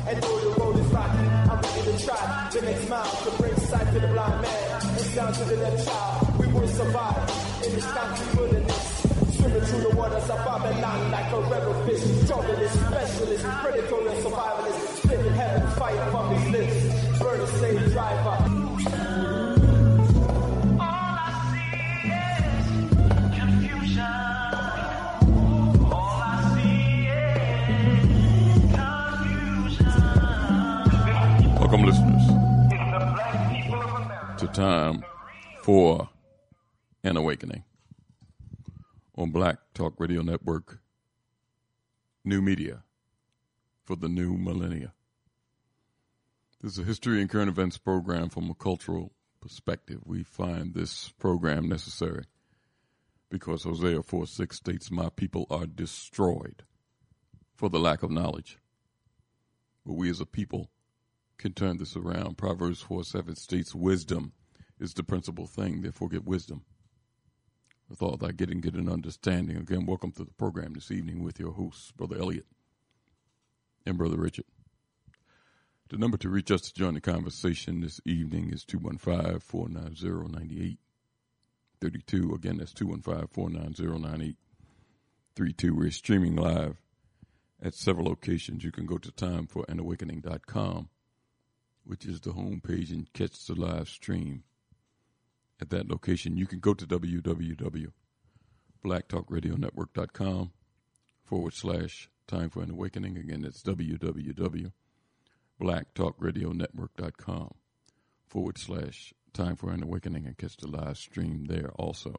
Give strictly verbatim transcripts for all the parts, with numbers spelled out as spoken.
And though the road is rocky, I'm ready to try the next mile to bring sight to the blind man and sound to the left child. We will survive in this country wilderness. Swimming through the waters of Babylon like a rebel fish. Journalist, specialist, predator and survivalist. Spitting heaven, fire from his lips. Burn a slave driver. Welcome, listeners, to Time for an Awakening on Black Talk Radio Network, new media for the new millennia. This is a history and current events program from a cultural perspective. We find this program necessary because Hosea four six states, "My people are destroyed for the lack of knowledge." But we as a people can turn this around. Proverbs four seven states, "Wisdom is the principal thing, therefore get wisdom. With all that getting, get an understanding." Again, welcome to the program this evening with your hosts, Brother Elliot and Brother Richard. The number to reach us to join the conversation this evening is two one five, four nine zero, nine eight three two. Again, that's two one five, four nine zero, nine eight three two. We're streaming live at several locations. You can go to time for an awakening dot com, which is the homepage, and catch the live stream at that location. You can go to w w w dot black talk radio network dot com forward slash Time for an Awakening. Again, that's w w w dot black talk radio network dot com forward slash Time for an Awakening and catch the live stream there also.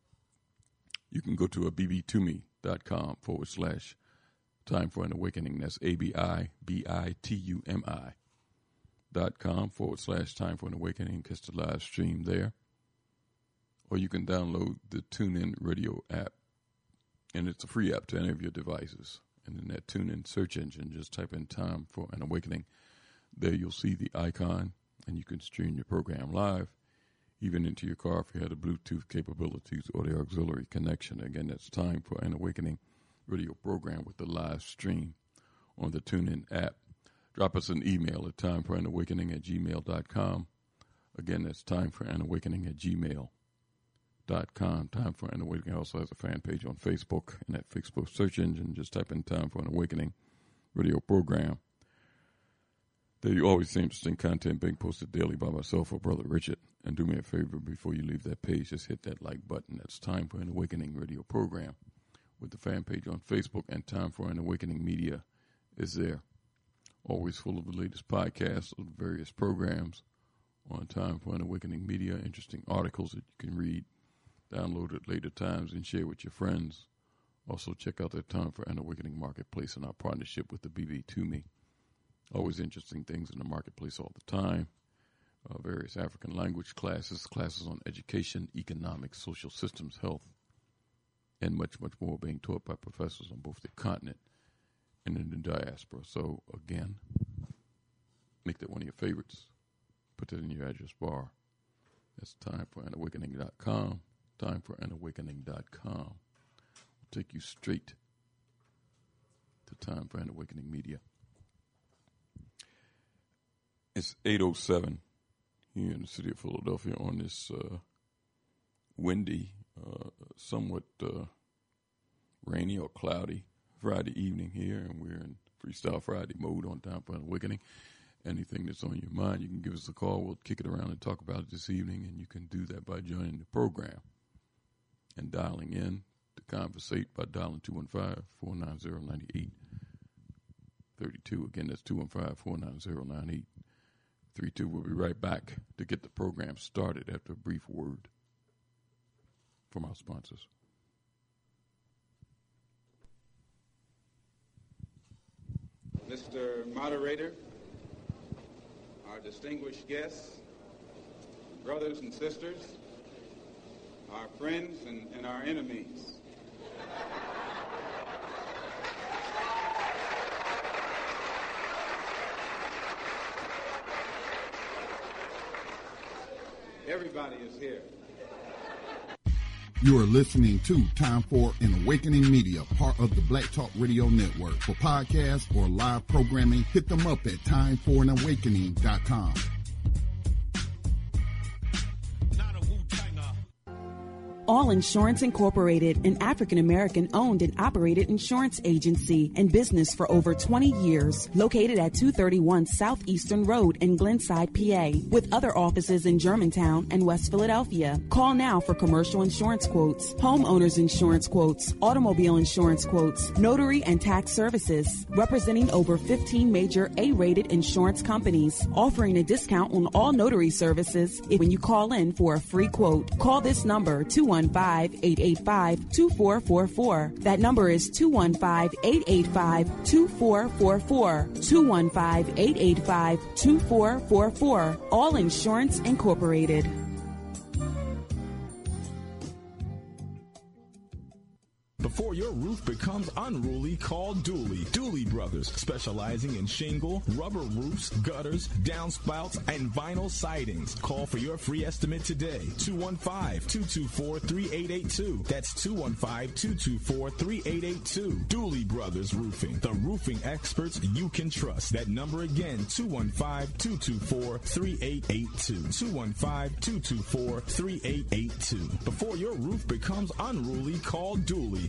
You can go to a b b to me dot com forward slash Time for an Awakening. That's A B I B I T U M I dot com forward slash Time for an Awakening and catch the live stream there. Or you can download the TuneIn Radio app, and it's a free app to any of your devices. And in that TuneIn search engine, just type in Time for an Awakening. There you'll see the icon, and you can stream your program live, even into your car if you had the Bluetooth capabilities or the auxiliary connection. Again, that's Time for an Awakening radio program with the live stream on the TuneIn app. Drop us an email at time for an awakening at gmail dot com. Again, that's time for an awakening at gmail dot com. Time for an Awakening also has a fan page on Facebook. In that Facebook search engine, just type in Time for an Awakening radio program. There you always see interesting content being posted daily by myself or Brother Richard. And do me a favor, before you leave that page, just hit that like button. That's Time for an Awakening radio program with the fan page on Facebook, and Time for an Awakening media is there. Always full of the latest podcasts of various programs on Time for an Awakening media, interesting articles that you can read, download at later times, and share with your friends. Also, check out the Time for an Awakening marketplace and our partnership with the B B to me. Always interesting things in the marketplace all the time. Uh, various African language classes, classes on education, economics, social systems, health, and much, much more being taught by professors on both the continent and in the diaspora. So, again, make that one of your favorites. Put that in your address bar. That's time for an awakening dot com. time for an awakening dot com. We'll take you straight to Time for an Awakening media. It's eight oh seven here in the city of Philadelphia on this uh, windy, uh, somewhat uh, rainy or cloudy Friday evening here, and we're in Freestyle Friday mode on Time for an Awakening. Anything that's on your mind, you can give us a call. We'll kick it around and talk about it this evening, and you can do that by joining the program and dialing in to conversate by dialing two one five, four nine zero, nine eight three two. Again, that's two one five, four nine zero, nine eight three two. We'll be right back to get the program started after a brief word from our sponsors. Mister Moderator, our distinguished guests, brothers and sisters, our friends and, and our enemies. Everybody is here. You are listening to Time for an Awakening Media, part of the Black Talk Radio Network. For podcasts or live programming, hit them up at time for an awakening dot com. All Insurance Incorporated, an African-American owned and operated insurance agency in business for over twenty years, located at two thirty-one Southeastern Road in Glenside, P A, with other offices in Germantown and West Philadelphia. Call now for commercial insurance quotes, homeowners insurance quotes, automobile insurance quotes, notary and tax services, representing over fifteen major A-rated insurance companies, offering a discount on all notary services if when you call in for a free quote. Call this number, two one five, eight eight five, two four four four. That number is two one five, eight eight five, two four four four. two one five, eight eight five, two four four four. All Insurance Incorporated. Before your roof becomes unruly, call Dooley. Dooley Brothers, specializing in shingle, rubber roofs, gutters, downspouts, and vinyl sidings. Call for your free estimate today. two one five, two two four, three eight eight two. That's two one five, two two four, three eight eight two. Dooley Brothers Roofing, the roofing experts you can trust. That number again, two one five, two two four, three eight eight two. two one five, two two four, three eight eight two. Before your roof becomes unruly, call Dooley.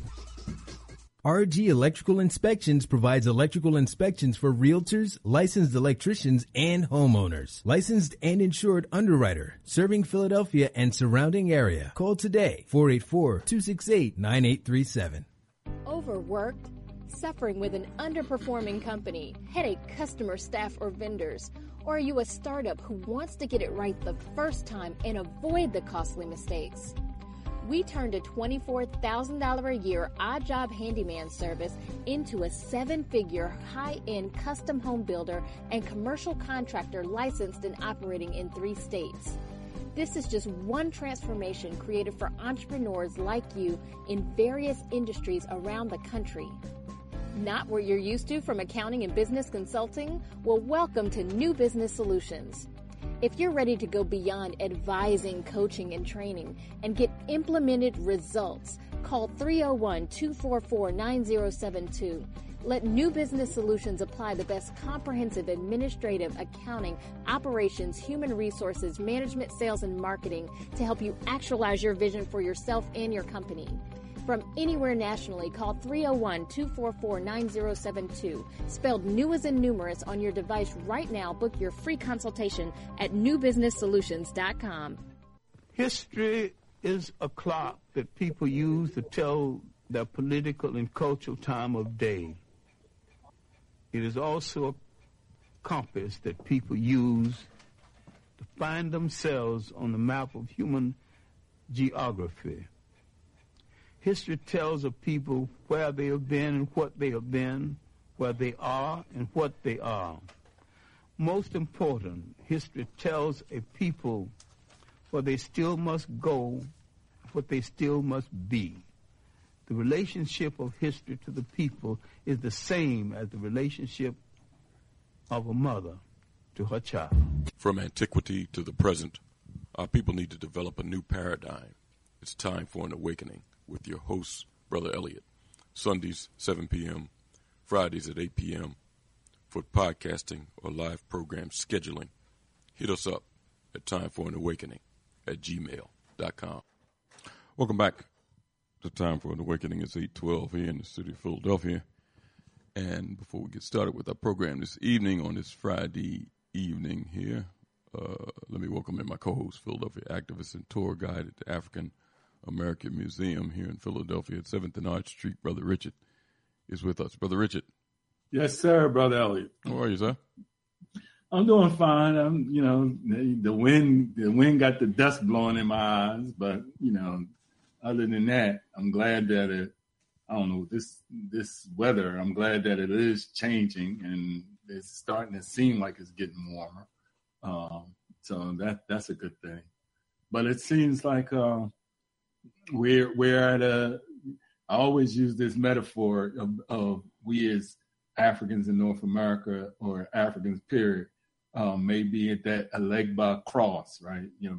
R G Electrical Inspections provides electrical inspections for realtors, licensed electricians, and homeowners. Licensed and insured underwriter, serving Philadelphia and surrounding area. Call today, four eight four, two six eight, nine eight three seven. Overworked? Suffering with an underperforming company, headache customer, staff, or vendors? Or are you a startup who wants to get it right the first time and avoid the costly mistakes? We turned a twenty-four thousand dollars a year odd job handyman service into a seven-figure high-end custom home builder and commercial contractor licensed and operating in three states. This is just one transformation created for entrepreneurs like you in various industries around the country. Not what you're used to from accounting and business consulting? Well, welcome to New Business Solutions. If you're ready to go beyond advising, coaching, and training and get implemented results, call three oh one, two four four, nine oh seven two. Let New Business Solutions apply the best comprehensive administrative, accounting, operations, human resources, management, sales, and marketing to help you actualize your vision for yourself and your company. From anywhere nationally, call three oh one, two four four, nine oh seven two. Spelled new as in numerous on your device right now. Book your free consultation at new business solutions dot com. History is a clock that people use to tell their political and cultural time of day. It is also a compass that people use to find themselves on the map of human geography. History tells of people where they have been and what they have been, where they are and what they are. Most important, history tells a people where they still must go, what they still must be. The relationship of history to the people is the same as the relationship of a mother to her child. From antiquity to the present, our people need to develop a new paradigm. It's time for an awakening with your host, Brother Elliot. Sundays, seven p.m., Fridays at eight p.m. For podcasting or live program scheduling, hit us up at time for an awakening at gmail dot com. Welcome back to Time for an Awakening. It's eight twelve here in the city of Philadelphia. And before we get started with our program this evening, on this Friday evening here, uh, let me welcome in my co-host, Philadelphia activist and tour guide at the African American Museum here in Philadelphia at seventh and Arch Street. Brother Richard is with us. Brother Richard. Yes, sir, Brother Elliot. How are you, sir? I'm doing fine. I'm, you know, the wind, the wind got the dust blowing in my eyes, but you know, other than that, I'm glad that it, I don't know, this this weather, I'm glad that it is changing and it's starting to seem like it's getting warmer. Um, so that that's a good thing. But it seems like uh, we're we're at a. I always use this metaphor of, of we as Africans in North America, or Africans period, um, may be at that Alegba cross, right? You know, what I mean,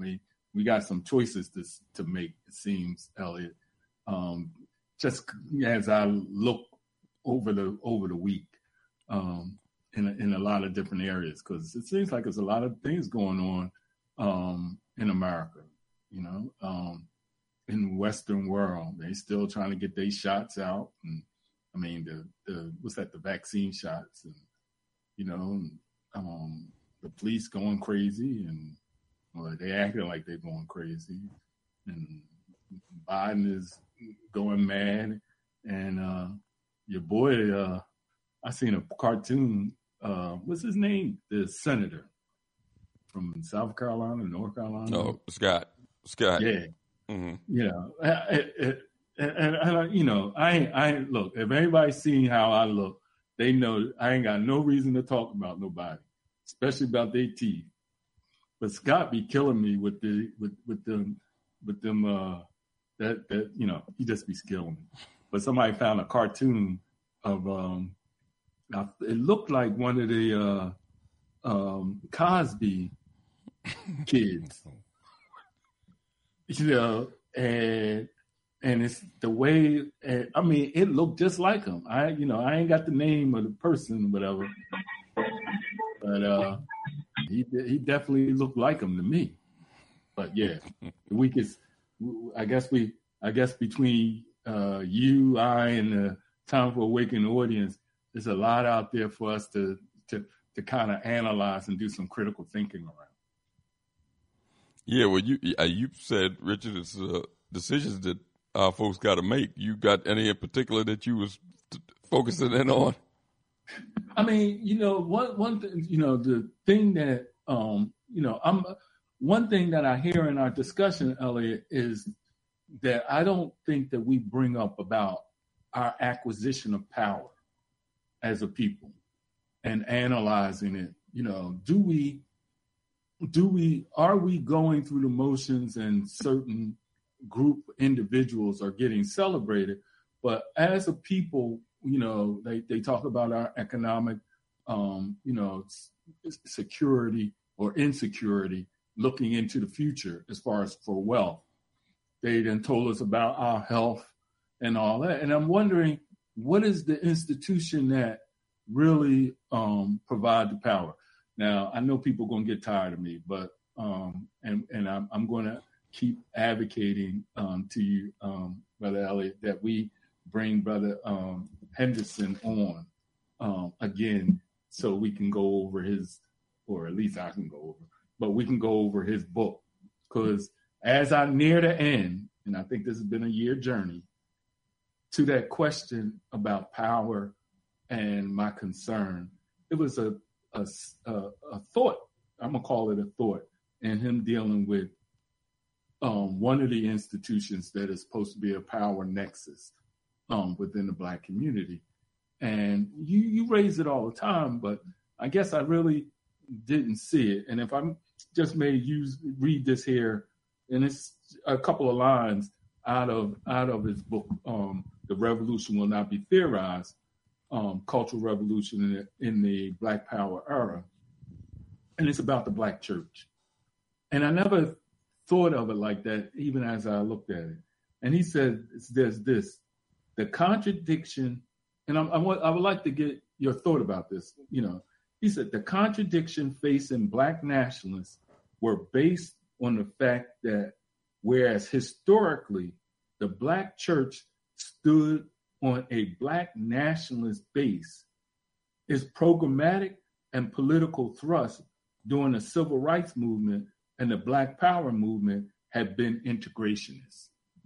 we got some choices to to make. It seems, Elliot. Um, just as I look over the over the week, um, in a, in a lot of different areas, because it seems like there's a lot of things going on um, in America. You know, um, in the Western world, they still trying to get their shots out, and I mean the the what's that? The vaccine shots, and you know, um, the police going crazy, and well, they acting like they're going crazy, and Biden is going mad, and uh, your boy, uh, I seen a cartoon. Uh, what's his name? The senator from South Carolina, North Carolina. Oh, Scott. Scott. Yeah. Mm-hmm. You know, it, it, and, and, and you know, I, I look. If anybody's seen how I look, they know I ain't got no reason to talk about nobody, especially about their teeth. But Scott be killing me with the with with them with them. Uh, that that you know, he just be killing me. But somebody found a cartoon of um, it looked like one of the uh, um, Cosby kids. You know, and and it's the way. And, I mean, it looked just like him. I, you know, I ain't got the name of the person, whatever. But uh, he he definitely looked like him to me. But yeah, we could. I guess we. I guess between uh, you, I, and the Time for Awakening audience, there's a lot out there for us to to to kind of analyze and do some critical thinking around. Yeah, well, you you said, Richard, it's uh, decisions that our folks got to make. You got any in particular that you was t- focusing in on? I mean, you know, one one thing, you know, the thing that um, you know, I'm one thing that I hear in our discussion, Elliot, is that I don't think that we bring up about our acquisition of power as a people and analyzing it. You know, do we? Do we, are we going through the motions and certain group individuals are getting celebrated? But as a people, you know, they, they talk about our economic, um, you know, security or insecurity looking into the future as far as for wealth. They then told us about our health and all that. And I'm wondering, what is the institution that really um, provide the power? Now, I know people are going to get tired of me, but um, and and I'm, I'm going to keep advocating um, to you, um, Brother Elliott, that we bring Brother um, Henderson on um, again so we can go over his, or at least I can go over, but we can go over his book. Because as I near the end, and I think this has been a year journey, to that question about power and my concern, it was a A, a, a thought, I'm going to call it a thought, and him dealing with um, one of the institutions that is supposed to be a power nexus um, within the Black community. And you, you raise it all the time, but I guess I really didn't see it. And if I just may use read this here, and it's a couple of lines out of out of his book, um, The Revolution Will Not Be Theorized, Um, cultural revolution in the, in the Black Power era. And it's about the Black church. And I never thought of it like that, even as I looked at it. And he said, there's this, the contradiction, and I, I, want, I would like to get your thought about this. You know, he said, the contradiction facing Black nationalists were based on the fact that whereas historically the Black church stood on a Black nationalist base, its programmatic and political thrust during the civil rights movement and the Black Power movement had been integrationist.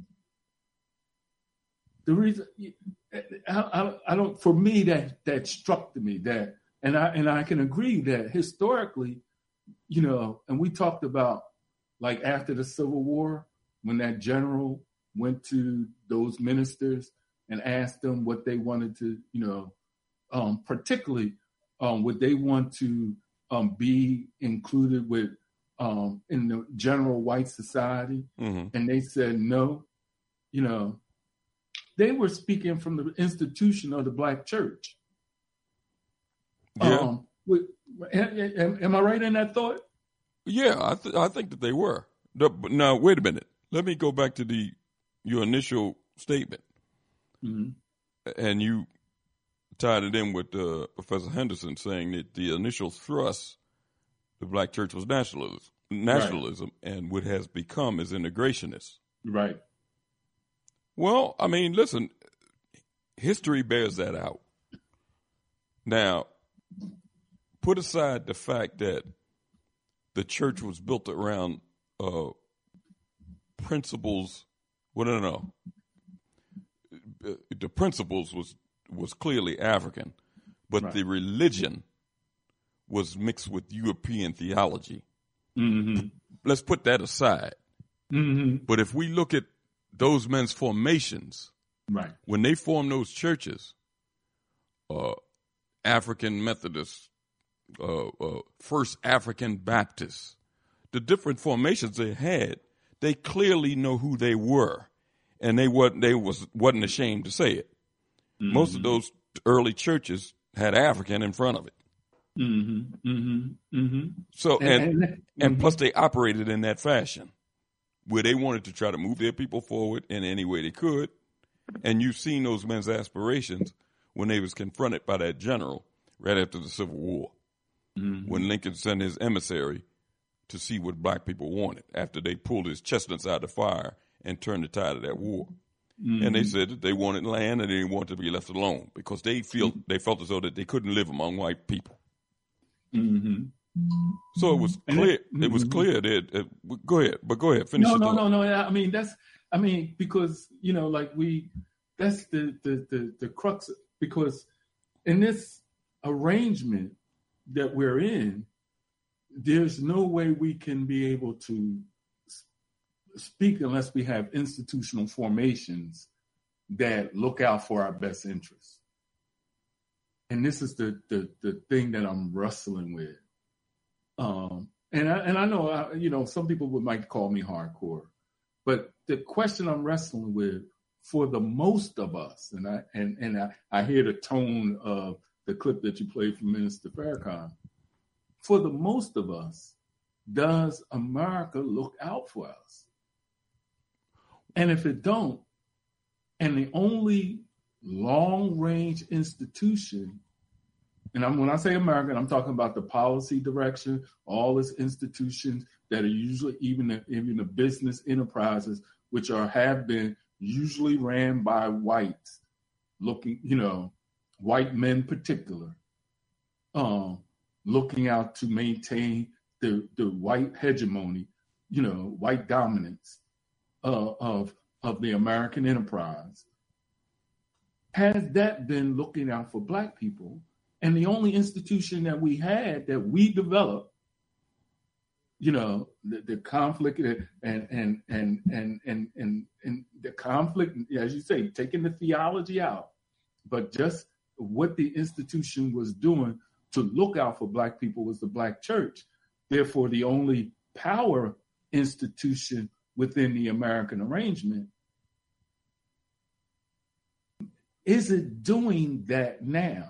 The reason I, I, I don't, for me, that that struck to me that, and I and I can agree that historically, you know, and we talked about like after the Civil War when that general went to those ministers and asked them what they wanted to, you know, um, particularly um, would they want to um, be included with um, in the general white society? Mm-hmm. And they said no. You know, they were speaking from the institution of the Black church. Yeah. Um, with, am, am I right in that thought? Yeah, I, th- I think that they were. the, now wait a minute. Let me go back to the your initial statement, mm-hmm. and you tied it in with uh, Professor Henderson saying that the initial thrust the black church was nationalism, nationalism, right. and what has become is integrationists. Right. Well, I mean, listen, history bears that out. Now, put aside the fact that the church was built around uh, principles. Well, no, no, no. The principles was was clearly African, but right. the religion was mixed with European theology. Mm-hmm. Let's put that aside. Mm-hmm. But if we look at those men's formations, right, when they formed those churches, uh, African Methodists, uh, uh, First African Baptists, the different formations they had, they clearly know who they were, and they wasn't they was wasn't ashamed to say it. Mm-hmm. Most of those early churches had African in front of it. Mm-hmm. Mm-hmm. Mm-hmm. So and and, and, and mm-hmm. plus they operated in that fashion, where they wanted to try to move their people forward in any way they could. And you've seen those men's aspirations when they was confronted by that general right after the Civil War, mm-hmm. when Lincoln sent his emissary to see what black people wanted after they pulled his chestnuts out of the fire and turned the tide of that war. Mm-hmm. And they said that they wanted land and they wanted to be left alone because they feel mm-hmm. they felt as though that they couldn't live among white people. Mm-hmm. So it was clear. Mm-hmm. It was clear that. Uh, go ahead, but go ahead. Finish. No, your no, thought. no, no. I mean, that's. I mean, because you know, like we, that's the the the, the crux. Because in this arrangement that we're in, there's no way we can be able to speak unless we have institutional formations that look out for our best interests. And this is the the the thing that I'm wrestling with. Um, and I and I know I, you know some people would might call me hardcore, but the question I'm wrestling with for the most of us, and I and and I, I hear the tone of the clip that you played from Minister Farrakhan. For the most of us, does America look out for us? And if it don't, and the only long-range institution, and I'm, when I say American, I'm talking about the policy direction, all its institutions that are usually even the, even the business enterprises, which are have been usually ran by whites, looking, you know, white men in particular, um, looking out to maintain the the white hegemony, you know, white dominance uh, of of the American enterprise. Has that been looking out for black people? And the only institution that we had that we developed, you know, the, the conflict and and and and and and and, and the conflict, as you say, taking the theology out, but just what the institution was doing to look out for black people was the black church. Therefore, the only power institution within the American arrangement. Is it doing that now?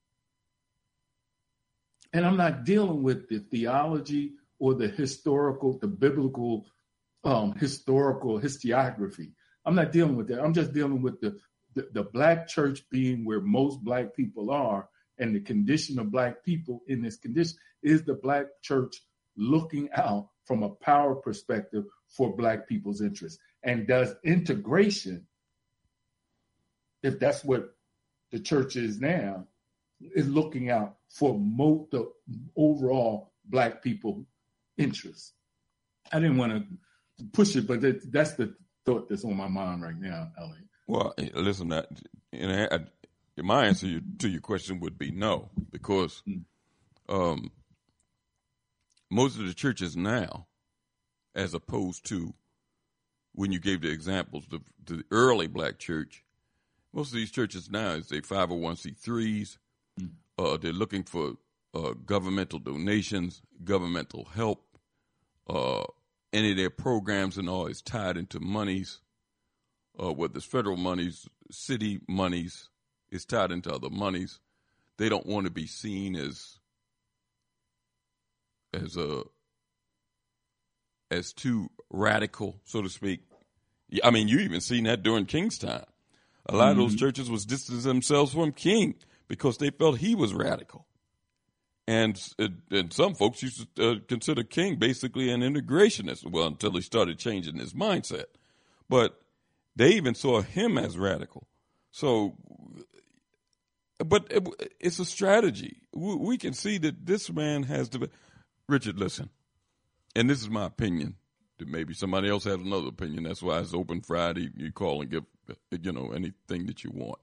And I'm not dealing with the theology or the historical, the biblical, um, historical historiography. I'm not dealing with that. I'm just dealing with the, the, the black church being where most black people are, and the condition of black people in this condition. Is the black church looking out from a power perspective for black people's interests? And does integration, if that's what the church is now, is looking out for mo- the overall black people interests? I didn't want to push it, but that, that's the thought that's on my mind right now, Elliot. Well, listen, that, you know, I, my answer to your question would be no, because um, most of the churches now, as opposed to when you gave the examples, the, the early black church, most of these churches now is they five oh one c threes. Mm. Uh, they're looking for uh, governmental donations, governmental help. Uh, any of their programs and all is tied into monies, uh, whether it's federal monies, city monies, is tied into other monies. They don't want to be seen as as a as too radical, so to speak. I mean, you even seen that during King's time. A lot mm-hmm. of those churches was distancing themselves from King because they felt he was radical. And and some folks used to uh, consider King basically an integrationist, well, until he started changing his mindset. But they even saw him as radical. So, but it, it's a strategy. We, we can see that this man has to be. Richard, listen, and this is my opinion. Maybe somebody else has another opinion. That's why it's open Friday. You call and give, you know, anything that you want.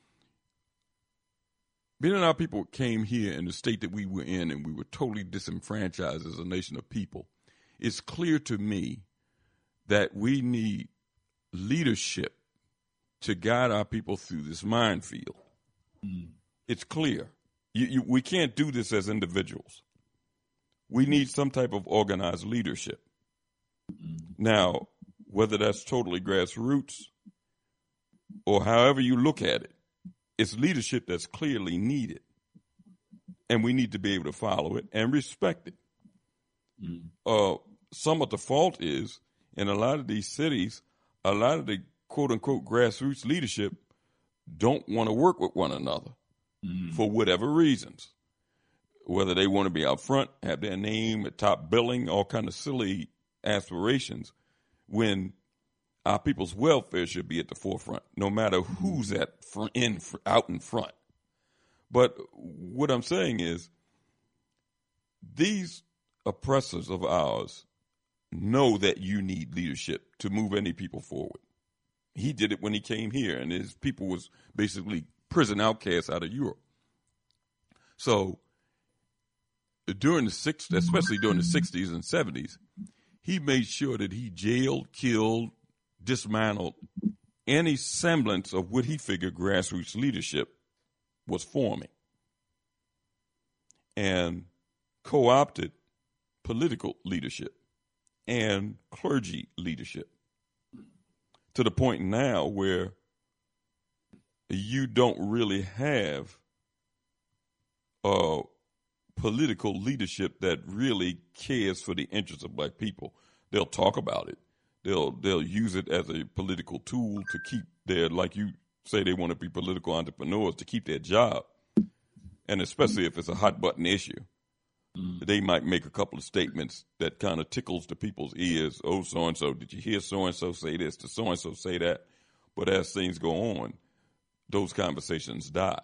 Being that our people came here in the state that we were in and we were totally disenfranchised as a nation of people, it's clear to me that we need leadership to guide our people through this minefield. Mm. It's clear. You, you, we can't do this as individuals. We need some type of organized leadership. Mm. Now, whether that's totally grassroots or however you look at it, it's leadership that's clearly needed, and we need to be able to follow it and respect it. Mm. Uh, some of the fault is, in a lot of these cities, a lot of the quote-unquote grassroots leadership don't want to work with one another mm. for whatever reasons, whether they want to be out front, have their name at top billing, all kind of silly aspirations, when our people's welfare should be at the forefront, no matter who's at front, in out in front. But what I'm saying is, these oppressors of ours know that you need leadership to move any people forward. He did it when he came here, and his people was basically prison outcasts out of Europe. So during the six, especially during the sixties and seventies, he made sure that he jailed, killed, dismantled any semblance of what he figured grassroots leadership was forming, and co-opted political leadership and clergy leadership to the point now where you don't really have uh, political leadership that really cares for the interests of black people. They'll talk about it. They'll they'll use it as a political tool to keep their, like you say, they want to be political entrepreneurs to keep their job. And especially if it's a hot button issue, mm. they might make a couple of statements that kind of tickles the people's ears. Oh, so-and-so, did you hear so-and-so say this? Did so-and-so say that? But as things go on, those conversations die.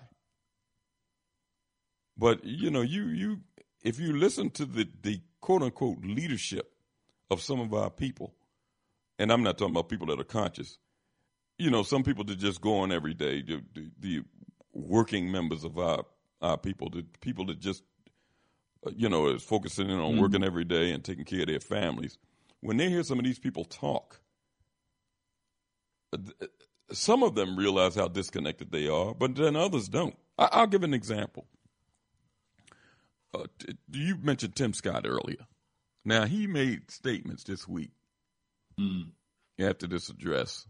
But, you know, you you if you listen to the, the quote-unquote leadership of some of our people, and I'm not talking about people that are conscious. You know, some people that just go on every day, the, the, the working members of our, our people, the people that just, uh, you know, is focusing in on mm-hmm. working every day and taking care of their families. When they hear some of these people talk, uh, some of them realize how disconnected they are, but then others don't. I, I'll give an example. Uh, t- you mentioned Tim Scott earlier. Now, he made statements this week Mm. after this address,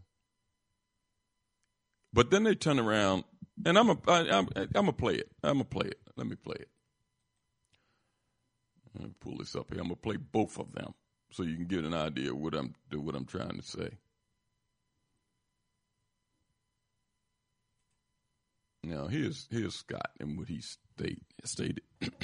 but then they turn around, and I'm a, I, I'm, I'm gonna play it. I'm gonna play it. Let me play it. Let me pull this up here. I'm gonna play both of them so you can get an idea of what I'm what I'm trying to say. Now, here's here's Scott and what he state, stated.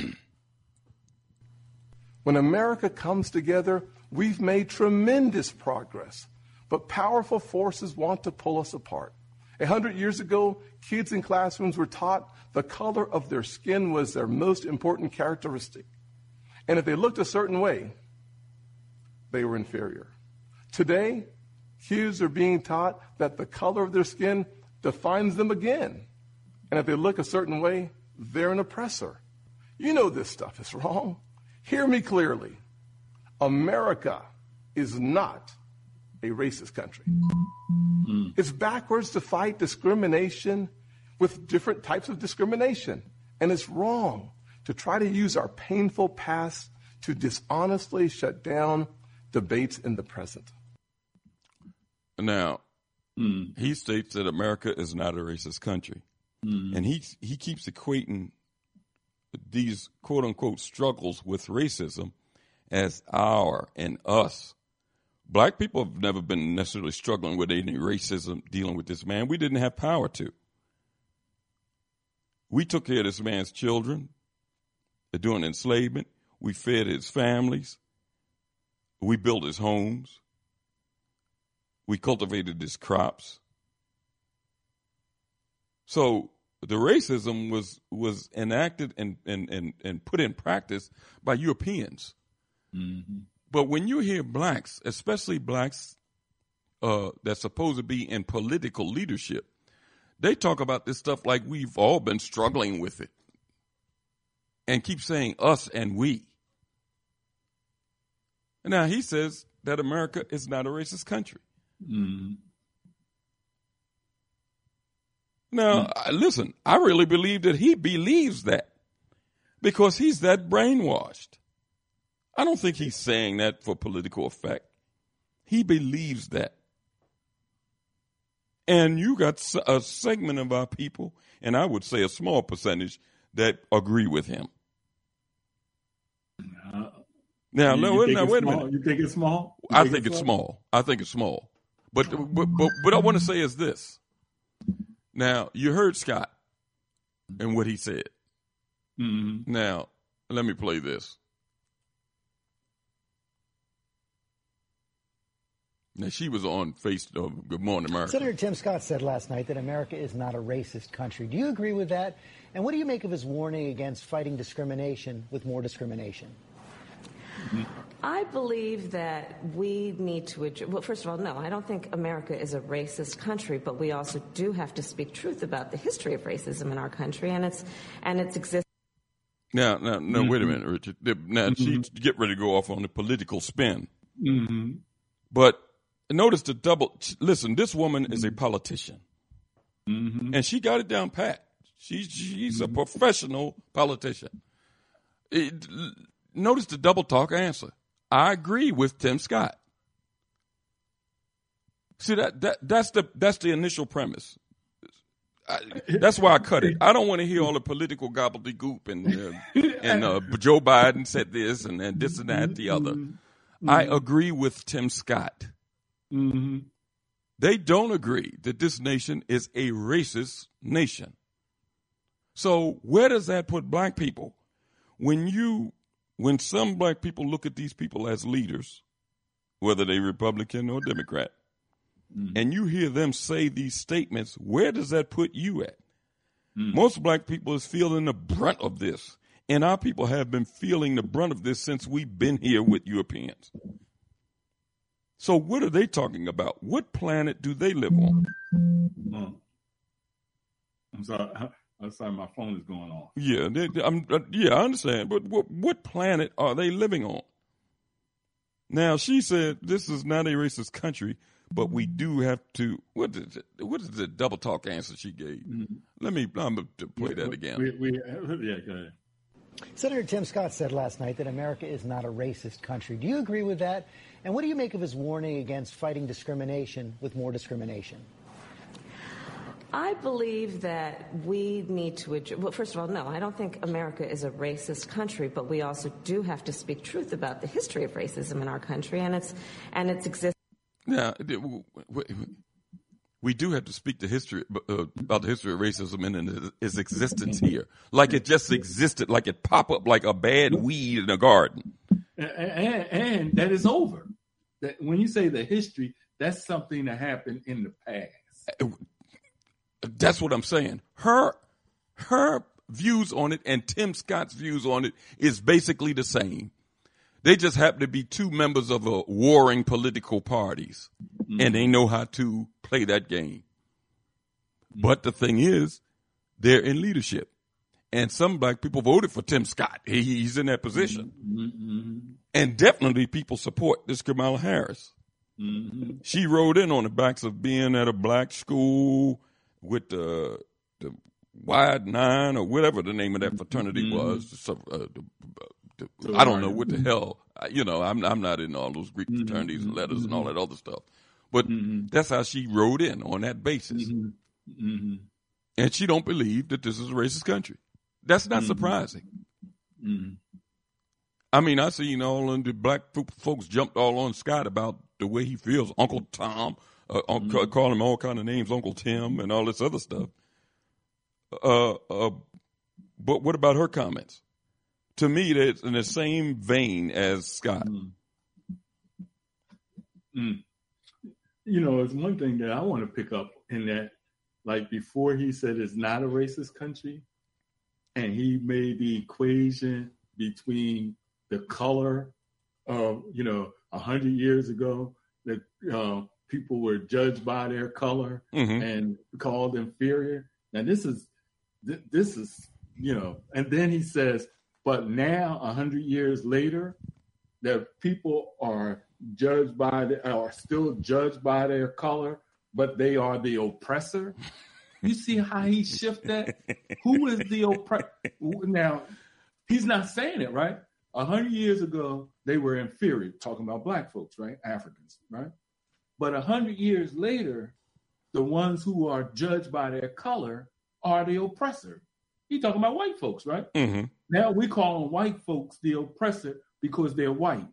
When America comes together, we've made tremendous progress, but powerful forces want to pull us apart. A hundred years ago, kids in classrooms were taught the color of their skin was their most important characteristic. And if they looked a certain way, they were inferior. Today, kids are being taught that the color of their skin defines them again. And if they look a certain way, they're an oppressor. You know this stuff is wrong. Hear me clearly. America is not a racist country. Mm. It's backwards to fight discrimination with different types of discrimination. And it's wrong to try to use our painful past to dishonestly shut down debates in the present. Now, mm. he states that America is not a racist country. Mm. And he he keeps equating these quote-unquote struggles with racism as our and us. Black people have never been necessarily struggling with any racism dealing with this man. We didn't have power to. We took care of this man's children during enslavement. We fed his families. We built his homes. We cultivated his crops. So the racism was was enacted and, and, and, and put in practice by Europeans. Mm-hmm. But when you hear blacks, especially blacks uh, that's supposed to be in political leadership, they talk about this stuff like we've all been struggling with it and keep saying us and we. Now, he says that America is not a racist country. Mm-hmm. Now, mm-hmm. I, listen, I really believe that he believes that because he's that brainwashed. I don't think he's saying that for political effect. He believes that. And you got a segment of our people, and I would say a small percentage, that agree with him. Uh, now, you, no, you now wait a small? minute. You think it's small? You I think, think it's, it's small? small. I think it's small. But but but what I want to say is this. Now, you heard Scott and what he said. Mm-hmm. Now, let me play this. Now, she was on Face of Good Morning America. Senator Tim Scott said last night that America is not a racist country. Do you agree with that? And what do you make of his warning against fighting discrimination with more discrimination? I believe that we need to address, well, first of all, no, I don't think America is a racist country, but we also do have to speak truth about the history of racism in our country and its and its existence. Now, now, no, mm-hmm. wait a minute, Richard. Now, mm-hmm. she get ready to go off on the political spin. Mm-hmm. But notice the double, listen, this woman mm-hmm. is a politician. Mm-hmm. And she got it down pat. She, she's mm-hmm. a professional politician. It, notice the double talk answer. I agree with Tim Scott. See, that, that that's the that's the initial premise. I, that's why I cut it. I don't want to hear all the political gobbledygook and uh, and uh, Joe Biden said this and, and this and that the other. Mm-hmm. I agree with Tim Scott. Mm-hmm. They don't agree that this nation is a racist nation. So where does that put black people? When you when some black people look at these people as leaders, whether they Republican or Democrat, mm-hmm. and you hear them say these statements, where does that put you at? Mm-hmm. Most black people is feeling the brunt of this, and our people have been feeling the brunt of this since we've been here with Europeans. So what are they talking about? What planet do they live on? Oh. I'm sorry. I'm sorry, my phone is going off. Yeah, they, I'm, uh, yeah, I understand. But what, what planet are they living on? Now, she said this is not a racist country, but we do have to. What is it? What is the double talk answer she gave? Mm-hmm. Let me I'm going to play that again. We, we, yeah, go ahead. Senator Tim Scott said last night that America is not a racist country. Do you agree with that? And what do you make of his warning against fighting discrimination with more discrimination? I believe that we need to address, well, first of all, no, I don't think America is a racist country, but we also do have to speak truth about the history of racism in our country and its and its existence. Now, we do have to speak the history uh, about the history of racism and its existence here, like it just existed, like it pop up like a bad weed in a garden, and, and, and that is over. That when you say the history, that's something that happened in the past. That's what I'm saying. Her, her views on it and Tim Scott's views on it is basically the same. They just happen to be two members of a warring political parties, mm-hmm. and they know how to play that game. Mm-hmm. But the thing is, they're in leadership, and some black people voted for Tim Scott. He, he's in that position, mm-hmm. and definitely people support this Kamala Harris. Mm-hmm. She rode in on the backs of being at a black school with the, the Wide Nine or whatever the name of that fraternity mm-hmm. was. So, uh, the, the, I don't know what the hell. You know, I'm I'm not in all those Greek fraternities mm-hmm. and letters mm-hmm. and all that other stuff. But mm-hmm. that's how she rode in on that basis. Mm-hmm. Mm-hmm. And she don't believe that this is a racist country. That's not mm-hmm. surprising. Mm-hmm. I mean, I see, you know, all the black folks jumped all on Scott about the way he feels. Uncle Tom, uh, mm-hmm. call him all kind of names, Uncle Tim, and all this other stuff. Uh, uh, but what about her comments? To me, that's in the same vein as Scott. Mm. Mm. You know, it's one thing that I want to pick up in that, like before he said it's not a racist country, and he made the equation between the color of, you know, a hundred years ago that uh, people were judged by their color mm-hmm. and called inferior. Now this is, th- this is, you know, and then he says, but now a hundred years later, that people are judged by, the, are still judged by their color, but they are the oppressor. You see how he shifted that? Who is the oppressor? Now, he's not saying it, right? A hundred years ago, they were inferior, talking about black folks, right? Africans, right? But a hundred years later, the ones who are judged by their color are the oppressor. He's talking about white folks, right? Mm-hmm. Now we call white folks the oppressor because they're white.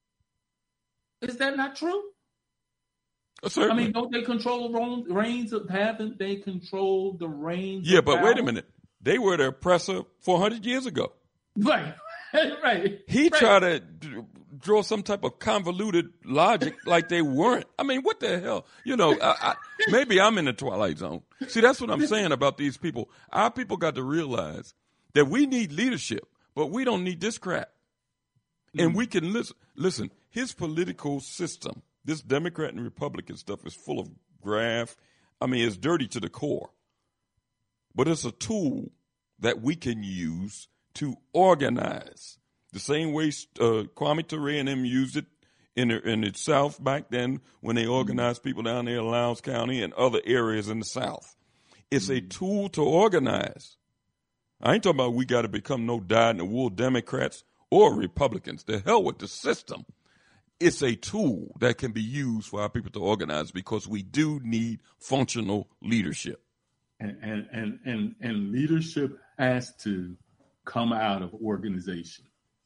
Is that not true? Certainly. I mean, don't they control the reins of, haven't they controlled the reins Yeah, of but power? wait a minute. They were the oppressor four hundred years ago. Right. Right. He right. tried to d- draw some type of convoluted logic like they weren't. I mean, what the hell? You know, I, I, maybe I'm in the Twilight Zone. See, that's what I'm saying about these people. Our people got to realize that we need leadership, but we don't need this crap. Mm. And we can listen. Listen, his political system, this Democrat and Republican stuff is full of graft. I mean, it's dirty to the core. But it's a tool that we can use to organize. The same way uh, Kwame Ture and them used it in the, in the South back then when they organized people down there in Lowndes County and other areas in the South. It's a tool to organize. I ain't talking about we got to become no dyed-in-the-wool Democrats or Republicans. The hell with the system. It's a tool that can be used for our people to organize because we do need functional leadership. And and and and, and leadership has to come out of organization.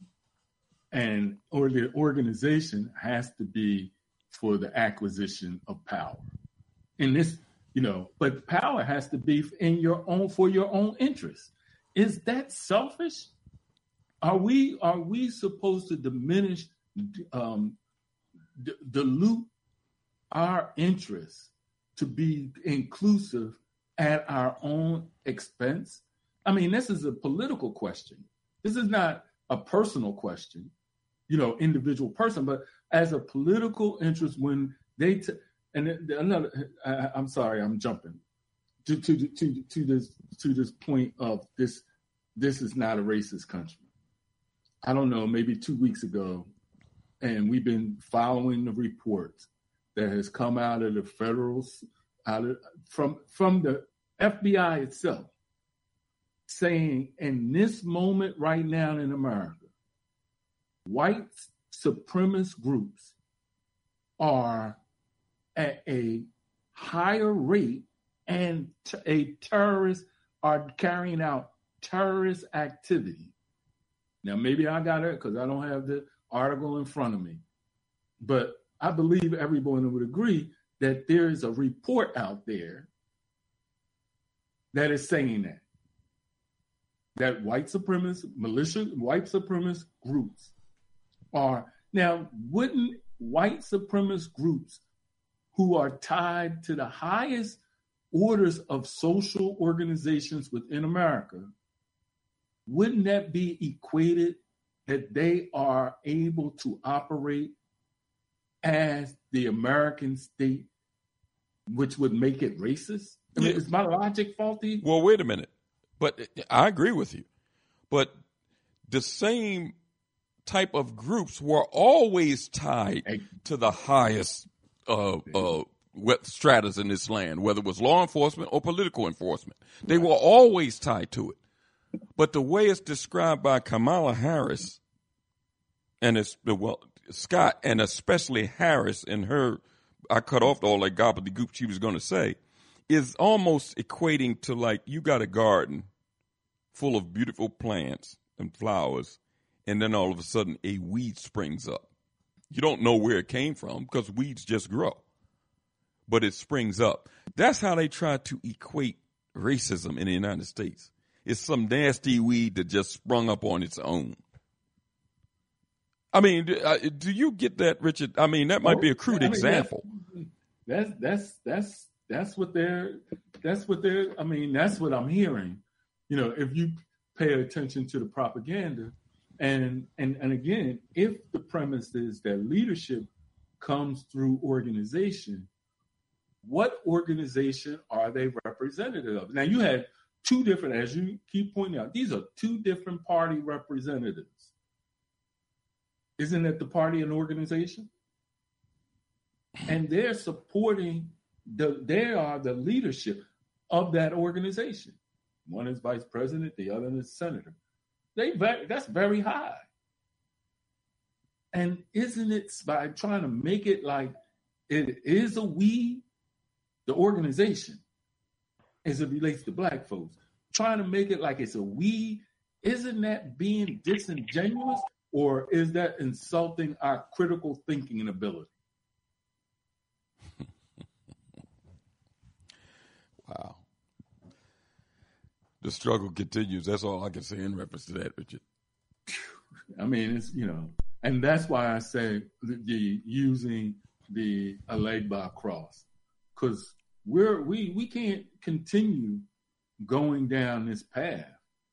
And or the organization has to be for the acquisition of power. In this, you know, but power has to be in your own for your own interest. Is that selfish? Are we are we supposed to diminish, um, d- dilute our interests to be inclusive at our own expense? I mean, this is a political question. This is not a personal question, you know, individual person, but as a political interest when they t- and another. I, I'm sorry, I'm jumping to to to to this to this point of this. This is not a racist country. I don't know, maybe two weeks ago, and we've been following the reports that has come out of the federal, out of, from from the F B I itself, saying in this moment right now in America, white supremacist groups are at a higher rate and t- a terrorists are carrying out terrorist activity. Now, maybe I got it because I don't have the article in front of me, but I believe everyone would agree that there is a report out there that is saying that, that white supremacist, militia, white supremacist groups are, now, wouldn't white supremacist groups who are tied to the highest orders of social organizations within America, wouldn't that be equated that they are able to operate as the American state, which would make it racist? I mean, yeah. Is my logic faulty? Well, wait a minute. But I agree with you. But the same type of groups were always tied to the highest uh, uh, stratas in this land, whether it was law enforcement or political enforcement. They were always tied to it. But the way it's described by Kamala Harris and it's well Scott and especially Harris in her, I cut off all that gobbledygook she was going to say, is almost equating to like you got a garden full of beautiful plants and flowers, and then all of a sudden a weed springs up. You don't know where it came from because weeds just grow, but it springs up. That's how they try to equate racism in the United States. It's some nasty weed that just sprung up on its own. I mean, do you get that, Richard? I mean, that might be a crude I mean, example. That's that's that's that's what they're that's what they're. I mean, that's what I'm hearing. You know, if you pay attention to the propaganda, and and and again, if the premise is that leadership comes through organization, what organization are they representative of? Now, you had two different, as you keep pointing out, these are two different party representatives. Isn't it the party and organization? And they're supporting, the. they are the leadership of that organization. One is vice president, the other is senator. They That's very high. And isn't it by trying to make it like it is a we, the organization, as it relates to black folks, trying to make it like it's a we, isn't that being disingenuous? Or is that insulting our critical thinking ability? Wow. The struggle continues. That's all I can say in reference to that, Richard. I mean, it's, you know, and that's why I say the, the using the Alegba cross, because we're we we can't continue going down this path.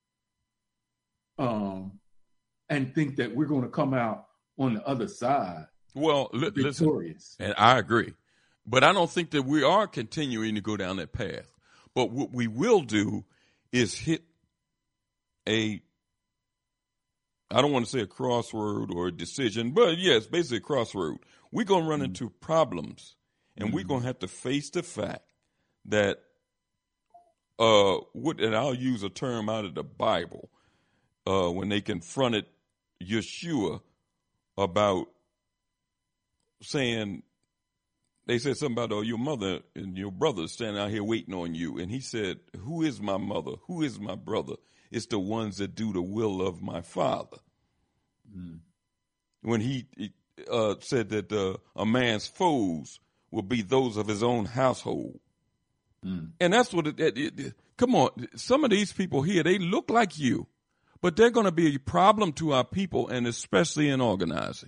Um. And think that we're going to come out on the other side. Well, li- victorious. Listen, and I agree. But I don't think that we are continuing to go down that path. But what we will do is hit a, I don't want to say a crossroad or a decision, but yes, basically a crossroad. We're going to run mm-hmm. into problems, and mm-hmm. we're going to have to face the fact that, uh, what, and I'll use a term out of the Bible, uh, when they confronted Yeshua about saying, they said something about, oh, your mother and your brother standing out here waiting on you. And he said, who is my mother? Who is my brother? It's the ones that do the will of my Father. Mm. When he uh, said that uh, a man's foes will be those of his own household. Mm. And that's what it, it, it, come on, some of these people here, they look like you. But they're going to be a problem to our people, and especially in organizing.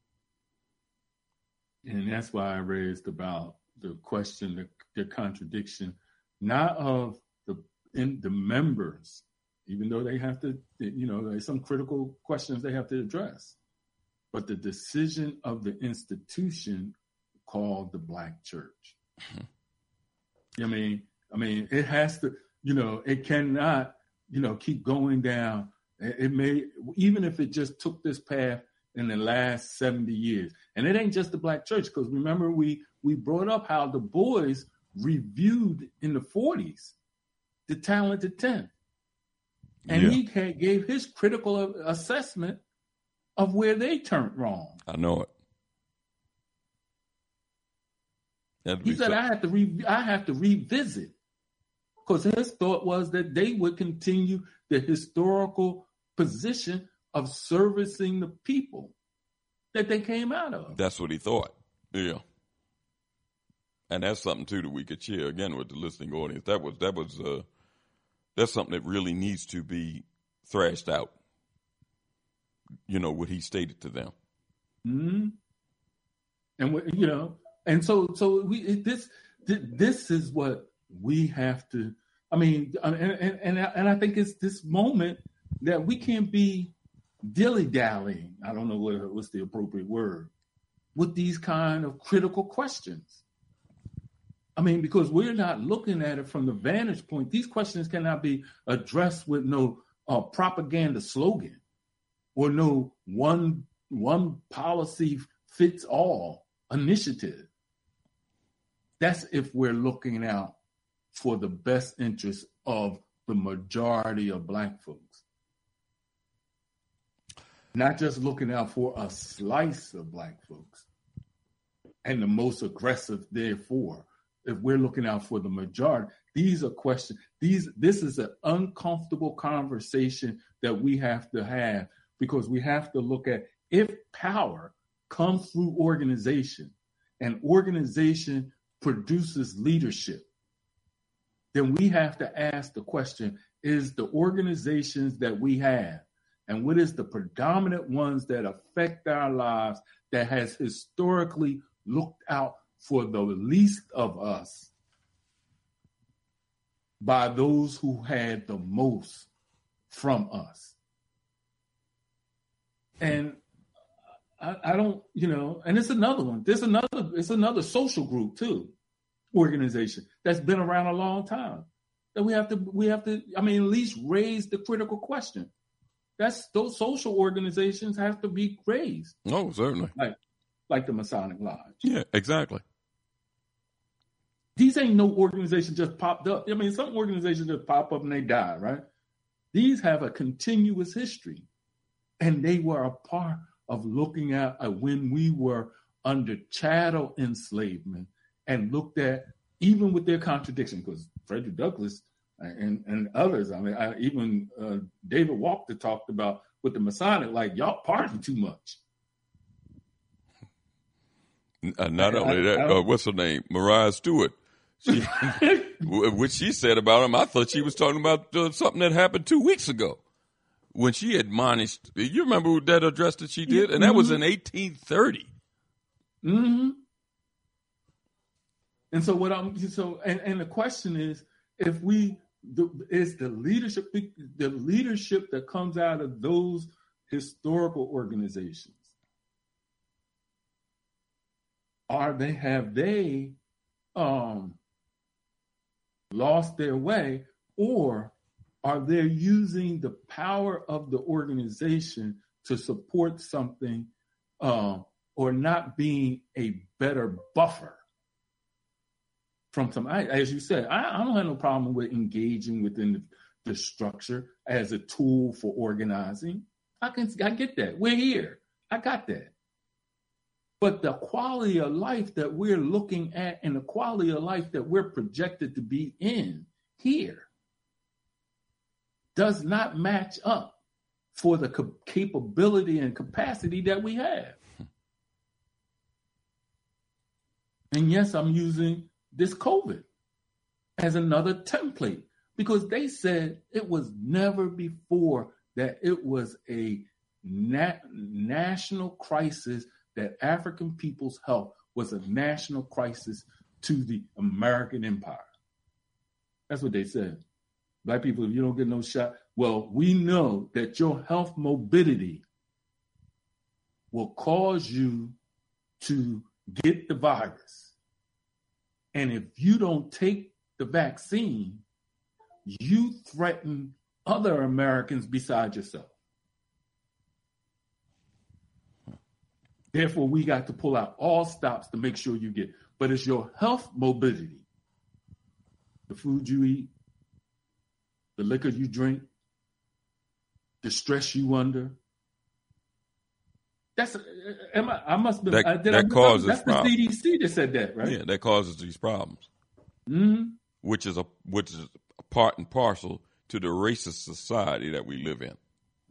And that's why I raised about the question, the, the contradiction, not of the in the members, even though they have to, you know, there's some critical questions they have to address, but the decision of the institution called the Black church. Mm-hmm. I mean, I mean, it has to, you know, it cannot, you know, keep going down. It may, even if it just took this path in the last seventy years. And it ain't just the Black church, because remember we we brought up how the boys reviewed in the forties the Talented Ten. And yeah. he gave his critical assessment of where they turned wrong. I know it. He said, so- I have to re- I have to revisit. Because his thought was that they would continue the historical position of servicing the people that they came out of. That's what he thought. Yeah. And that's something too that we could share again with the listening audience. That was that was uh, that's something that really needs to be thrashed out. You know what he stated to them. Mm-hmm. And you know, and so so we this this is what we have to. I mean, and and and I, and I think it's this moment that we can't be dilly-dallying. I don't know what what's the appropriate word with these kind of critical questions. I mean, because we're not looking at it from the vantage point. These questions cannot be addressed with no uh, propaganda slogan or no one one policy fits all initiative. That's if we're looking out for the best interest of the majority of Black folks. Not just looking out for a slice of Black folks and the most aggressive, therefore. If we're looking out for the majority, these are questions. These, this is an uncomfortable conversation that we have to have because we have to look at if power comes through organization and organization produces leadership, then we have to ask the question, is the organizations that we have and what is the predominant ones that affect our lives that has historically looked out for the least of us by those who had the most from us? And I, I don't, you know, and it's another one. There's another, it's another social group too, organization that's been around a long time. That we have to, we have to, I mean, at least raise the critical question. That's those social organizations have to be raised. Oh, certainly. Like, like the Masonic Lodge. Yeah, exactly. These ain't no organization just popped up. I mean, some organizations just pop up and they die, right? These have a continuous history. And they were a part of looking at uh, when we were under chattel enslavement and looked at, even with their contradiction, because Frederick Douglass and, and others, I mean, I, even uh, David Walker talked about with the Masonic, like, y'all party too much. Uh, not I, only that, I, I, uh, what's her name? Mariah Stewart. She, what she said about him, I thought she was talking about uh, something that happened two weeks ago when she admonished. You remember that address that she did? And that mm-hmm. was in eighteen thirty. Mm-hmm. And so what I'm so and, and the question is, if we the, is the leadership the leadership that comes out of those historical organizations, are they have they um, lost their way, or are they using the power of the organization to support something, uh, or not being a better buffer from some? I, as you said, I, I don't have no problem with engaging within the, the structure as a tool for organizing. I can, I get that. We're here. I got that. But the quality of life that we're looking at and the quality of life that we're projected to be in here does not match up for the co- capability and capacity that we have. And yes, I'm using this COVID as another template because they said it was never before that it was a na- national crisis, that African people's health was a national crisis to the American empire. That's what they said. Black people, if you don't get no shot, well, we know that your health morbidity will cause you to get the virus. And if you don't take the vaccine, you threaten other Americans besides yourself. Therefore, we got to pull out all stops to make sure you get. But it's your health morbidity, the food you eat, the liquor you drink, the stress you under. That's am I, I must be. That, I, did that I, causes that's problems. The C D C that said that, right? Yeah, that causes these problems, mm-hmm. which is a which is a part and parcel to the racist society that we live in.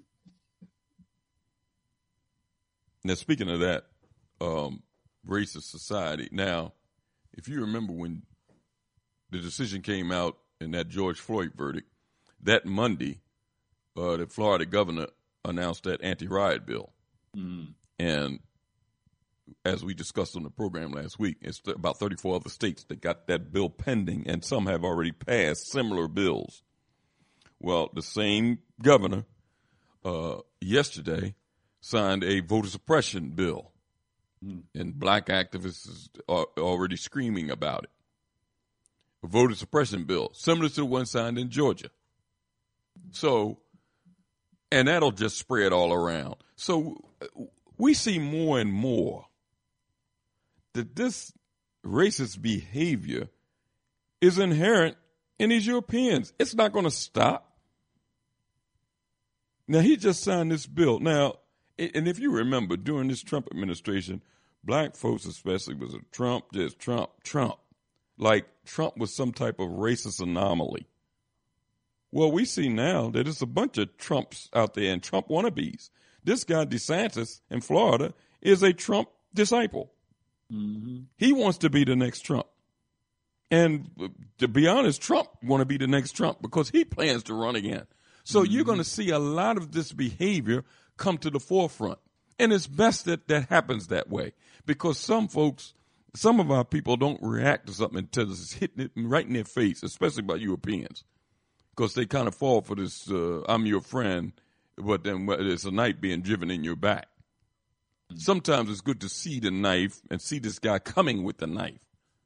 Now, speaking of that um, racist society, now, if you remember when the decision came out in that George Floyd verdict, that Monday, uh, the Florida governor announced that anti-riot bill. Mm. And as we discussed on the program last week, it's about thirty-four other states that got that bill pending, and some have already passed similar bills. Well, the same governor uh, yesterday signed a voter suppression bill, mm. and black activists are already screaming about it. A voter suppression bill, similar to the one signed in Georgia. So, and that'll just spread all around. So we see more and more that this racist behavior is inherent in these Europeans. It's not going to stop. Now, he just signed this bill. Now, and if you remember, during this Trump administration, black folks especially was a Trump, just Trump, Trump. Like Trump was some type of racist anomaly. Well, we see now that it's a bunch of Trumps out there and Trump wannabes This guy DeSantis in Florida is a Trump disciple. Mm-hmm. He wants to be the next Trump. And to be honest, Trump want to be the next Trump because he plans to run again. So mm-hmm. you're going to see a lot of this behavior come to the forefront. And it's best that that happens that way because some folks, some of our people don't react to something until it's hitting it right in their face, especially by Europeans, because they kind of fall for this, uh, I'm your friend, but then it's a knife being driven in your back. Mm-hmm. Sometimes it's good to see the knife and see this guy coming with the knife.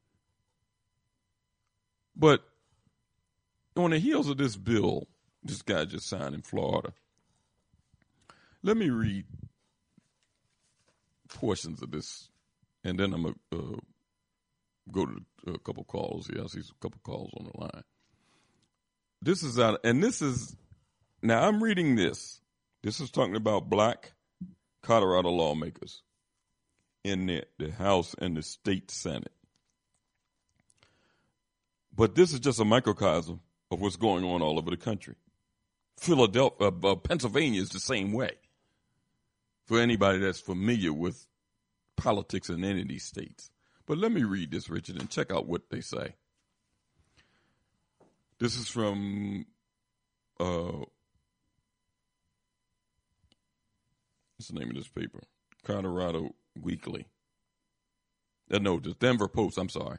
But on the heels of this bill, this guy just signed in Florida, let me read portions of this, and then I'm going to uh, go to a couple calls here. I see a couple calls on the line. This is out, and this is, now I'm reading this. This is talking about black Colorado lawmakers in the, the House and the state Senate. But this is just a microcosm of what's going on all over the country. Philadelphia, uh, uh, Pennsylvania is the same way. For anybody that's familiar with politics in any of these states. But let me read this, Richard, and check out what they say. This is from, uh, what's the name of this paper? Colorado Weekly. Uh, no, the Denver Post, I'm sorry.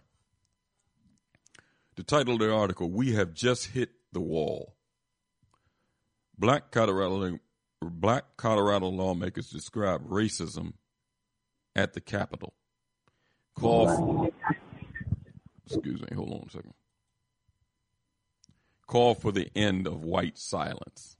The title of the article, We Have Just Hit the Wall. Black Colorado Black Colorado lawmakers describe racism at the Capitol. Call for, excuse me, hold on a second. Call for the end of white silence.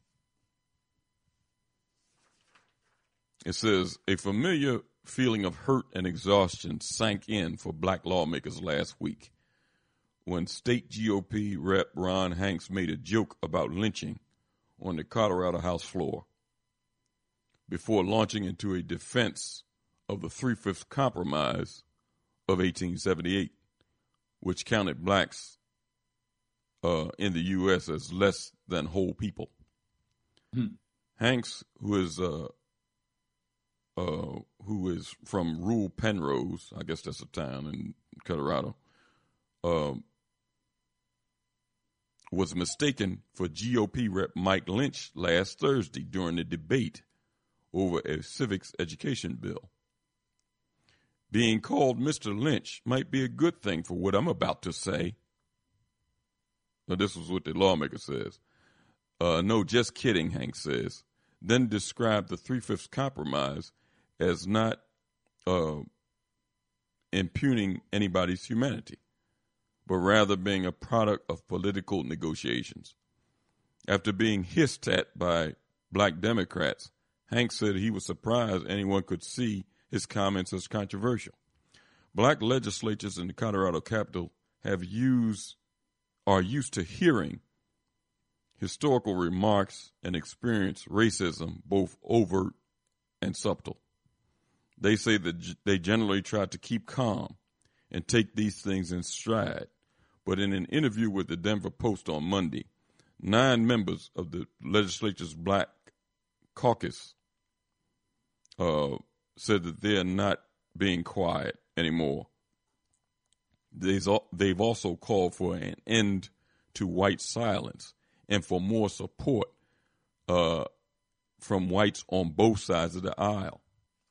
It says, a familiar feeling of hurt and exhaustion sank in for black lawmakers last week when state G O P Rep Ron Hanks made a joke about lynching on the Colorado House floor before launching into a defense of the Three-Fifths Compromise of eighteen seventy-eight, which counted blacks uh, in the U S as less than whole people. Hmm. Hanks, who is uh, uh, who is from rural Penrose, I guess that's a town in Colorado, uh, was mistaken for G O P Rep Mike Lynch last Thursday during the debate over a civics education bill. Being called Mister Lynch might be a good thing for what I'm about to say. Now, this was what the lawmaker says. Uh, no, just kidding, Hank says. Then described the Three-Fifths Compromise as not uh, impugning anybody's humanity, but rather being a product of political negotiations. After being hissed at by black Democrats, Hank said he was surprised anyone could see his comments as controversial. Black legislatures in the Colorado Capitol have used, are used to hearing historical remarks and experience racism, both overt and subtle. They say that they generally try to keep calm and take these things in stride. But in an interview with the Denver Post on Monday, nine members of the legislature's Black Caucus uh, said that they're not being quiet anymore. They've also called for an end to white silence and for more support uh, from whites on both sides of the aisle.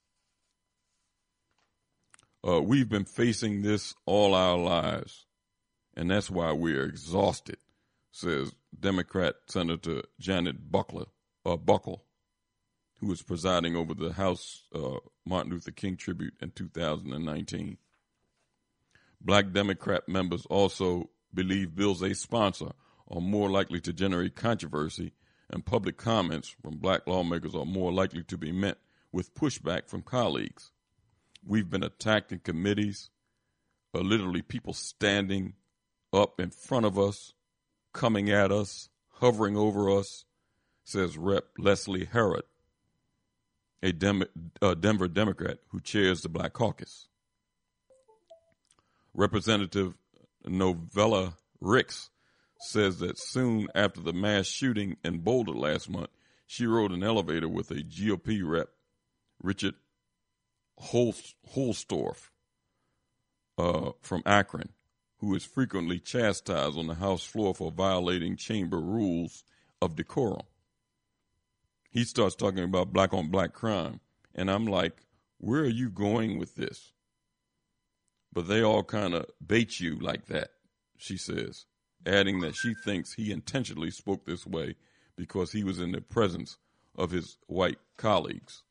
Uh, we've been facing this all our lives, and that's why we're exhausted, says Democrat Senator Janet Buckler, uh, Buckle, who was presiding over the House uh, Martin Luther King tribute in two thousand nineteen. Black Democrat members also believe bills they sponsor are more likely to generate controversy, and public comments from black lawmakers are more likely to be met with pushback from colleagues. We've been attacked in committees, uh, literally people standing up in front of us, coming at us, hovering over us, says Representative Leslie Herod, a Dem- uh, Denver Democrat who chairs the Black Caucus. Representative Novella Ricks says that soon after the mass shooting in Boulder last month, she rode an elevator with a G O P rep, Richard Holst, Holstorf, uh, from Akron, who is frequently chastised on the House floor for violating chamber rules of decorum. He starts talking about black-on-black crime, and I'm like, where are you going with this? But they all kind of bait you like that, she says, adding that she thinks he intentionally spoke this way because he was in the presence of his white colleagues.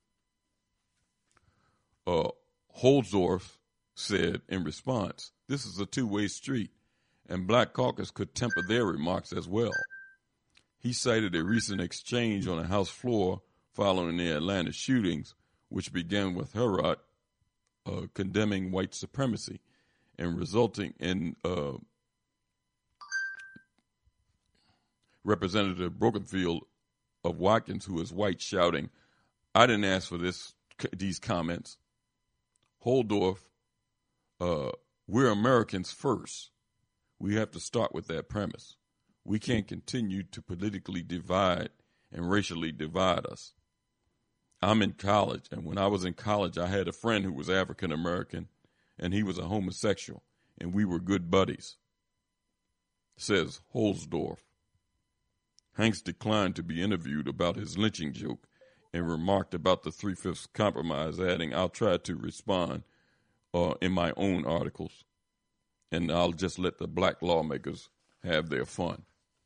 Uh, Holsdorf said in response, this is a two-way street, and Black Caucus could temper their remarks as well. He cited a recent exchange on a House floor following the Atlanta shootings, which began with Herat uh, condemning white supremacy and resulting in uh, Representative Brokenfield of Watkins, who is white, shouting, I didn't ask for this these comments. Holsdorf, uh, we're Americans first. We have to start with that premise. We can't continue to politically divide and racially divide us. I'm in college, and when I was in college, I had a friend who was African American, and he was a homosexual, and we were good buddies, says Holsdorf. Hanks declined to be interviewed about his lynching joke and remarked about the three-fifths compromise, adding, I'll try to respond uh, in my own articles, and I'll just let the black lawmakers have their fun.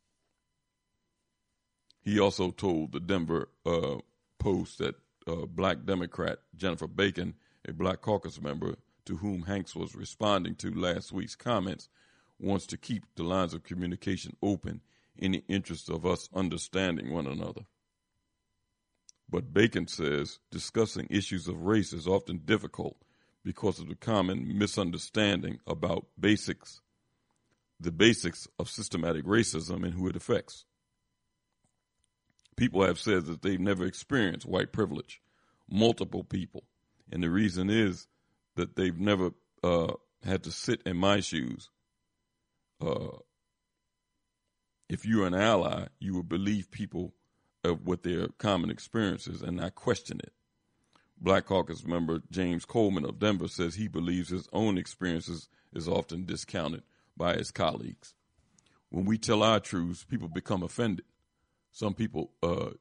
He also told the Denver uh, Post that uh, black Democrat Jennifer Bacon, a Black Caucus member to whom Hanks was responding to last week's comments, wants to keep the lines of communication open in the interest of us understanding one another. But Bacon says discussing issues of race is often difficult because of the common misunderstanding about basics, the basics of systematic racism and who it affects. People have said that they've never experienced white privilege, multiple people, and the reason is that they've never uh, had to sit in my shoes. Uh, if you're an ally, you will believe people of what their common experiences and not question it. Black Caucus member James Coleman of Denver says he believes his own experiences is often discounted by his colleagues. When we tell our truths, people become offended. Some people, uh,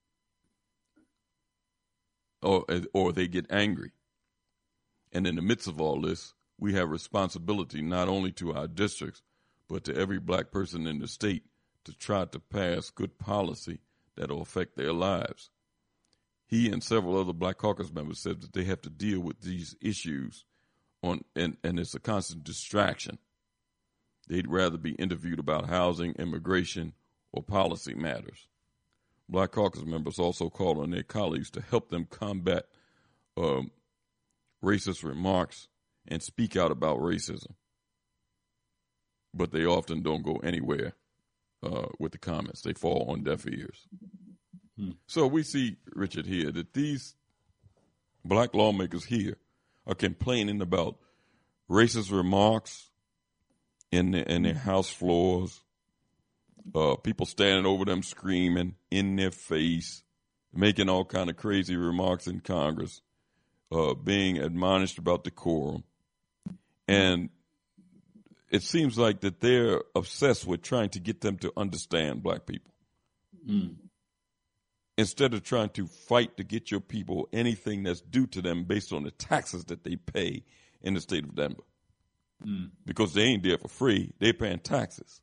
or or they get angry. And in the midst of all this, we have responsibility not only to our districts, but to every black person in the state to try to pass good policy that will affect their lives. He and several other Black Caucus members said that they have to deal with these issues, on and, and it's a constant distraction. They'd rather be interviewed about housing, immigration, or policy matters. Black Caucus members also called on their colleagues to help them combat um, racist remarks and speak out about racism. But they often don't go anywhere uh, with the comments. They fall on deaf ears. Hmm. So we see, Richard, here that these black lawmakers here are complaining about racist remarks in, the, in their House floors, uh, people standing over them screaming in their face, making all kind of crazy remarks in Congress, uh, being admonished about decorum. And it seems like that they're obsessed with trying to get them to understand black people. Mm. Instead of trying to fight to get your people anything that's due to them based on the taxes that they pay in the state of Denver. Mm. Because they ain't there for free. They're paying taxes.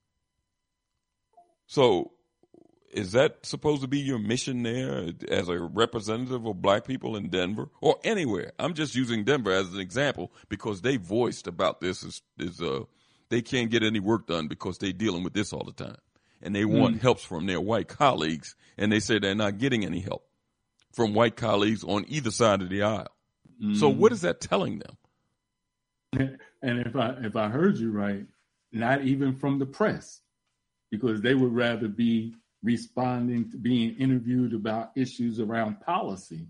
So is that supposed to be your mission there as a representative of black people in Denver or anywhere? I'm just using Denver as an example because they voiced about this is, is uh, they can't get any work done because they're dealing with this all the time. And they want mm. help from their white colleagues, and they say they're not getting any help from white colleagues on either side of the aisle. Mm. So what is that telling them? And if I if I heard you right, not even from the press, because they would rather be responding to being interviewed about issues around policy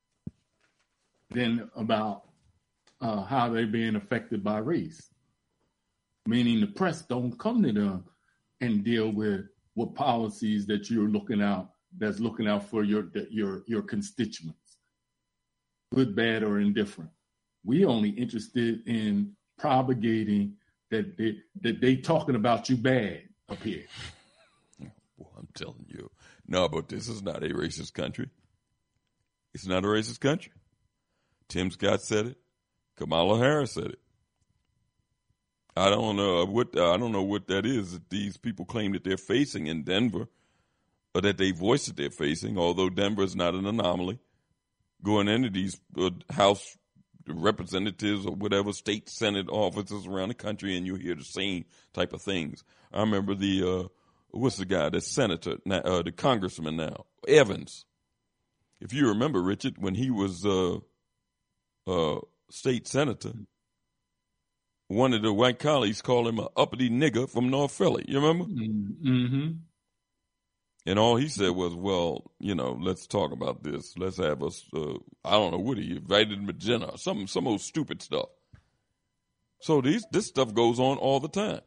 than about uh, how they're being affected by race. Meaning the press don't come to them and deal with what policies that you're looking out that's looking out for your your your constituents, good, bad, or indifferent. We only interested in propagating that they that they talking about you bad up here. Well, I'm telling you, no, but this is not a racist country. It's not a racist country. Tim Scott said it. Kamala Harris said it. I don't know what uh, I don't know what that is that these people claim that they're facing in Denver, or that they voiced that they're facing. Although Denver is not an anomaly, going into these uh, House representatives or whatever state senate offices around the country, and you hear the same type of things. I remember the uh, what's the guy, the senator, uh, the congressman now, Evans. If you remember, Richard, when he was uh, uh, state senator, one of the white colleagues called him an uppity nigger from North Philly. You remember? Mm-hmm. And all he said was, well, you know, let's talk about this. Let's have us, uh, I don't know, what he invited Magenta or some, some old stupid stuff. So these this stuff goes on all the time.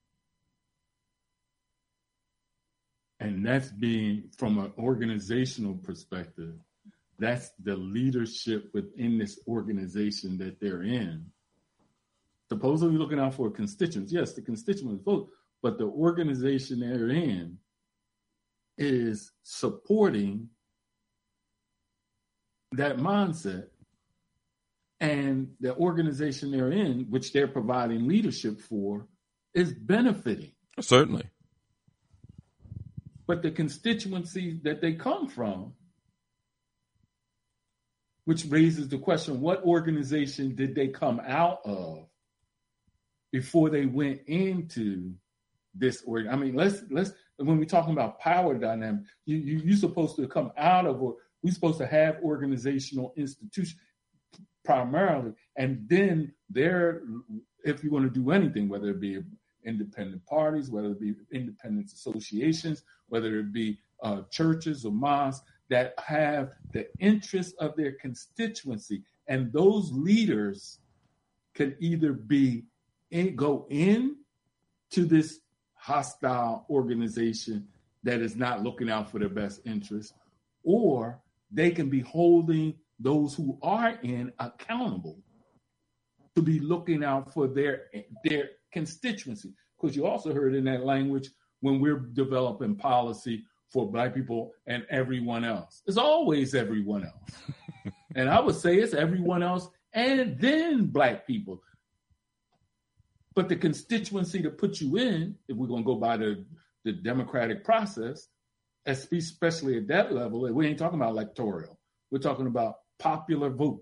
And that's being, from an organizational perspective, that's the leadership within this organization that they're in. Supposedly looking out for constituents. Yes, the constituents vote, but the organization they're in is supporting that mindset, and the organization they're in, which they're providing leadership for, is benefiting. Certainly. But the constituency that they come from, which raises the question, what organization did they come out of before they went into this org? I mean, let's let's when we're talking about power dynamic, you, you you're supposed to come out of, or we're supposed to have organizational institutions primarily, and then there, if you want to do anything, whether it be independent parties, whether it be independent associations, whether it be uh, churches or mosques that have the interests of their constituency, and those leaders can either be in, go in to this hostile organization that is not looking out for their best interests, or they can be holding those who are in accountable to be looking out for their their constituency. Because you also heard in that language, when we're developing policy for Black people and everyone else, it's always everyone else. And I would say it's everyone else and then Black people. But the constituency to put you in, if we're going to go by the, the democratic process, especially at that level, we ain't talking about electoral. We're talking about popular vote.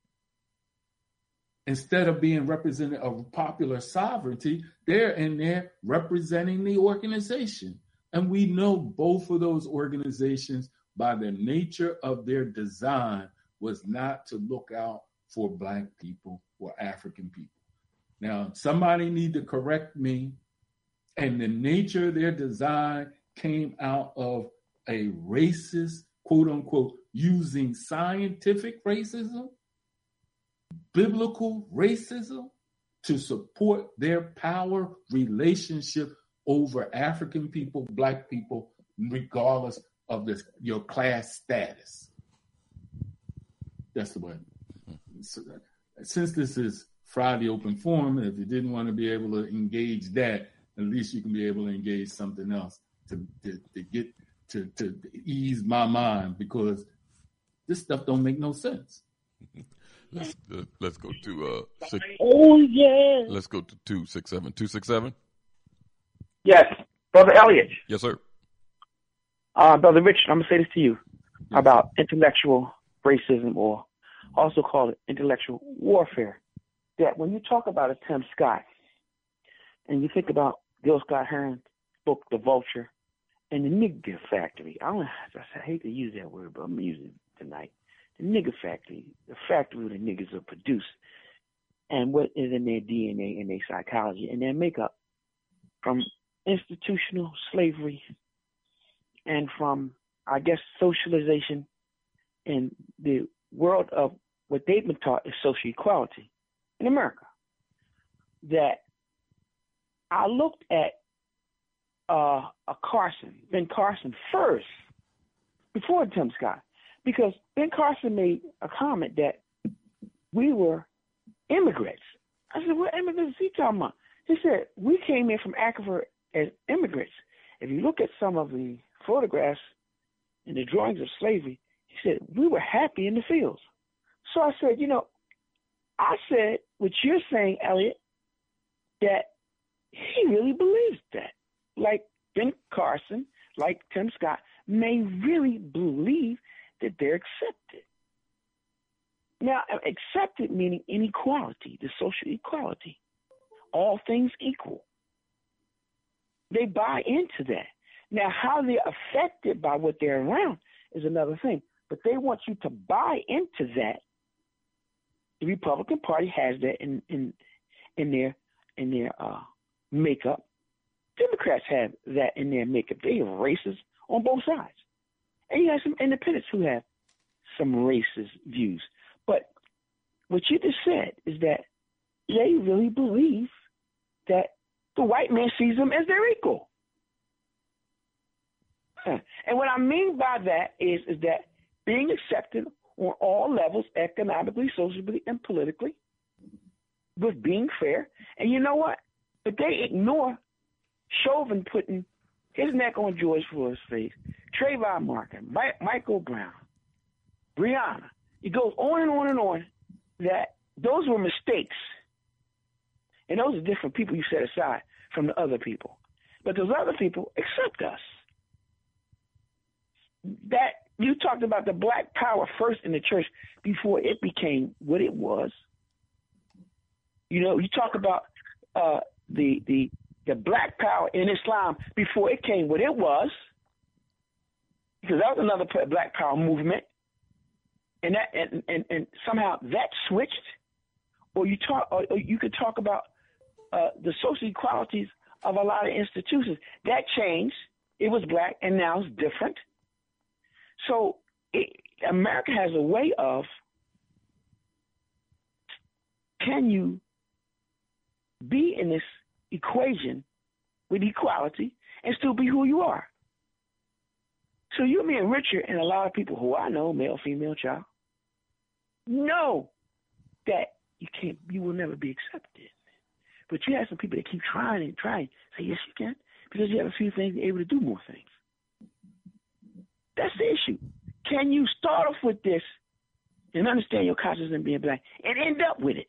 Instead of being representative of popular sovereignty, they're in there representing the organization. And we know both of those organizations, by the nature of their design, was not to look out for Black people or African people. Now, somebody need to correct me. And the nature of their design came out of a racist, quote unquote, using scientific racism, biblical racism to support their power relationship over African people, Black people, regardless of this, your class status. That's the way. So, since this is Friday Open Forum, if you didn't want to be able to engage that, at least you can be able to engage something else to, to, to get to, to ease my mind, because this stuff don't make no sense. Let's uh, let's go to uh. Six, oh yeah. Let's go to two six seven two six seven. Yes, Brother Elliott. Yes, sir. Uh, Brother Rich, I'm gonna say this to you yes. about intellectual racism, or also called intellectual warfare. That when you talk about a Tim Scott, and you think about Gil Scott-Heron's book, The Vulture, and the Nigger Factory. I don't. I hate to use that word, but I'm gonna use it tonight. The nigger factory, the factory where the niggers are produced, and what is in their D N A and their psychology and their makeup, from institutional slavery and from, I guess, socialization in the world of what they've been taught is social equality in America. That I looked at uh, a Carson, Ben Carson first, before Tim Scott, because Ben Carson made a comment that we were immigrants. I said, what immigrants is he talking about? He said, we came in from Africa as immigrants. If you look at some of the photographs and the drawings of slavery, he said, we were happy in the fields. So I said, you know, I said what you're saying, Elliot, that he really believes that. Like Ben Carson, like Tim Scott, may really believe that they're accepted. Now, accepted meaning inequality, the social equality, all things equal. They buy into that. Now, how they're affected by what they're around is another thing. But they want you to buy into that. The Republican Party has that in in, in their in their uh, makeup. Democrats have that in their makeup. They have racists on both sides. And you have some independents who have some racist views. But what you just said is that they really believe that the white man sees them as their equal. And what I mean by that is, is that being accepted on all levels, economically, socially, and politically, with being fair. And you know what? But they ignore Chauvin putting his neck on George Floyd's face, Trayvon Martin, Mike, Michael Brown, Breonna. It goes on and on and on that those were mistakes. And those are different people you set aside from the other people. But those other people accept us. That you talked about the black power first in the church before it became what it was. You know, you talk about uh, the the the black power in Islam before it came what it was, because that was another black power movement, and that and, and, and somehow that switched. Or you talk, or, or you could talk about uh, the social equalities of a lot of institutions that changed. It was black, and now it's different. So it, America has a way of, can you be in this equation with equality and still be who you are? So you, me, and Richard, and a lot of people who I know, male, female, child, know that you can't, you will never be accepted. But you have some people that keep trying and trying. Say, yes, you can, because you have a few things, you're able to do more things. That's the issue. Can you start off with this and understand your consciousness and being black and end up with it?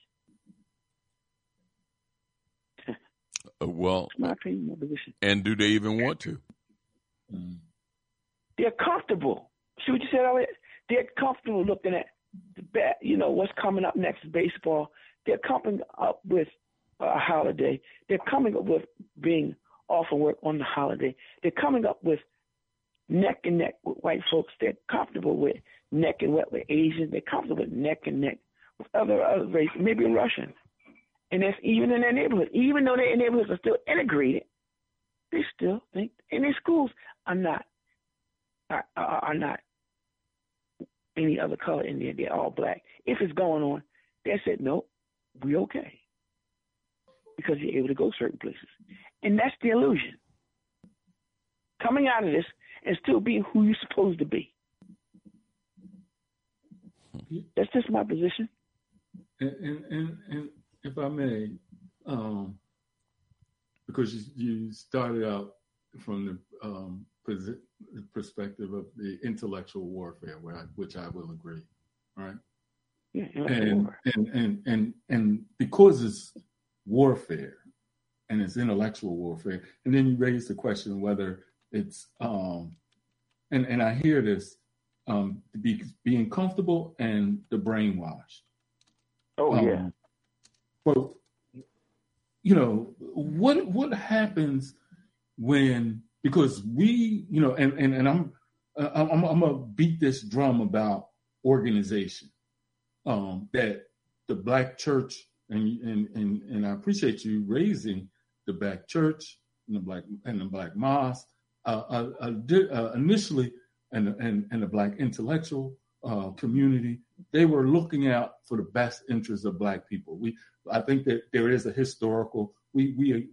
Uh, well, That's my opinion, my position. And do they even want to? They're comfortable. See what you said earlier? They're comfortable looking at the bat, you know, what's coming up next, baseball. They're coming up with a holiday. They're coming up with being off of work on the holiday. They're coming up with neck and neck with white folks. They're comfortable with neck and neck with Asians. They're comfortable with neck and neck with other other races, maybe Russian. And that's even in their neighborhood. Even though their neighborhoods are still integrated, they still think, and their schools are not are, are not any other color in there. They're all black. If it's going on, they said, no, we okay. Because you're able to go certain places. And that's the illusion. Coming out of this and still being who you're supposed to be. That's just my position. And and, and, and if I may, um, because you, you started out from the um, pos- perspective of the intellectual warfare, where I, which I will agree, right? Yeah, and, and and and and because it's warfare and it's intellectual warfare, and then you raise the question whether it's um, and and I hear this um, be, being comfortable and the brainwash. Oh um, yeah. But you know what what happens when, because we you know and and, and I'm, uh, I'm I'm gonna beat this drum about organization, um, that the black church and and and and I appreciate you raising the black church and the black and the black mosque uh, uh, uh, uh, initially and and and the black intellectual uh, community. They were looking out for the best interests of black people. We I think that there is a historical we we we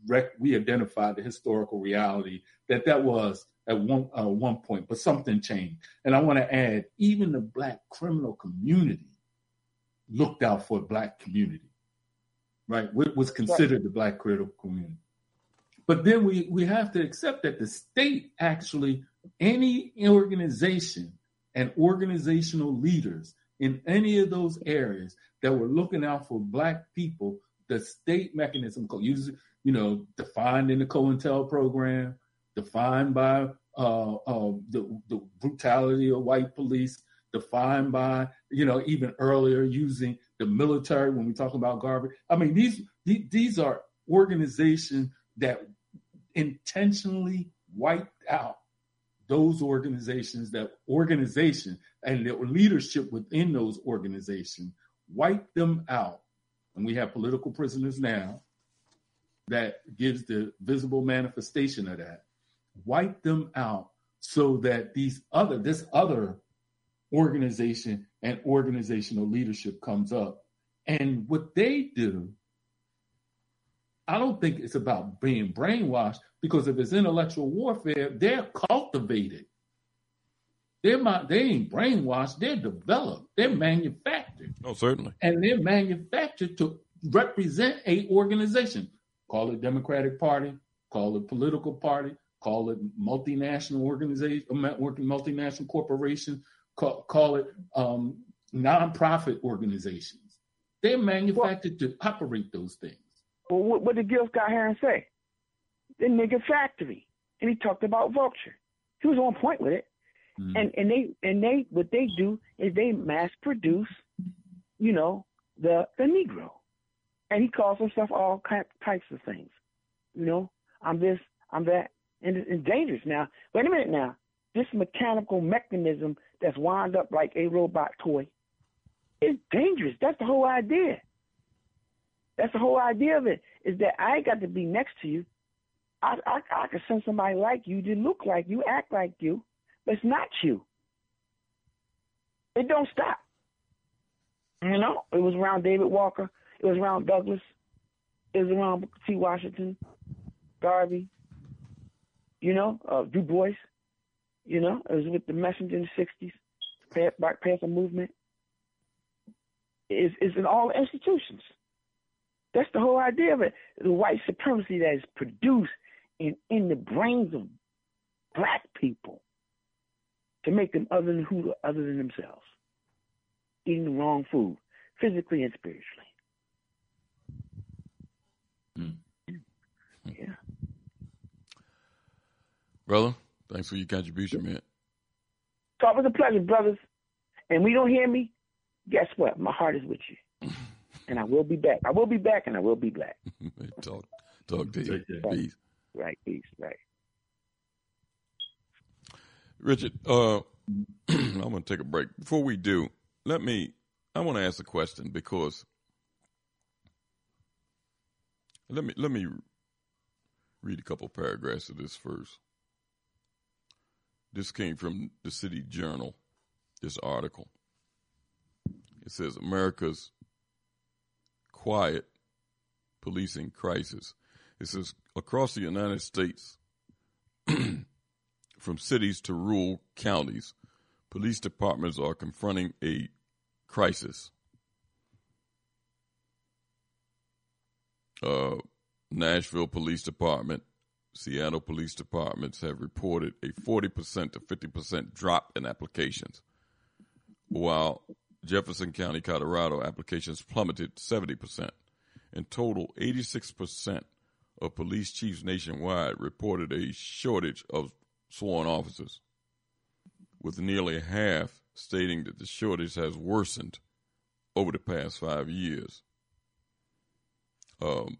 rec- we identified the historical reality that that was at one uh, one point, but something changed. And I want to add, even the black criminal community looked out for the black community, right? What was considered the black critical community. But then we, we have to accept that the state actually, any organization and organizational leaders in any of those areas that were looking out for black people, the state mechanism, you know, defined in the COINTEL program, defined by uh, uh, the, the brutality of white police, defined by, you know, even earlier using the military when we talk about garbage. I mean, these these are organizations that intentionally wiped out those organizations, that organization and the leadership within those organizations, wiped them out. And we have political prisoners now that gives the visible manifestation of that. Wipe them out so that these other, this other organization and organizational leadership comes up. And what they do, I don't think it's about being brainwashed, because if it's intellectual warfare, they're cultivated. They're not, they ain't brainwashed, they're developed, they're manufactured. Oh, certainly. And they're manufactured to represent a organization. Call it Democratic Party, call it political party, call it multinational organization, multinational corporation, call, call it um, nonprofit organizations. They're manufactured well, to operate those things. Well, what, what did Gil Scott-Heron say? The nigger factory. And he talked about vulture. He was on point with it. Mm. And and they and they what they do is they mass produce, you know, the the Negro. And he calls himself all types of things. You know, I'm this, I'm that. And it's dangerous. Now, wait a minute now. This mechanical mechanism that's wound up like a robot toy is dangerous. That's the whole idea. That's the whole idea of it, is that I ain't got to be next to you. I, I, I can send somebody like you to look like you, act like you, but it's not you. It don't stop. You know, it was around David Walker. It was around Douglas. It was around Booker T. Washington, Garvey, you know, uh, Du Bois. You know, it was with the Messenger in the sixties, Black Panther movement. It's, it's in all institutions. That's the whole idea of it. The white supremacy that is produced in, in the brains of black people to make them other than who other than themselves. Eating the wrong food, physically and spiritually. Mm. Yeah. Brother, thanks for your contribution, man. So it was a pleasure, brothers. And we don't hear me, guess what? My heart is with you. And I will be back. I will be back, and I will be black. talk, talk to you. Right. Peace. Right, peace, right. Richard, uh, I'm going to take a break. Before we do, let me, I want to ask a question, because let me, let me read a couple paragraphs of this first. This came from the City Journal, this article. It says, America's quiet policing crisis. It says, across the United States, from cities to rural counties, police departments are confronting a crisis. Uh, Nashville Police Department, Seattle Police Departments have reported a forty percent to fifty percent drop in applications, while Jefferson County, Colorado, applications plummeted seventy percent. In total, eighty-six percent of police chiefs nationwide reported a shortage of sworn officers, with nearly half stating that the shortage has worsened over the past five years. Um,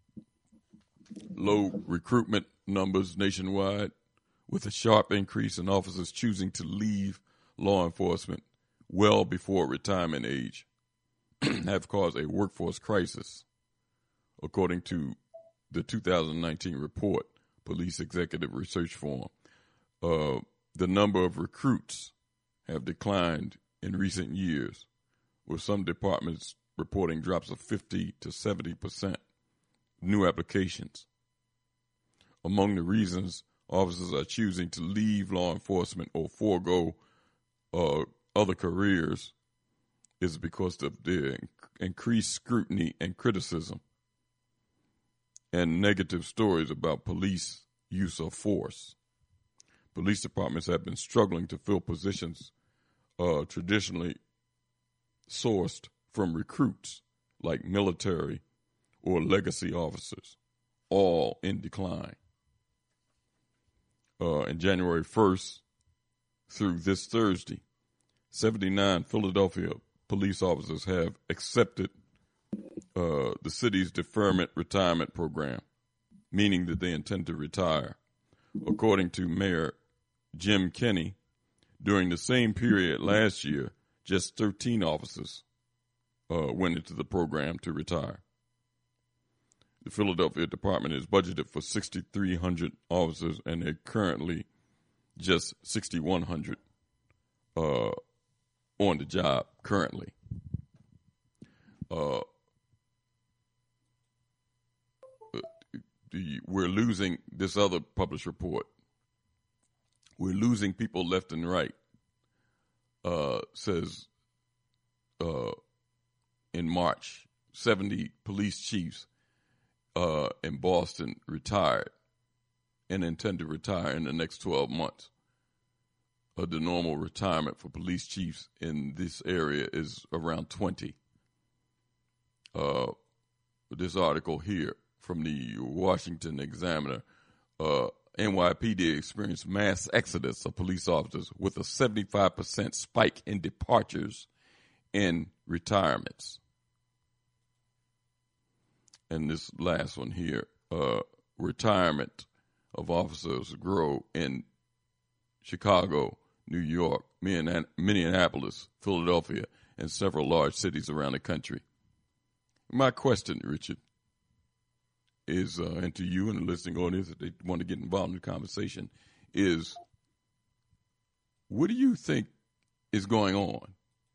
low recruitment numbers nationwide, with a sharp increase in officers choosing to leave law enforcement well before retirement age, have caused a workforce crisis, according to the two thousand nineteen report, Police Executive Research Forum. Uh, the number of recruits have declined in recent years, with some departments reporting drops of fifty to seventy percent new applications among the reasons officers are choosing to leave law enforcement or forego uh, other careers is because of the increased scrutiny and criticism and negative stories about police use of force. Police departments have been struggling to fill positions uh, traditionally sourced from recruits like military or legacy officers, all in decline. Uh, in January first through this Thursday, seventy-nine Philadelphia police officers have accepted uh, the city's deferment retirement program, meaning that they intend to retire. According to Mayor Jim Kenney, during the same period last year, just thirteen officers uh, went into the program to retire. The Philadelphia department is budgeted for sixty-three hundred officers, and they're currently just sixty-one hundred uh, on the job currently. Uh, we're losing this other published report. We're losing people left and right, uh, says uh, in March, seventy police chiefs Uh, in Boston retired and intend to retire in the next twelve months. Uh, the normal retirement for police chiefs in this area is around twenty. Uh, this article here from the Washington Examiner, uh, N Y P D experienced mass exodus of police officers with a seventy-five percent spike in departures and retirements. And this last one here, uh, retirement of officers grow in Chicago, New York, Minneapolis, Philadelphia, and several large cities around the country. My question, Richard, is, uh, and to you and the listening audience, if they want to get involved in the conversation, is what do you think is going on?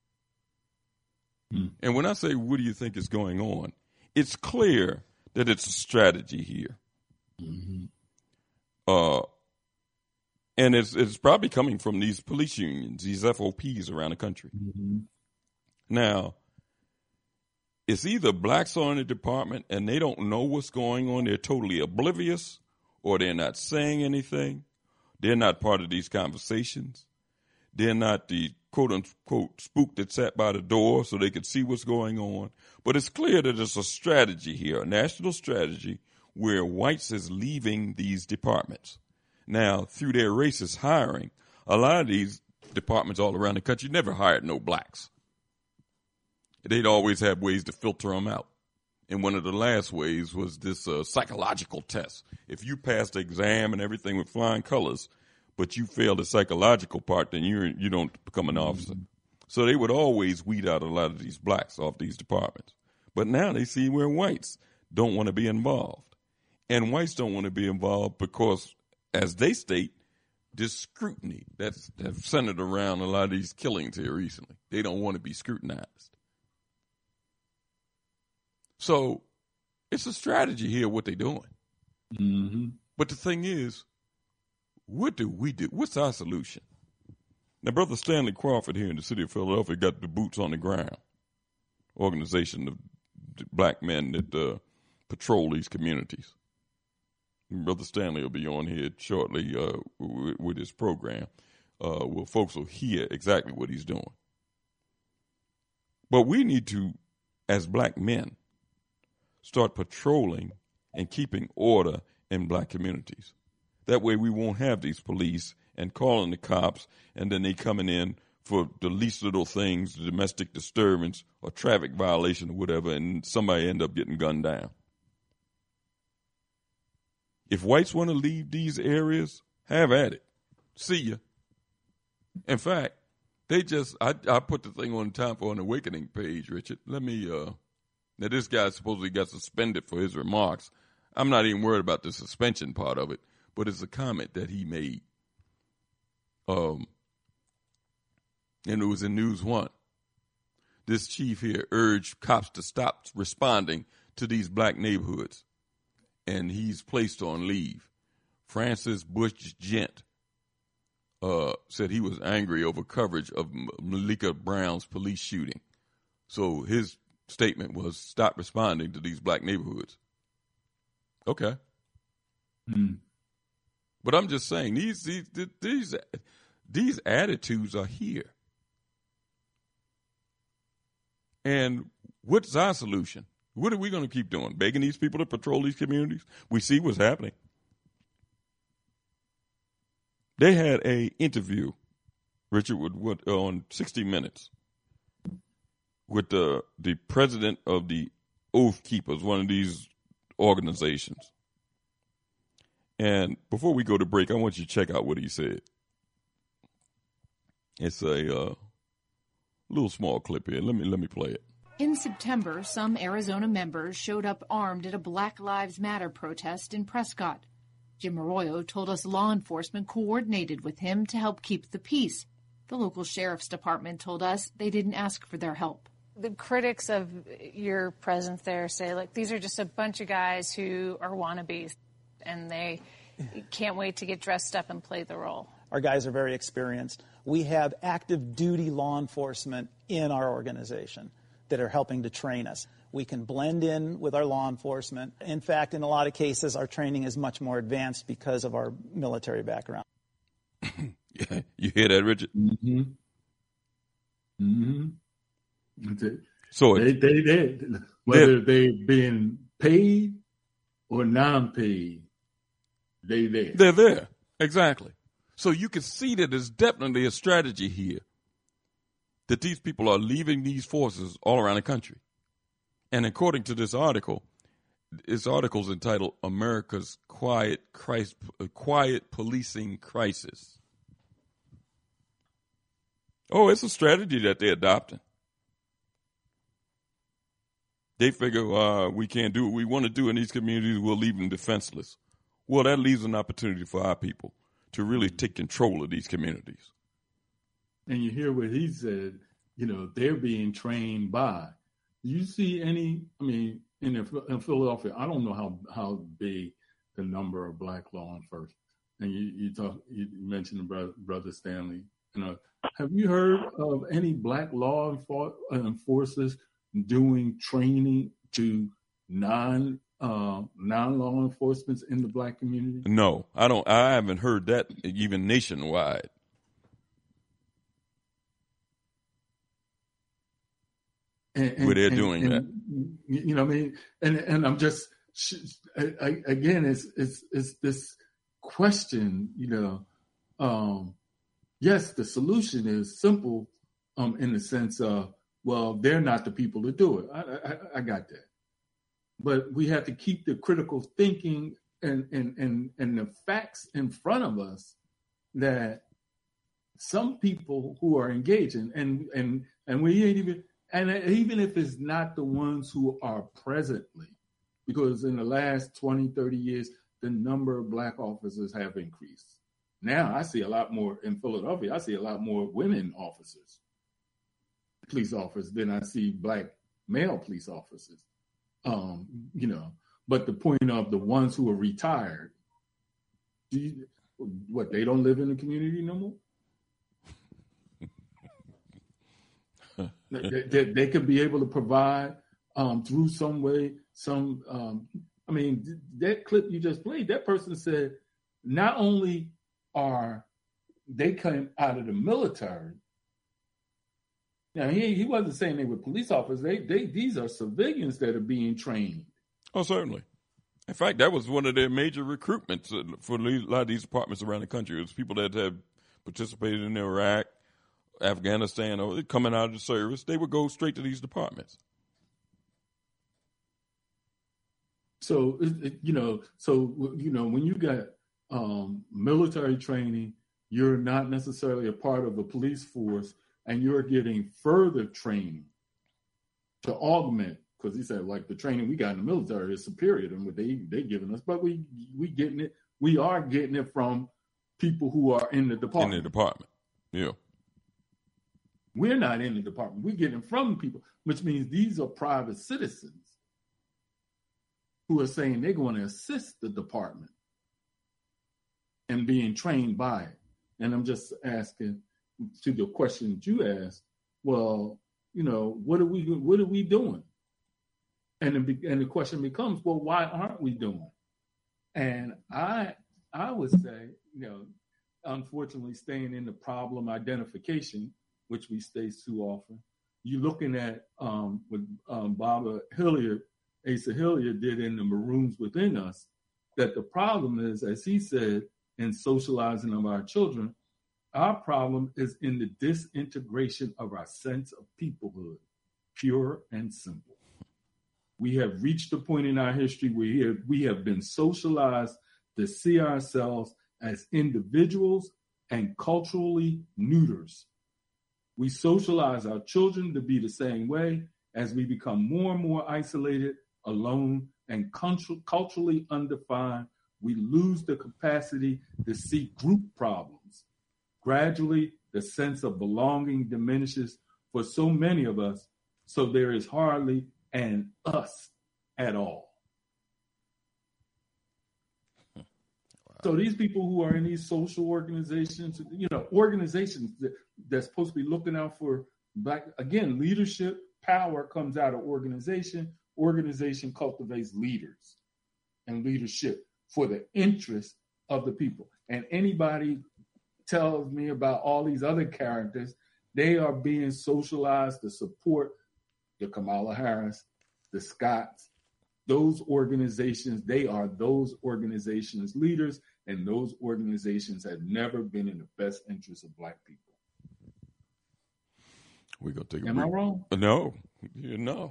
Hmm. And when I say what do you think is going on, it's clear that it's a strategy here. Mm-hmm. Uh, and it's it's probably coming from these police unions, these F O Ps around the country. Mm-hmm. Now, it's either blacks are in the department and they don't know what's going on, they're totally oblivious, or they're not saying anything, they're not part of these conversations, they're not the quote-unquote spook that sat by the door so they could see what's going on. But it's clear that it's a strategy here, a national strategy where whites is leaving these departments. Now, through their racist hiring, a lot of these departments all around the country never hired no blacks. They'd always have ways to filter them out. And one of the last ways was this uh, psychological test. If you passed the exam and everything with flying colors, but you fail the psychological part, then you you don't become an officer. Mm-hmm. So they would always weed out a lot of these blacks off these departments. But now they see where whites don't want to be involved. And whites don't want to be involved because, as they state, this scrutiny that's, that's centered around a lot of these killings here recently. They don't want to be scrutinized. So it's a strategy here, what they're doing. Mm-hmm. But the thing is, what do we do? What's our solution? Now, Brother Stanley Crawford here in the city of Philadelphia got the Boots on the Ground organization of black men that uh, patrol these communities. And Brother Stanley will be on here shortly uh, with, with his program uh, where folks will hear exactly what he's doing. But we need to, as black men, start patrolling and keeping order in black communities. That way we won't have these police and calling the cops and then they coming in for the least little things, the domestic disturbance or traffic violation or whatever, and somebody end up getting gunned down. If whites want to leave these areas, have at it. See ya. In fact, they just, I, I put the thing on Time for an Awakening page, Richard. Let me, uh, now this guy supposedly got suspended for his remarks. I'm not even worried about the suspension part of it, but it's a comment that he made. Um, and it was in News One. This chief here urged cops to stop responding to these black neighborhoods, and he's placed on leave Francis Bush Gent, uh, said he was angry over coverage of Malika Brown's police shooting. So his statement was, stop responding to these black neighborhoods. Okay. Mm. But I'm just saying, these, these, these, these attitudes are here. And what's our solution? What are we going to keep doing? Begging these people to patrol these communities? We see what's happening. They had a interview, Richard, with, with, on sixty minutes with the the president of the Oath Keepers, one of these organizations. And before we go to break, I want you to check out what he said. It's a uh, little small clip here. Let me let me play it. In September, some Arizona members showed up armed at a Black Lives Matter protest in Prescott. Jim Arroyo told us law enforcement coordinated with him to help keep the peace. The local sheriff's department told us they didn't ask for their help. The critics of your presence there say, like, these are just a bunch of guys who are wannabes, and they can't wait to get dressed up and play the role. Our guys are very experienced. We have active duty law enforcement in our organization that are helping to train us. We can blend in with our law enforcement. In fact, in a lot of cases, our training is much more advanced because of our military background. Yeah, you hear that, Richard? Mm-hmm. Mm-hmm. That's it. So they, they, they, whether they're being paid or non-paid, they there. They're there. Exactly. So you can see that there's definitely a strategy here that these people are leaving these forces all around the country. And according to this article, this article is entitled America's Quiet, Christ, Quiet Policing Crisis. Oh, it's a strategy that they're adopting. They figure uh, we can't do what we want to do in these communities, we'll leave them defenseless. Well, that leaves an opportunity for our people to really take control of these communities. And you hear what he said, you know, they're being trained by. Do you see any, I mean, in, in Philadelphia, I don't know how, how big the number of black law enforcement. And you, you talk, you mentioned brother, brother Stanley. You know, have you heard of any black law enforcers doing training to non uh, non law enforcement in the black community? No, I don't. I haven't heard that even nationwide. And, and, where they're and, doing and, that, you know what I mean? And and I'm just I, I, again, it's it's it's this question, you know. Um, yes, the solution is simple, um, in the sense of, well, they're not the people to do it. I, I, I got that, but we have to keep the critical thinking and and and and the facts in front of us that some people who are engaging and and and we ain't even. And even if it's not the ones who are presently, because in the last twenty, thirty years, the number of black officers have increased. Now I see a lot more in Philadelphia. I see a lot more women officers, police officers, than I see black male police officers. Um, you know, but the point of the ones who are retired, do you, what, they don't live in the community no more? they, they, they could be able to provide um, through some way, some, um, I mean, that clip you just played, that person said, not only are they came out of the military, now he, he wasn't saying they were police officers, they, they, these are civilians that are being trained. Oh, certainly. In fact, that was one of their major recruitments for a lot of these departments around the country. It was people that had participated in Iraq, Afghanistan, or coming out of the service. They would go straight to these departments. So, you know, so, you know, when you got um, military training, you're not necessarily a part of the police force, and you're getting further training to augment, because he said, like, the training we got in the military is superior than what they they giving us, but we we getting it, we are getting it from people who are in the department. In the department, yeah. We're not in the department. We're getting from people, which means these are private citizens who are saying they're going to assist the department. and being trained by it. And I'm just asking to the question that you asked, well, you know, what are we what are we doing? And the, and the question becomes, well, why aren't we doing? And I I would say, you know, unfortunately, staying in the problem identification, which we stay too often, you're looking at um, what um, Baba Hilliard, Asa Hilliard did in the Maroons Within Us, that the problem is, as he said, in socializing of our children, our problem is in the disintegration of our sense of peoplehood, pure and simple. We have reached a point in our history where we have, we have been socialized to see ourselves as individuals and culturally neuters. We socialize our children to be the same way. As we become more and more isolated, alone, and culturally undefined, we lose the capacity to see group problems. Gradually, the sense of belonging diminishes for so many of us, so there is hardly an us at all. Wow. So these people who are in these social organizations, you know, organizations that, that's supposed to be looking out for Black, again, leadership, power comes out of organization. Organization cultivates leaders and leadership for the interest of the people. And anybody tells me about all these other characters, they are being socialized to support the Kamala Harris, the Scotts, those organizations. They are those organizations' leaders, and those organizations have never been in the best interest of Black people. We're gonna take a Am brief, I wrong? No, you know.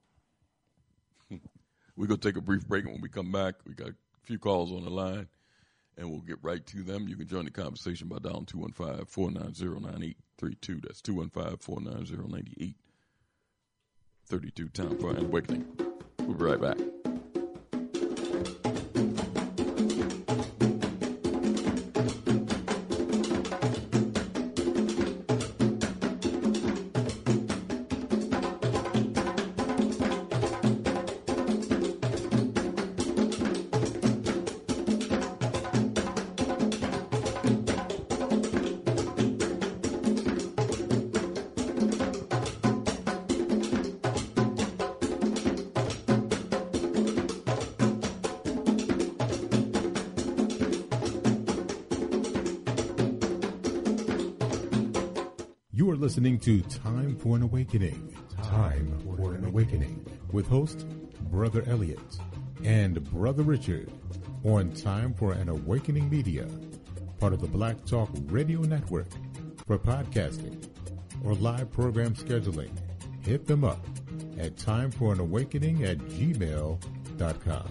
We're gonna take a brief break, and when we come back, we got a few calls on the line, and we'll get right to them. You can join the conversation by dialing two one five, four nine zero, nine eight three two. That's two one five, four nine zero, nine eight three two. Time for an Awakening. We'll be right back. You are listening to Time for an Awakening. Time for an Awakening with host Brother Elliot and Brother Richard on Time for an Awakening Media, part of the Black Talk Radio Network. For podcasting or live program scheduling, hit them up at timeforanawakening at gmail dot com.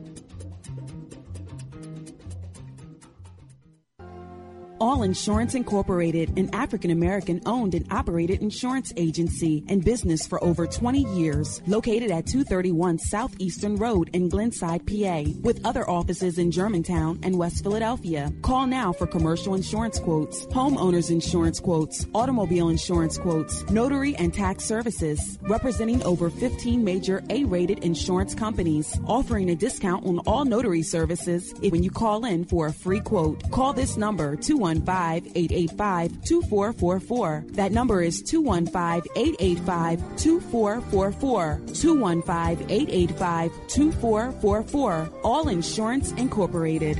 All Insurance Incorporated, an African-American owned and operated insurance agency and business for over twenty years, located at two thirty-one Southeastern Road in Glenside, P A, with other offices in Germantown and West Philadelphia. Call now for commercial insurance quotes, homeowners insurance quotes, automobile insurance quotes, notary and tax services, representing over fifteen major A-rated insurance companies, offering a discount on all notary services if when you call in for a free quote. Call this number, two one five, eight eight five, two four four four. That number is two one five, eight eight five, two four four four. two one five, eight eight five, two four four four. All Insurance Incorporated.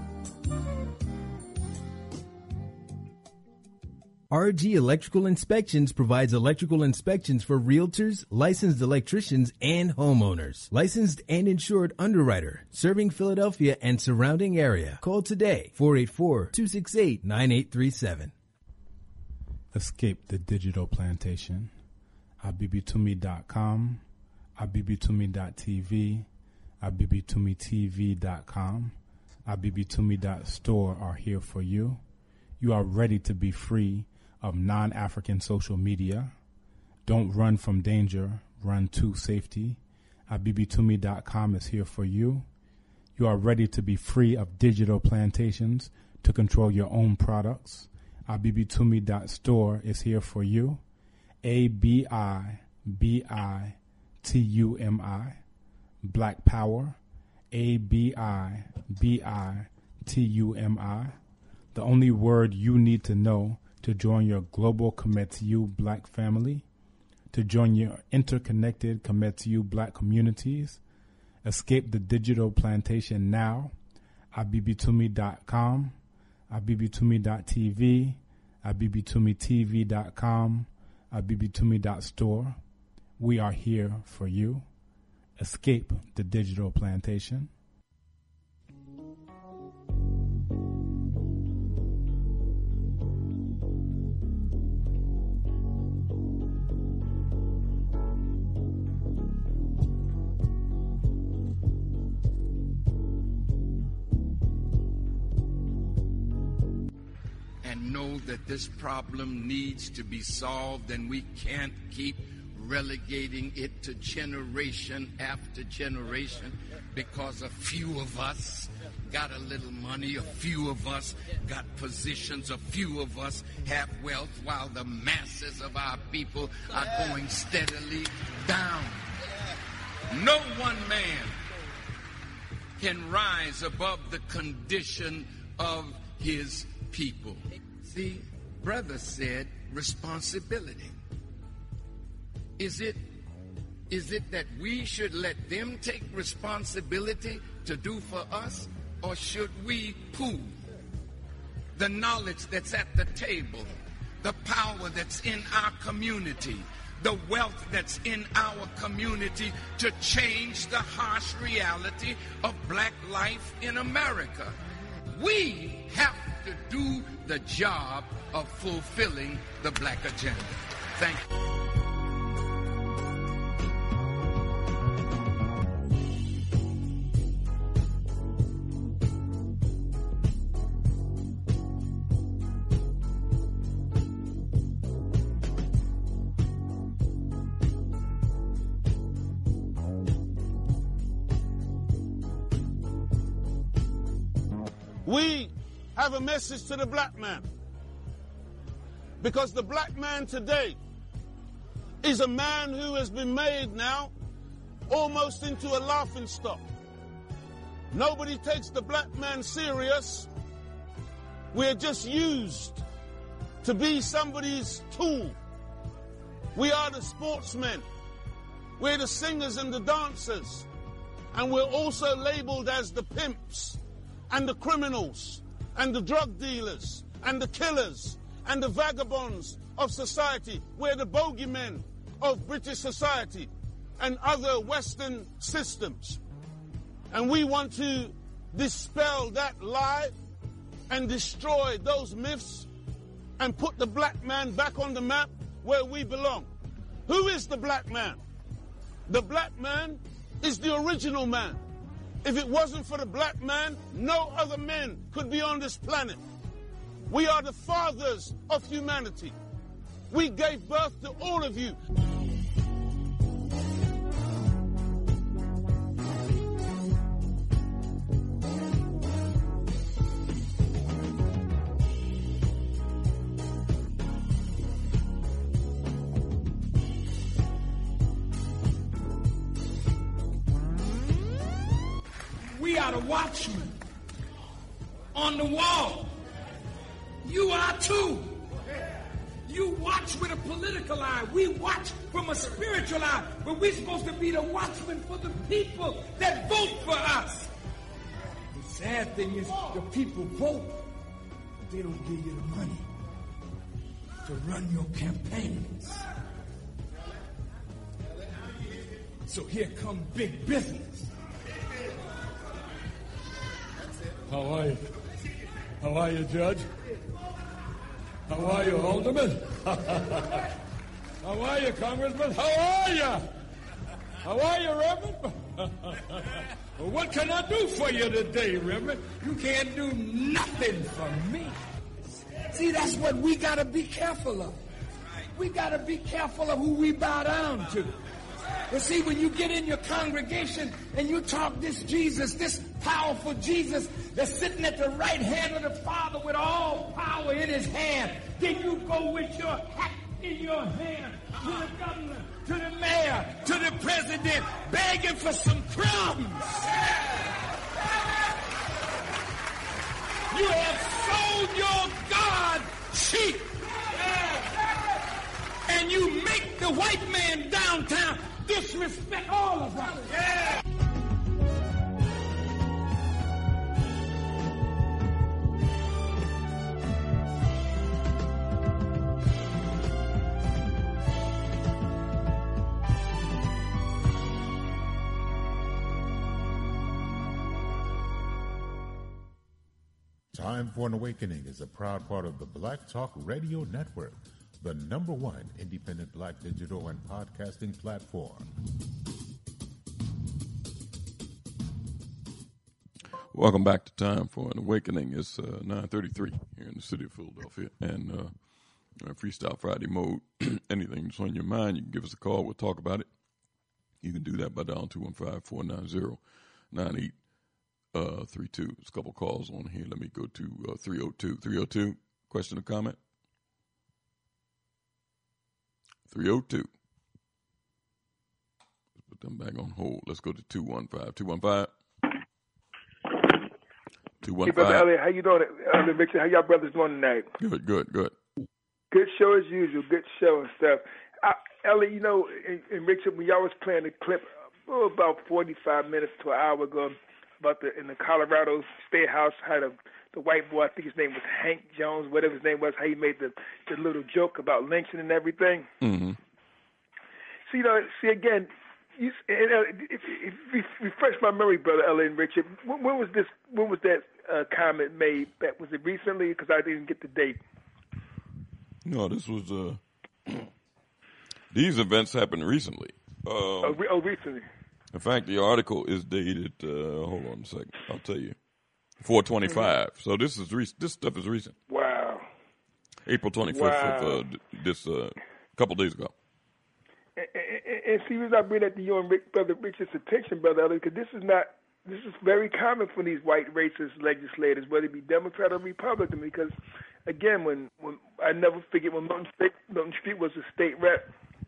R G Electrical Inspections provides electrical inspections for realtors, licensed electricians, and homeowners. Licensed and insured underwriter, serving Philadelphia and surrounding area. Call today, four eight four, two six eight, nine eight three seven. Escape the digital plantation. abibitumi dot com, abibitumi dot t v, abibitumi t v dot com, abibitumi dot store are here for you. You are ready to be free of non-African social media. Don't run from danger, run to safety. abibitumi dot com is here for you. You are ready to be free of digital plantations to control your own products. abibitumi dot store is here for you. A B I B I T U M I, Black Power. A B I B I T U M I, the only word you need to know to join your global Commit to You Black family, to join your interconnected Commit to You Black communities. Escape the digital plantation now. I B B Tumi dot com, I B B Tumi dot T V, I B B Tumi T V dot com, I B B Tumi dot store. We are here for you. Escape the digital plantation. And know that this problem needs to be solved, and we can't keep relegating it to generation after generation because a few of us got a little money, a few of us got positions, a few of us have wealth, while the masses of our people are going steadily down. No one man can rise above the condition of his people. See, brother said responsibility. Is it, is it that we should let them take responsibility to do for us, or should we pool the knowledge that's at the table, the power that's in our community, the wealth that's in our community to change the harsh reality of black life in America? We have to do the job of fulfilling the black agenda. Thank you. We have a message to the black man, because the black man today is a man who has been made now almost into a laughing stock. Nobody takes the black man serious. We're just used to be somebody's tool. We are the sportsmen. We're the singers and the dancers. And we're also labeled as the pimps and the criminals and the drug dealers and the killers and the vagabonds of society. We're the bogeymen of British society and other Western systems. And we want to dispel that lie and destroy those myths and put the black man back on the map where we belong. Who is the black man? The black man is the original man. If it wasn't for the black man, no other men could be on this planet. We are the fathers of humanity. We gave birth to all of you. We are the watchmen on the wall. You are too. You watch with a political eye. We watch from a spiritual eye. But we're supposed to be the watchmen for the people that vote for us. The sad thing is the people vote, but they don't give you the money to run your campaigns. So here come big business. How are you? How are you, Judge? How are you, Alderman? How are you, Congressman? How are you? How are you, Reverend? Well, what can I do for you today, Reverend? You can't do nothing for me. See, that's what we got to be careful of. We got to be careful of who we bow down to. You see, when you get in your congregation and you talk this Jesus, this powerful Jesus that's sitting at the right hand of the Father with all power in his hand, then you go with your hat in your hand to the governor, to the mayor, to the president, begging for some crumbs. You have sold your God cheap. And you make the white man downtown disrespect all of us. Yeah. Time for an Awakening is a proud part of the Black Talk Radio Network, the number one independent black digital and podcasting platform. Welcome back to Time for an Awakening. It's uh, nine thirty-three here in the city of Philadelphia. And uh, uh, Freestyle Friday mode, anything that's on your mind, you can give us a call. We'll talk about it. You can do that by dialing two one five, four nine zero, nine eight Uh, three two. There's a couple calls on here. Let me go to uh, three oh two. three oh two. Question or comment? three oh two. Let's put them back on hold. Let's go to two one five. two one five. two one five. Hey, Brother Elliot, how you doing? Elliot Richard, how y'all brothers doing tonight? Good, good, good. Good show as usual. Good show and stuff. I, Elliot, you know, and, and Richard, when y'all was playing the clip oh, about forty-five minutes to an hour ago, about the in the Colorado State House, how the, the white boy, I think his name was Hank Jones, whatever his name was, how he made the, the little joke about lynching and everything. Mm-hmm. So, you know, see, again, you, if, if, if refresh my memory, Brother Ella and Richard, when, when was this, when was that uh, comment made? That, was it recently? Because I didn't get the date. No, this was, uh, these events happened recently. Um, oh, re- oh, recently. In fact, the article is dated, uh, hold on a second, I'll tell you, four twenty-five. Mm-hmm. So this is re- this stuff is recent. Wow. April twenty-fifth wow. of uh, this uh, couple days ago. And, and, and see, I bring that to you and Rick, Brother Richard's attention, Brother Elliot, because this is not, this is very common for these white racist legislators, whether it be Democrat or Republican, because, again, when, when I never forget when Milton Street, Milton Street was a state rep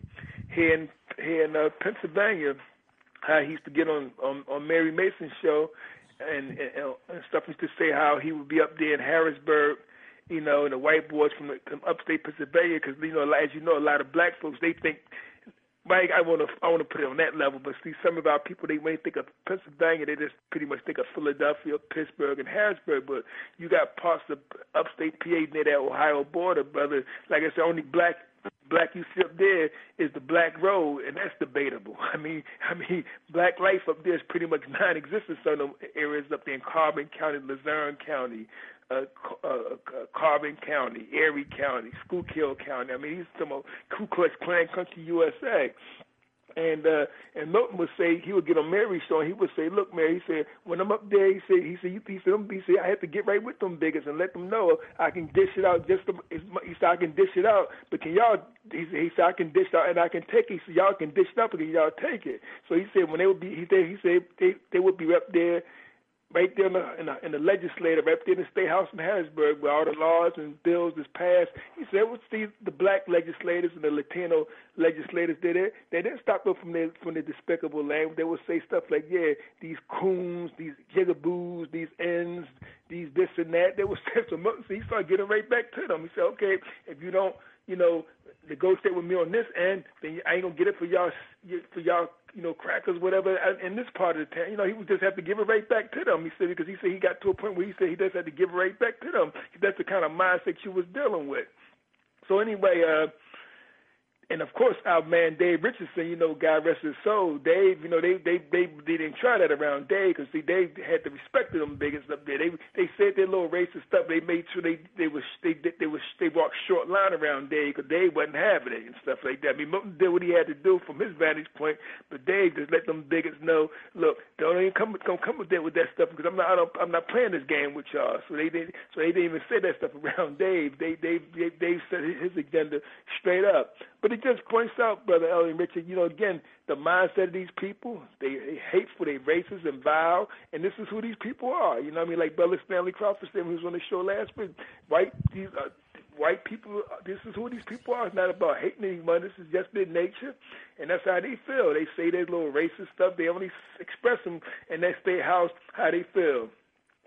here in, here in uh, Pennsylvania, how he used to get on, on, on Mary Mason's show and, and, and stuff, used to say how he would be up there in Harrisburg, you know, and the white boys from, the, from upstate Pennsylvania, because, you know, as you know, a lot of black folks, they think, Mike, I want to I want to put it on that level, but see, some of our people, they when they think of Pennsylvania, they just pretty much think of Philadelphia, Pittsburgh, and Harrisburg, but you got parts of upstate P A near that Ohio border, brother. Like I said, only black black you see up there is the Black Road, and that's debatable. I mean, I mean, black life up there is pretty much non-existent. Some of the areas up there in Carbon County, Luzerne County, uh, uh, Carbon County, Erie County, Schuylkill County. I mean, he's some of Ku Klux Klan country U S A. And uh, and Milton would say, he would get on Mary's show, and he would say, look, Mary, he said, when I'm up there, he said, he said, he said, he said, I have to get right with them bigots and let them know I can dish it out just to, he said, I can dish it out, but can y'all, he said, he said, I can dish it out and I can take it. He said, y'all can dish it out, but can y'all take it? So he said, when they would be, he said, he said they, they would be up there, right there in the, in the, in the legislature, right there in the State House in Harrisburg, where all the laws and bills is passed. He said, "What's these the black legislators and the Latino legislators did it? They didn't stop them from their from their despicable language. They would say stuff like, yeah, these coons, these jigaboos, these ends, these this and that. They would say some. So he started getting right back to them. He said, okay, if you don't, you know, negotiate with me on this end, then I ain't gonna get it for y'all for y'all. You know, crackers, whatever, in this part of the town. You know, he would just have to give it right back to them. He said, because he said he got to a point where he said he just had to give it right back to them. That's the kind of mindset you was dealing with. So anyway, uh, and of course, our man Dave Richardson, you know, God rest his soul. Dave, you know, they they they, they didn't try that around Dave, because see, Dave had the respect of them bigots up there. They they said their little racist stuff. They made sure they they was they they was they walked short line around Dave, because Dave wasn't having it and stuff like that. I mean, Milton did what he had to do from his vantage point, but Dave just let them bigots know, look, don't even come don't come with that with that stuff, because I'm not I don't, I'm not playing this game with y'all. So they didn't so they didn't even say that stuff around Dave. They they they Dave said his agenda straight up. But it just points out, Brother Elliot Richard, you know, again, the mindset of these people, they, they hateful, they racist and vile, and this is who these people are. You know what I mean? Like Brother Stanley Crawford said, who was on the show last week, white, these, uh, white people, uh, this is who these people are. It's not about hating anyone. This is just their nature, and that's how they feel. They say their little racist stuff. They only express them in that state house how they feel.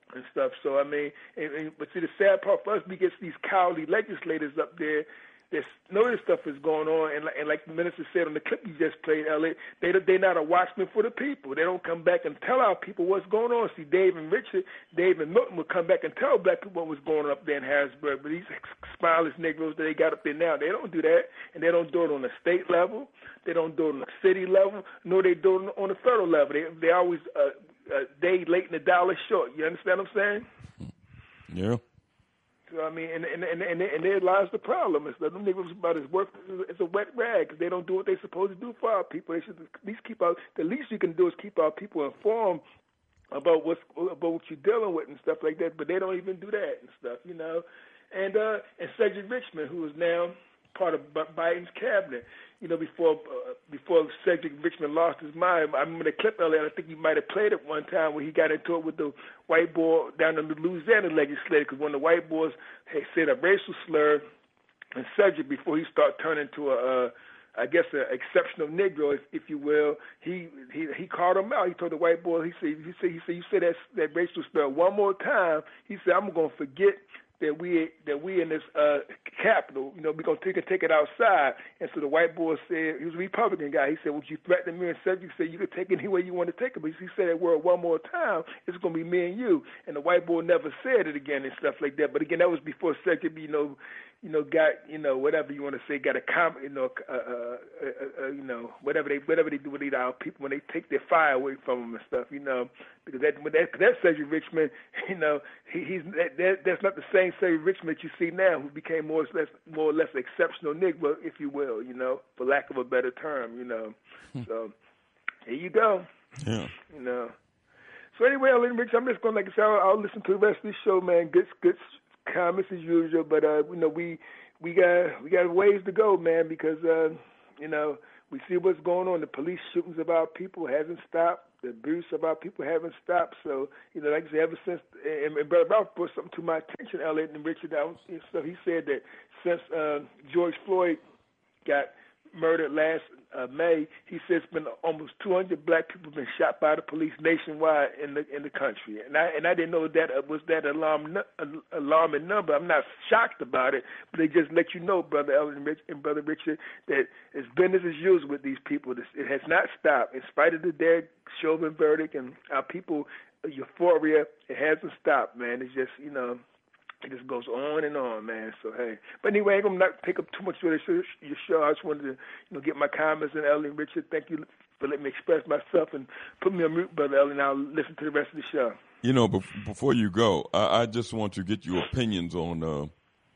and stuff. So I mean, and, and, but see, the sad part for us, we get these cowardly legislators up there that know this stuff is going on, and, and like the minister said on the clip you just played, Elliot, they they're not a watchman for the people. They don't come back and tell our people what's going on. See, Dave and Richard, Dave and Milton would come back and tell black people what was going on up there in Harrisburg. But these spineless Negroes that they got up there now, they don't do that, and they don't do it on the state level. They don't do it on the city level, nor they do it on the federal level. They they always uh, a day late and a dollar short. You understand what I'm saying? Yeah. So, I mean, and and and and, and there lies the problem. It's that them niggas about as worth as a wet rag because they don't do what they're supposed to do for our people. They should at least keep our. The least you can do is keep our people informed about what's about what you're dealing with and stuff like that. But they don't even do that and stuff, you know. And uh, and Cedric Richmond, who is now part of Biden's cabinet. You know, before uh, before Cedric Richmond lost his mind, I remember the clip earlier. I think you might have played it one time where he got into it with the white boy down in the Louisiana legislature because one of the white boys had said a racial slur, and Cedric, before he started turning to a, uh, I guess, an exceptional Negro, if, if you will, he, he he called him out. He told the white boy, he said, he said, he said, you said that that racial slur one more time. He said, I'm gonna forget that we that we in this uh, Capitol, you know, we're going to take it, take it outside. And so the white boy said, he was a Republican guy, he said, would you threaten me? And Cedric said, you could take it any way you want to take it. But he said that word one more time, it's going to be me and you. And the white boy never said it again and stuff like that. But again, that was before Cedric, you know, you know, got, you know, whatever you want to say, got a comment, you know, uh, uh, uh, uh, you know, whatever they whatever they do with our people when they take their fire away from them and stuff, you know, because that that, that Cedric Richmond, you know, he, he's that, that, that's not the same Cedric Richmond you see now, who became more or less more or less exceptional Negro, if you will, you know, for lack of a better term, you know. So here you go, yeah, you know. So anyway, Rich, I'm just going to, like I said, I'll, I'll listen to the rest of this show, man. Good, good comments as usual, but uh, you know, we we got we got ways to go, man, because uh, you know, we see what's going on. The police shootings of our people hasn't stopped. The abuse of our people haven't stopped. So, you know, like I said, ever since, and, and Brother Ralph brought something to my attention, Elliot and Richard. I was, so he said that since uh, George Floyd got murdered last uh, May, he says it's been almost two hundred black people been shot by the police nationwide in the in the country, and I and I didn't know that was that alarm alarming number. I'm not shocked about it, but they just let you know, Brother Elliot and, Rich, and Brother Richard, that it's business as usual with these people. This, it has not stopped, in spite of the Derek Chauvin verdict and our people euphoria. It hasn't stopped, man. It's just, you know. It just goes on and on, man. So, hey. But anyway, I'm going to not take up too much of your show. I just wanted to, you know, get my comments. And Ellie and Richard, thank you for letting me express myself and put me on mute, Brother Ellie, and I'll listen to the rest of the show. You know, before you go, I, I just want to get your opinions on uh,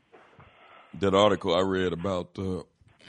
that article I read about, uh,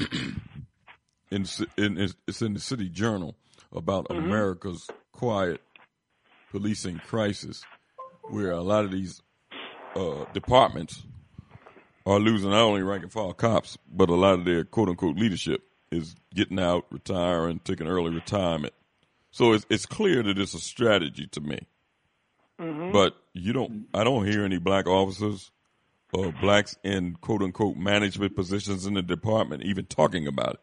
in, in it's in the City Journal, about mm-hmm. America's quiet policing crisis, where a lot of these Uh, departments are losing not only rank and file cops, but a lot of their quote unquote leadership is getting out, retiring, taking early retirement. So it's it's clear that it's a strategy to me. Mm-hmm. But you don't, I don't hear any black officers or blacks in quote unquote management positions in the department even talking about it.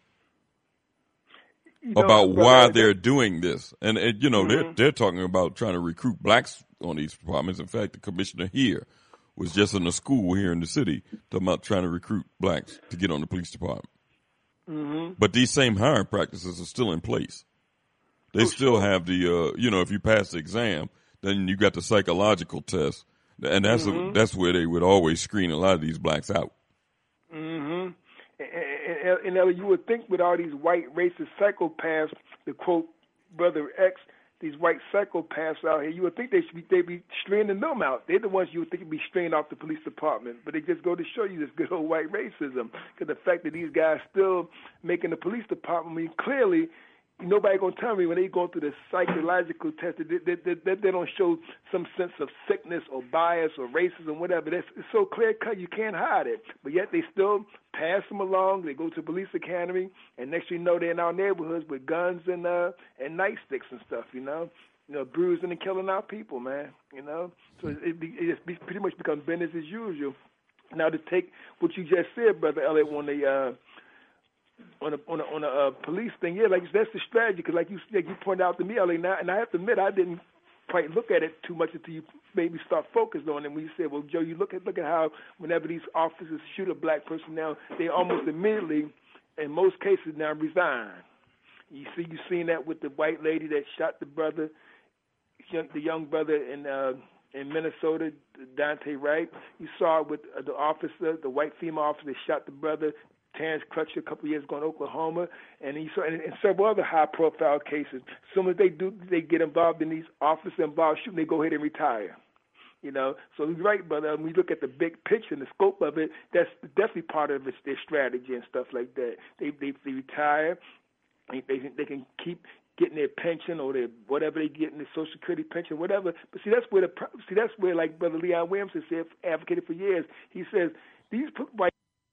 You know, about why I, they're doing this. And, and you know, mm-hmm. they're, they're talking about trying to recruit blacks on these departments. In fact, the commissioner here was just in a school here in the city talking about trying to recruit blacks to get on the police department. Mm-hmm. But these same hiring practices are still in place. They oh, still sure. have the, uh, you know, if you pass the exam, then you got the psychological test. And that's mm-hmm. a, that's where they would always screen a lot of these blacks out. Mm-hmm. And, and, and you would think with all these white racist psychopaths, to quote Brother X, these white psychopaths out here, you would think they should be they be straining them out. They're the ones you would think would be straining off the police department. But they just go to show you this good old white racism. Because the fact that these guys still making the police department, I mean, clearly, nobody going to tell me when they go through the psychological test that they, they, they, they don't show some sense of sickness or bias or racism, whatever. That's, it's so clear-cut you can't hide it. But yet they still pass them along. They go to the police academy, and next thing you know, they're in our neighborhoods with guns and uh, and nightsticks and stuff, you know, you know, bruising and killing our people, man, you know. So it, it, it, it's pretty much become business as usual. Now, to take what you just said, Brother Elliot, on the uh, on a on a, on a uh, police thing, yeah, like that's the strategy. Because like you like you pointed out to me, Ellie, now, and I have to admit, I didn't quite look at it too much until you maybe start focused on it. And when you say, well, Joe, you look at look at how whenever these officers shoot a black person now, they almost immediately, in most cases now, resign. You see, you seen that with the white lady that shot the brother, the young brother in uh, in Minnesota, Dante Wright. You saw it with uh, the officer, the white female officer that shot the brother, Terrence Crutcher, a couple of years ago in Oklahoma, and he saw, and, and several other high-profile cases. As soon as they do, they get involved in these officer-involved shooting, they go ahead and retire. You know, so you're right, but when we look at the big picture and the scope of it, that's definitely part of it, their strategy and stuff like that. They they, they retire, they, they they can keep getting their pension or their whatever they get in their Social Security pension, whatever. But see, that's where the see that's where like Brother Leon Williamson said, advocated for years. He says these white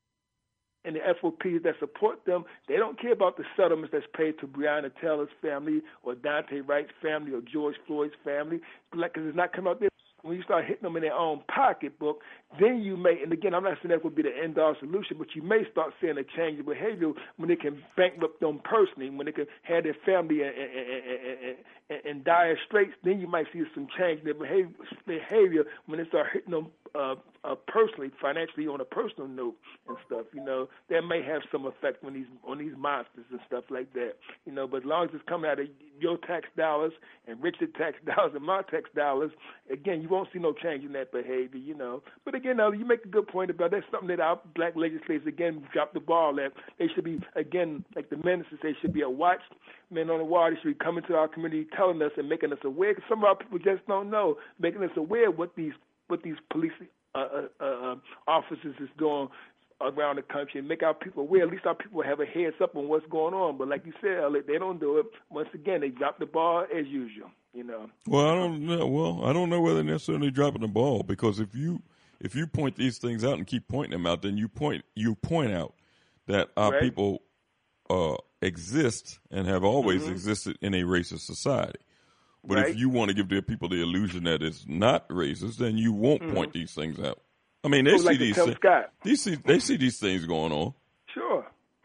and the F O Ps that support them, they don't care about the settlements that's paid to Breonna Taylor's family or Dante Wright's family or George Floyd's family, because it's not coming out there. When you start hitting them in their own pocketbook, then you may, and again, I'm not saying that would be the end-all solution, but you may start seeing a change in behavior when they can bankrupt them personally, when they can have their family in, in, in, in dire straits, then you might see some change in their behavior, behavior when they start hitting them uh, uh, personally, financially, on a personal note and stuff. You know, that may have some effect on these on these monsters and stuff like that. You know, but as long as it's coming out of your tax dollars and Richard's tax dollars and my tax dollars, again, you won't see no change in that behavior. You know, but again, now you make a good point about that's something that our black legislators again dropped the ball at. They should be again, like the minister said, should be a watch men on the wall. They should be coming to our community, telling us and making us aware. Because some of our people just don't know, making us aware of what these what these police uh, uh, uh, officers is doing around the country, and make our people aware. At least our people have a heads up on what's going on. But like you said, they don't do it. Once again, they drop the ball as usual. You know. Well, I don't know. Well, I don't know whether they're necessarily dropping the ball, because if you if you point these things out and keep pointing them out, then you point you point out that our right. people uh, exist and have always mm-hmm. existed in a racist society. But right. if you want to give the people the illusion that it's not racist, then you won't mm-hmm. point these things out. I mean, they oh, see like these, the things, Scott. these see, they see these things going on. Sure.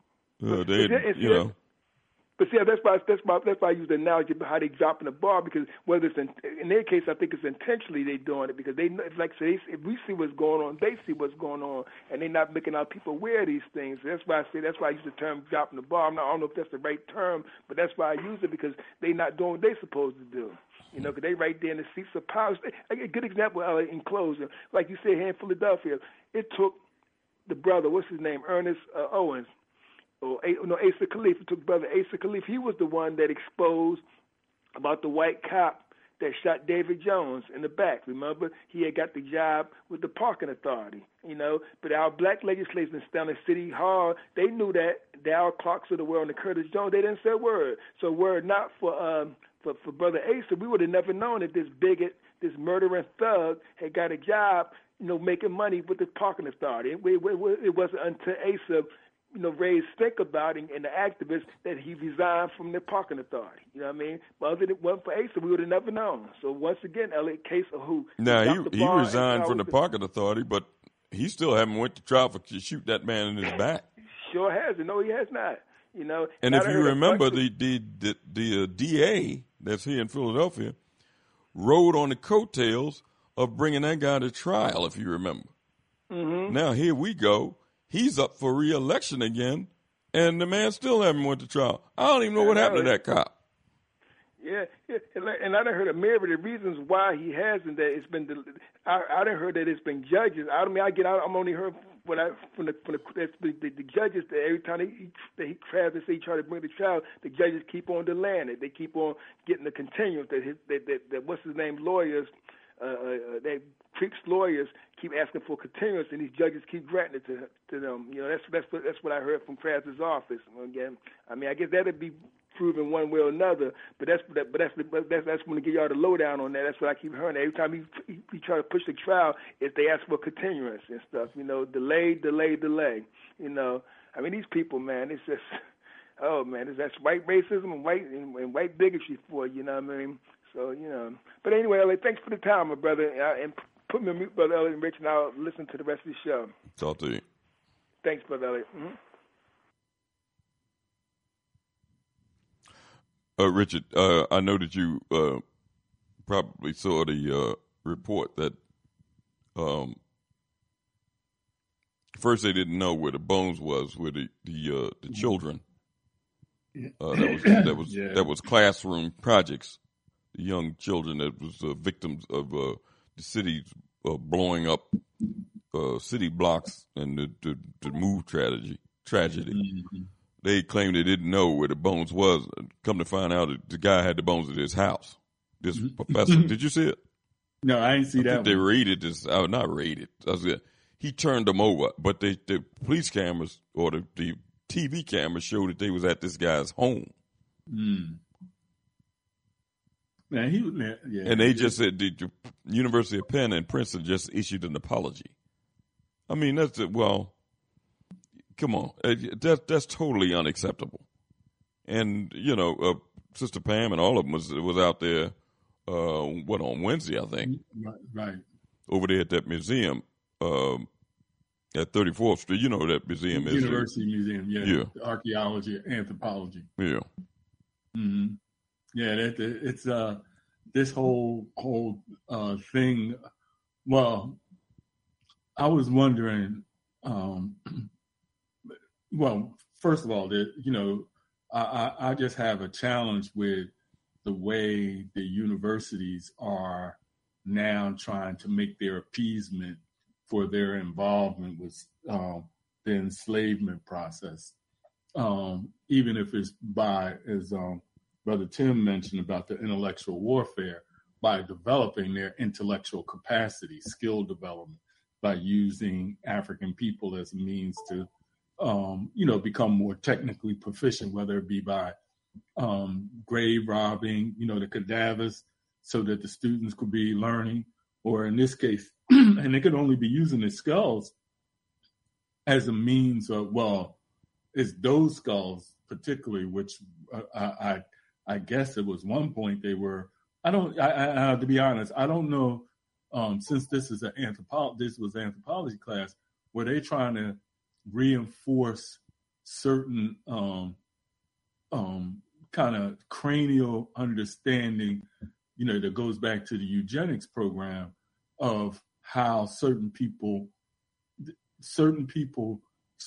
Uh, they, it's, it's, you know. But see, that's why that's why that's why I use the analogy of how they dropping the ball, because whether it's in, in their case, I think it's intentionally they doing it, because they it's like say if we see what's going on, they see what's going on, and they're not making our people aware of these things. That's why I say that's why I use the term dropping the ball. I'm not, I don't know if that's the right term, but that's why I use it, because they're not doing what they're supposed to do. You know, because they right there in the seats of power. A good example uh, in closing, like you said here in Philadelphia, it took the brother, what's his name, Ernest uh, Owens, or no, Asa Khalif. It took brother Asa Khalif. He was the one that exposed about the white cop that shot David Jones in the back. Remember, he had got the job with the parking authority. You know, but our black legislators down in City Hall, they knew that. The Al Clarks of the world and Curtis Jones, they didn't say a word. So word not for um, for, for brother Asa, we would have never known that this bigot, this murdering thug, had got a job, you know, making money with the parking authority. It, it, it wasn't until Asa, you know, raised stink about it and the activists that he resigned from the parking authority. You know what I mean? But other than it wasn't for Asa, we would have never known. So once again, Elliot, case of who? Now he he resigned from the parking authority, but he still haven't went to trial for to shoot that man in his back. Sure has. No, he has not. You know. And if you remember, the the the, the uh, D A that's here in Philadelphia rode on the coattails of bringing that guy to trial. If you remember. Mm-hmm. Now here we go. He's up for re-election again, and the man still haven't went to trial. I don't even know what happened to that cop. Yeah, yeah, and I done heard a myriad of reasons why he hasn't. That it's been, I, I done heard that it's been judges. I mean, I get out. I'm only heard when I from the from the, the, the, the judges that every time he that he tries to say he try to bring the trial, the judges keep on delaying it. They keep on getting the continuance. That his that, that, that what's his name lawyers, uh, uh, they Creeks lawyers keep asking for continuance, and these judges keep granting it to to them. You know, that's that's what, that's what I heard from Krabs' office. Again, I mean, I guess that'd be proven one way or another, but that's but that's but that's that's when to give y'all the lowdown on that. That's what I keep hearing. Every time he, he, he try to push the trial, is they ask for continuance and stuff. You know, delay, delay, delay. You know, I mean, these people, man, it's just, oh man, it's, that's white racism and white and, and white bigotry for you. You know what I mean? So you know, but anyway, L A, thanks for the time, my brother, uh, and put me on mute, brother Elliot and Rich, and I'll listen to the rest of the show. Talk to you. Thanks, brother Elliot. Mm-hmm. Uh, Richard, uh, I know that you uh, probably saw the uh, report that um, first they didn't know where the bones was, where the the, uh, the children. Uh, that was that was yeah. that was classroom projects. The young children that was uh, victims of uh, the city uh, blowing up uh, city blocks and the, the, the move tragedy. Tragedy. Mm-hmm. They claimed they didn't know where the bones was. Come to find out, the guy had the bones at his house. This mm-hmm. professor, did you see it? No, I didn't see I that. Think they raided this. Oh, not raided. I was, he turned them over, but they, the police cameras or the, the T V cameras showed that they was at this guy's home. Mm. Man, he yeah. And they just said the, the University of Penn and Princeton just issued an apology. I mean, that's well, come on, that that's totally unacceptable. And you know, uh, Sister Pam and all of them was was out there. Uh, what on Wednesday, I think. Right, right. Over there at that museum. Um, At thirty-fourth Street, you know what that museum is. University Museum, yeah. Yeah. Archaeology, anthropology. Yeah. Mm-hmm. Yeah, that, it's uh, this whole whole uh, thing. Well, I was wondering. Um, well, first of all, that you know, I, I, I just have a challenge with the way the universities are now trying to make their appeasement for their involvement with um, the enslavement process, um, even if it's by, as um, Brother Tim mentioned about the intellectual warfare, by developing their intellectual capacity, skill development, by using African people as a means to, um, you know, become more technically proficient, whether it be by um, grave robbing, you know, the cadavers, so that the students could be learning, or in this case, and they could only be using the skulls as a means of, well, it's those skulls particularly, which uh, I, I I guess at was one point they were, I don't, I, I, I to be honest, I don't know, um, since this is an anthropology, this was an anthropology class, were they trying to reinforce certain um, um, kind of cranial understanding, you know, that goes back to the eugenics program of how certain people, certain people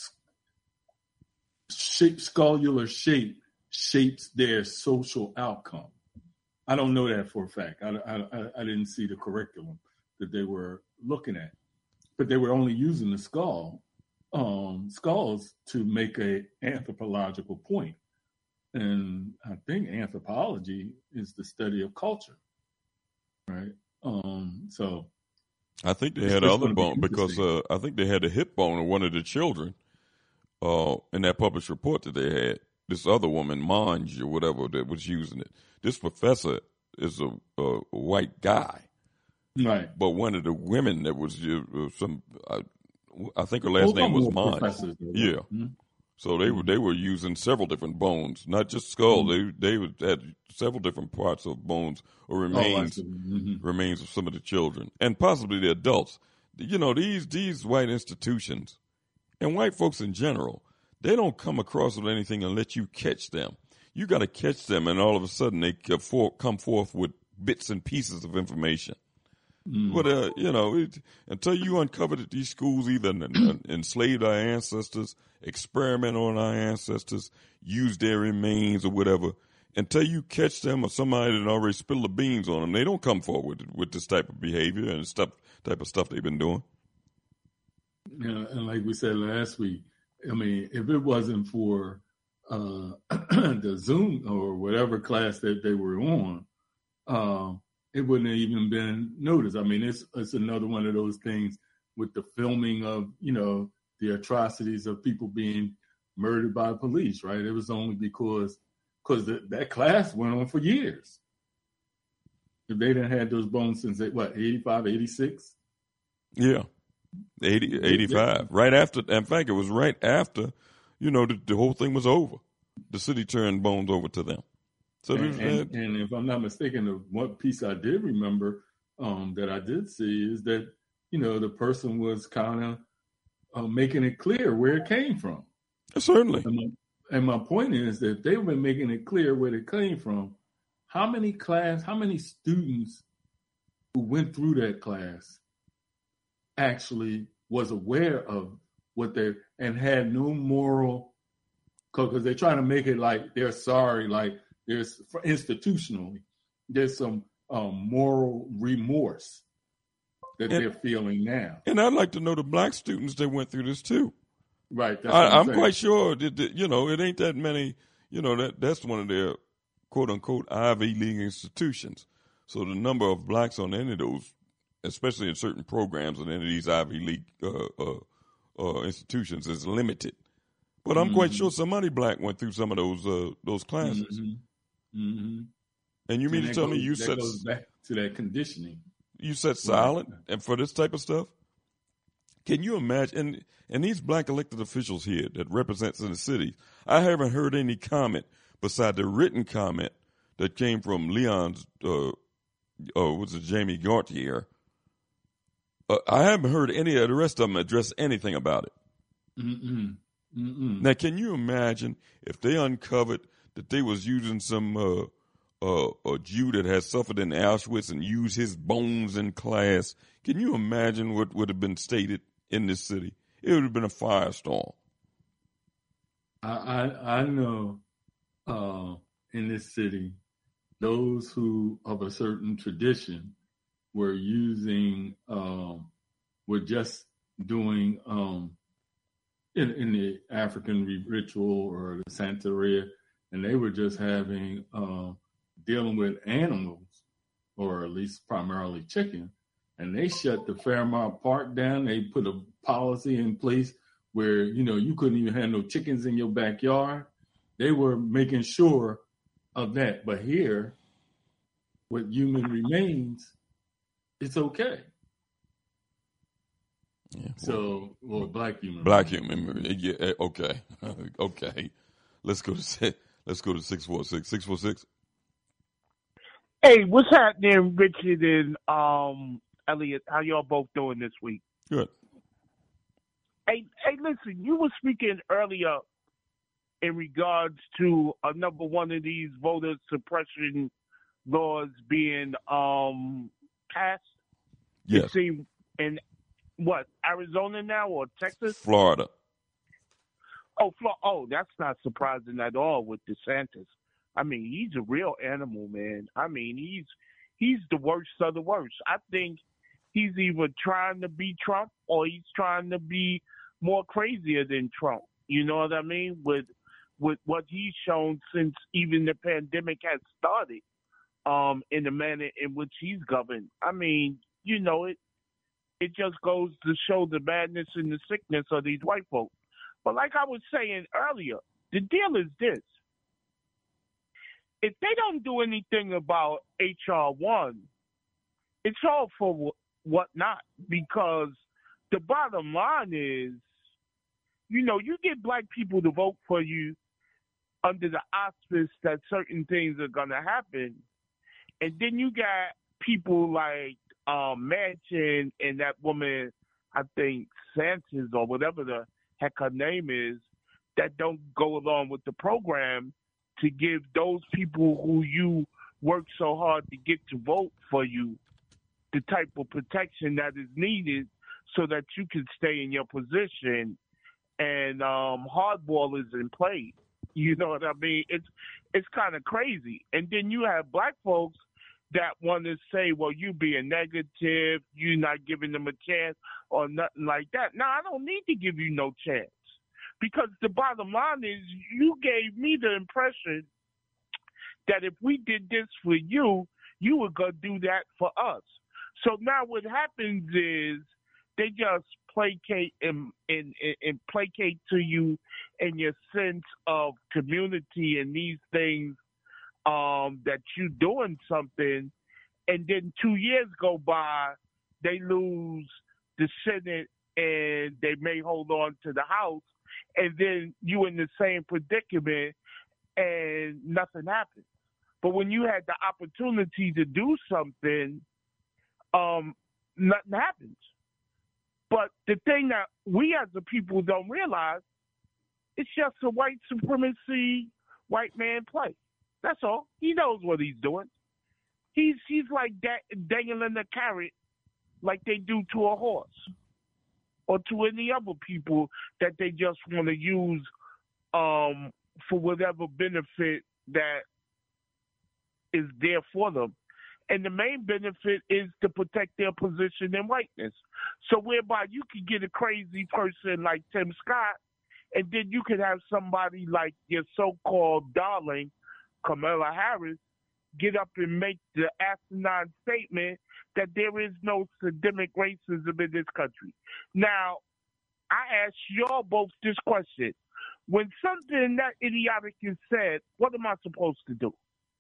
shape, scalular shape shapes their social outcome. I don't know that for a fact. I, I, I didn't see the curriculum that they were looking at, but they were only using the skull, um, skulls to make a anthropological point. And I think anthropology is the study of culture, right? Um, so I think they had other bone be because uh, I think they had a hip bone of one of the children uh, in that published report that they had. This other woman, Monge or whatever, that was using it. This professor is a, a white guy, right? But one of the women that was uh, some, uh, I think her last name was Monge. Yeah. Mm-hmm. So they were they were using several different bones, not just skull. Mm-hmm. They they had several different parts of bones or remains oh, mm-hmm. remains of some of the children and possibly the adults. You know, these these white institutions and white folks in general, they don't come across with anything and let you catch them. You got to catch them, and all of a sudden they come forth with bits and pieces of information. Mm. But, uh, you know, it, until you uncover that these schools either enslaved our ancestors, experiment on our ancestors, use their remains or whatever, until you catch them or somebody that already spilled the beans on them, they don't come forward with, with this type of behavior and stuff, type of stuff they've been doing. Yeah, and like we said last week, I mean, if it wasn't for uh, the Zoom or whatever class that they were on, um, it wouldn't have even been noticed. I mean, it's it's another one of those things with the filming of, you know, the atrocities of people being murdered by police, right? It was only because because that class went on for years. If they didn't have those bones since, what, eighty-five, eighty-six? Yeah, eighty, eighty-five. Right after, in fact, it was right after, you know, the, the whole thing was over. The city turned bones over to them. So and, and, and if I'm not mistaken, the one piece I did remember um, that I did see is that, you know, the person was kind of uh, making it clear where it came from. Certainly. And my, and my point is that if they've been making it clear where it came from, how many class, how many students who went through that class actually was aware of what they and had no moral, because they're trying to make it like they're sorry, like there's institutionally there's some um, moral remorse that and, they're feeling now. And I'd like to know the black students that went through this too. Right. That's I, I'm, I'm quite sure that, that, you know, it ain't that many, you know, that that's one of their quote unquote Ivy League institutions. So the number of blacks on any of those, especially in certain programs in any of these Ivy League uh, uh, uh, institutions, is limited. But I'm mm-hmm. quite sure somebody black went through some of those uh, those classes. Mm-hmm. Mm-hmm. And you mean and to tell goes, me you that said goes back to that conditioning? You said silent right. and for this type of stuff? Can you imagine? And, and these black elected officials here that represents in the city, I haven't heard any comment beside the written comment that came from Leon's, uh, uh, what's it, Jamie Gaultier. Uh, I haven't heard any of the rest of them address anything about it. Mm-mm. Mm-mm. Now, can you imagine if they uncovered that they was using some uh, uh, a Jew that had suffered in Auschwitz and used his bones in class? Can you imagine what would have been stated in this city? It would have been a firestorm. I I, I know uh, in this city, those who of a certain tradition were using, um, were just doing um, in, in the African ritual or the Santeria, and they were just having, uh, dealing with animals, or at least primarily chicken, and they shut the Fairmount Park down. They put a policy in place where, you know, you couldn't even have no chickens in your backyard. They were making sure of that. But here, with human remains, it's okay. Yeah, well, so, well, black human. Black human. Yeah, okay, okay. Let's go to let's go to six four six six four six. Hey, what's happening, Richard and um, Elliot? How y'all both doing this week? Good. Hey, hey, listen. You were speaking earlier in regards to another one of these voter suppression laws being um, passed. Yes. It seemed in what, Arizona now or Texas? Florida. Oh, Flo- oh, that's not surprising at all with DeSantis. I mean, he's a real animal, man. I mean, he's he's the worst of the worst. I think he's either trying to be Trump or he's trying to be more crazier than Trump. You know what I mean? With with what he's shown since even the pandemic has started, um, in the manner in which he's governed. I mean, you know, it it just goes to show the madness and the sickness of these white folks. But like I was saying earlier, the deal is this. If they don't do anything about H R one, it's all for what not, because the bottom line is, you know, you get black people to vote for you under the auspice that certain things are going to happen, and then you got people like um, Manchin and that woman, I think Sanchez or whatever the heck her name is, that don't go along with the program to give those people who you work so hard to get to vote for you the type of protection that is needed so that you can stay in your position and um, hardball is in play. You know what I mean? It's it's kind of crazy. And then you have black folks that want to say, well, you being negative, you're not giving them a chance or nothing like that. No, I don't need to give you no chance. Because the bottom line is you gave me the impression that if we did this for you, you were going to do that for us. So now what happens is they just placate and, and, and placate to you in your sense of community and these things um, that you're doing something. And then two years go by, they lose the Senate and they may hold on to the House. And then you in the same predicament and nothing happens. But when you had the opportunity to do something, um, nothing happens. But the thing that we as the people don't realize, it's just a white supremacy, white man play. That's all. He knows what he's doing. He's he's like da- dangling a carrot like they do to a horse or to any other people that they just want to use um, for whatever benefit that is there for them. And the main benefit is to protect their position in whiteness. So whereby you could get a crazy person like Tim Scott, and then you could have somebody like your so-called darling, Kamala Harris, get up and make the asinine statement that there is no systemic racism in this country. Now, I ask y'all both this question. When something that idiotic is said, what am I supposed to do?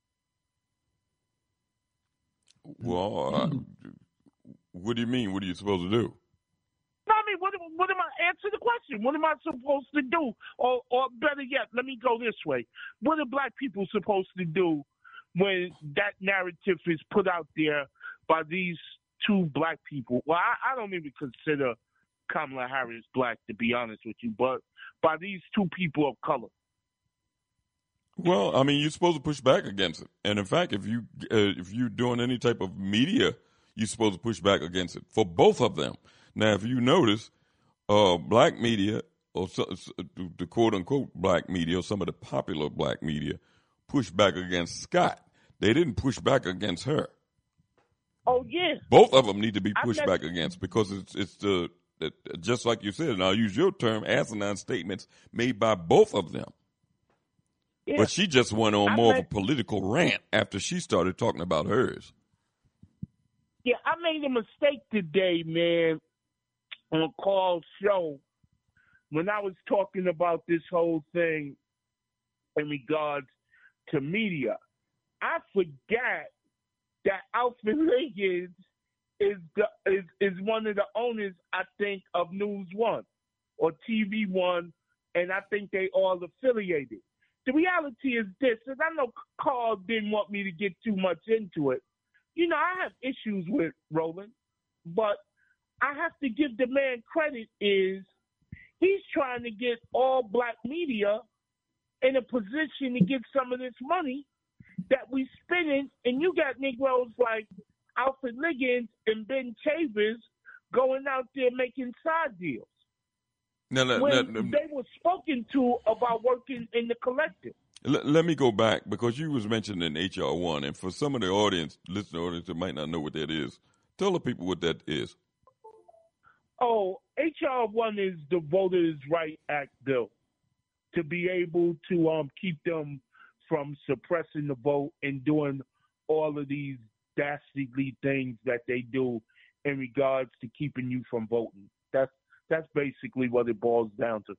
Well, uh, what do you mean? What are you supposed to do? No, I mean, what, what am I, answer the question. What am I supposed to do? Or, or better yet, let me go this way. What are black people supposed to do when that narrative is put out there by these two black people? Well, I, I don't even consider Kamala Harris black, to be honest with you, but by these two people of color. Well, I mean, you're supposed to push back against it. And in fact, if you uh, if you're doing any type of media, you're supposed to push back against it for both of them. Now, if you notice, uh, black media, or so, the quote unquote black media, or some of the popular black media, push back against Scott. They didn't push back against her. Oh yeah. Both of them need to be pushed never- back against because it's it's the it, just like you said, and I'll use your term, asinine statements made by both of them. Yeah. But she just went on I more made, of a political rant after she started talking about hers. Yeah, I made a mistake today, man, on Carl's show when I was talking about this whole thing in regards to media. I forgot that Alfred Liggins is the is, is one of the owners, I think, of News One or T V One, and I think they all affiliated. The reality is this, and I know Carl didn't want me to get too much into it. You know, I have issues with Roland, but I have to give the man credit is he's trying to get all black media in a position to get some of this money that we spending, and you got Negroes like Alfred Liggins and Ben Chavez going out there making side deals. Now, now, when now, they were spoken to about working in the collective. let, let me go back because you was mentioning H R one, and for some of the audience, listener audience that might not know what that is, tell the people what that is. Oh, H R one is the Voters' Right Act bill to be able to um, keep them from suppressing the vote and doing all of these dastardly things that they do in regards to keeping you from voting. That's that's basically what it boils down to.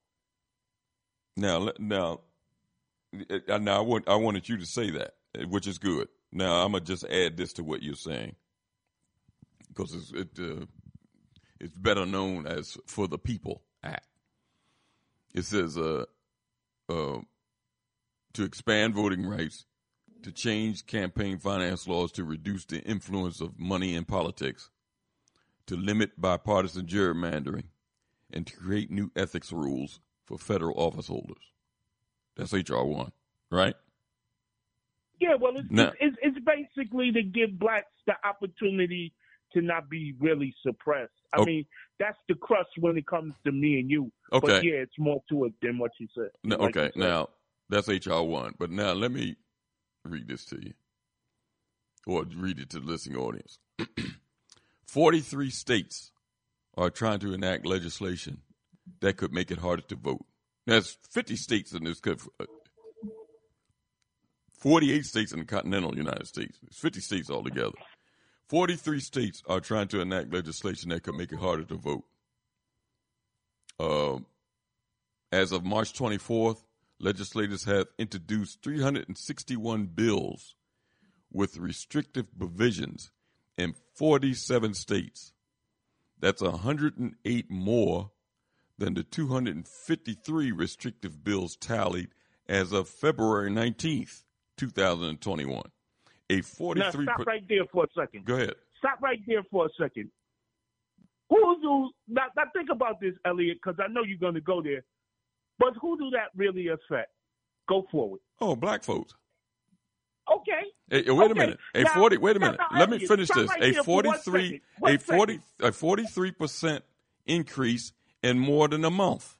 Now, now, now I want I wanted you to say that, which is good. Now I'm gonna just add this to what you're saying because it's, it uh, it's better known as For the People Act. It says uh, uh, to expand voting rights, to change campaign finance laws to reduce the influence of money in politics, to limit bipartisan gerrymandering, and to create new ethics rules for federal office holders. That's H R one, right? Yeah, well, it's, now, it's, it's basically to give blacks the opportunity to not be really suppressed. I okay. mean, that's the crust when it comes to me and you. Okay. But, yeah, it's more to it than what you said. No, like okay, you said. now, that's H R one. But now let me read this to you, or read it to the listening audience. forty-three states are trying to enact legislation that could make it harder to vote. There's fifty states in this country, forty-eight states in the continental United States. It's fifty states altogether. forty-three states are trying to enact legislation that could make it harder to vote. Uh, as of March twenty-fourth, legislators have introduced three hundred sixty-one bills with restrictive provisions in forty-seven states. That's one hundred eight more than the two hundred fifty-three restrictive bills tallied as of February nineteenth, two thousand twenty-one. A forty-three. Now, stop right there for a second. Go ahead. Stop right there for a second. Who do, now, now think about this, Elliot, because I know you're going to go there. But who do that really affect? Go forward. Oh, black folks. Okay. Hey, wait okay. a minute. A now, forty. Wait a minute. Now, now, Let me Elliot, finish this. right A here forty-three. A forty. A forty-three percent increase in more than a month.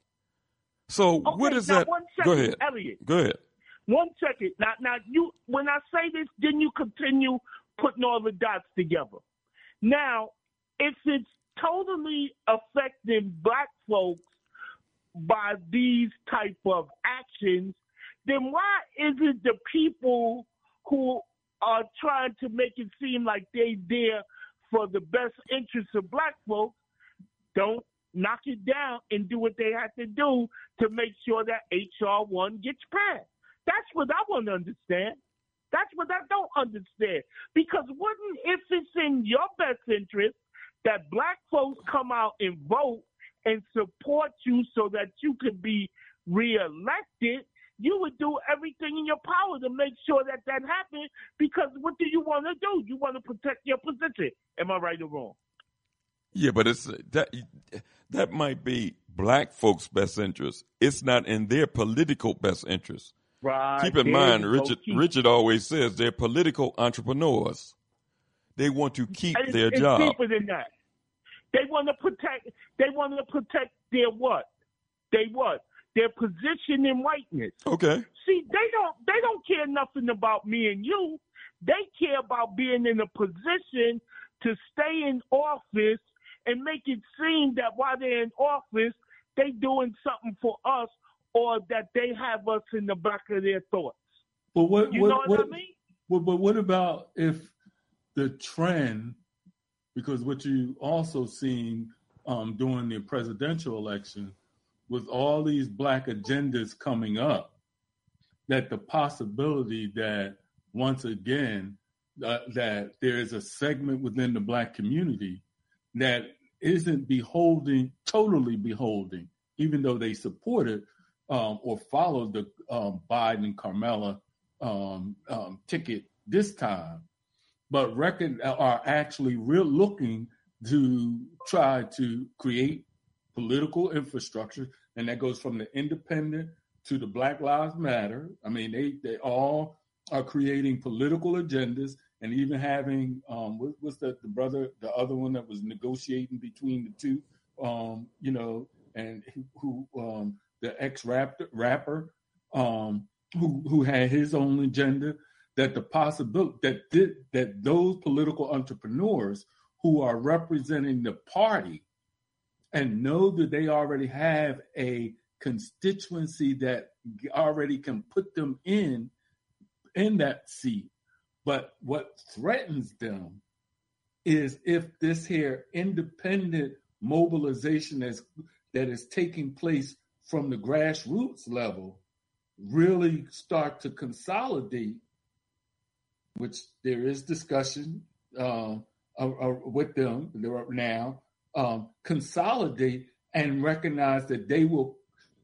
So okay, what is now that? One second, Go ahead. Elliot. Go ahead. One second. Now, now you. When I say this, then you continue putting all the dots together. Now, if it's totally affecting black folks by these type of actions, then why is it the people who are trying to make it seem like they there for the best interests of black folks don't knock it down and do what they have to do to make sure that H R one gets passed? That's what I want to understand. That's what I don't understand. Because wouldn't, if it's in your best interest that black folks come out and vote and support you so that you could be reelected, you would do everything in your power to make sure that that happens, because what do you want to do? You want to protect your position. Am I right or wrong? Yeah, but it's that that might be black folks' best interest. It's not in their political best interest. Right. Keep in there mind, you Richard go. Richard always says they're political entrepreneurs. They want to keep It's- their it's job. deeper than that. They want to protect. They want to protect their what? They what? Their position in whiteness. Okay. See, they don't. They don't care nothing about me and you. They care about being in a position to stay in office and make it seem that while they're in office, they doing something for us, or that they have us in the back of their thoughts. But what, You what, know what, what I mean? But, but what about if the trend, because what you also seen um, during the presidential election, with all these black agendas coming up, that the possibility that once again, uh, that there is a segment within the black community that isn't beholding, totally beholding, even though they support it um, or follow the um, Biden-Kamala um, um, ticket this time, but reckon are actually real looking to try to create political infrastructure, and that goes from the independent to the Black Lives Matter. I mean, they they all are creating political agendas, and even having um, what, what's the, the brother, the other one that was negotiating between the two, um, you know, and who um, the ex rapper rapper um, who who had his own agenda. That the possibility that did, that those political entrepreneurs who are representing the party and know that they already have a constituency that already can put them in in that seat. But what threatens them is if this here independent mobilization that's, that is taking place from the grassroots level really start to consolidate, which there is discussion uh, uh, uh, with them now, um, consolidate and recognize that they will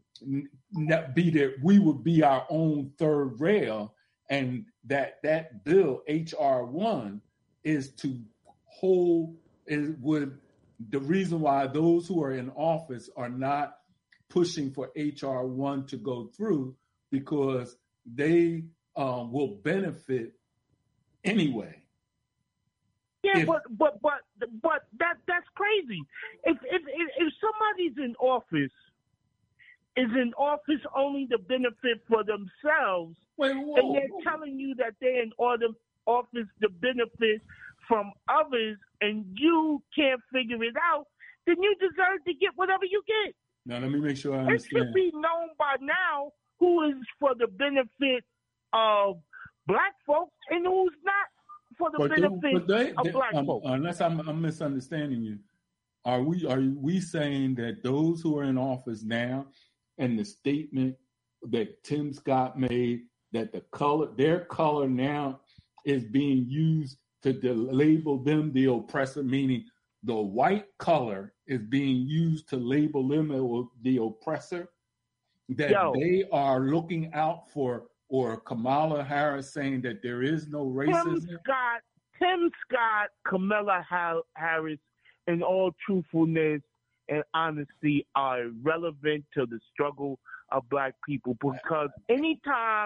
not be there. We will be our own third rail, and that that bill H R one is to hold is would the reason why those who are in office are not pushing for H R one to go through, because they um, will benefit anyway. Yeah, If- but but but but that that's crazy. If if if, if somebody's in office, is in office only to benefit for themselves, Wait, whoa, and they're whoa. telling you that they're in order office to benefit from others, and you can't figure it out, then you deserve to get whatever you get. Now let me make sure I It understand. should be known by now who is for the benefit of black folks and who's not for the But they- benefit but they- of they- black um, folks. unless I'm, I'm misunderstanding you, are we are we saying that those who are in office now, and the statement that Tim Scott made, that the color, their color now is being used to de- label them the oppressor, meaning the white color is being used to label them as the oppressor, that Yo. they are looking out for, or Kamala Harris saying that there is no Tim racism? Scott, Tim Scott, Kamala Ha- Harris, in all truthfulness and honesty, are irrelevant to the struggle of black people, because anytime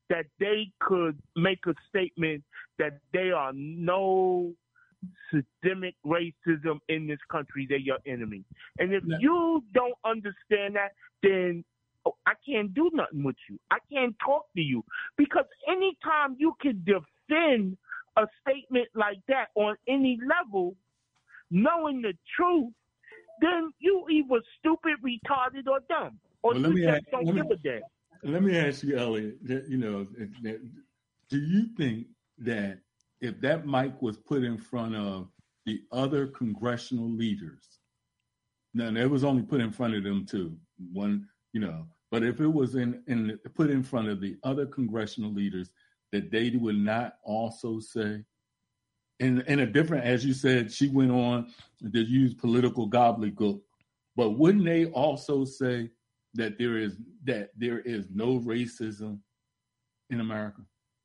that they could make a statement that there are no systemic racism in this country, they're your enemy. And if No. you don't understand that, then oh, I can't do nothing with you. I can't talk to you. Because anytime you can defend a statement like that on any level, knowing the truth, then you either stupid, retarded, or dumb. Or Well, let you me just ask- don't let me- give a damn. Let me ask you, Elliot, that, you know, that, that, do you think that if that mic was put in front of the other congressional leaders, now it was only put in front of them too, one, you know, but if it was in, in put in front of the other congressional leaders, that they would not also say, in, in a different, as you said, she went on to use political gobbledygook, but wouldn't they also say that there is that there is no racism in America?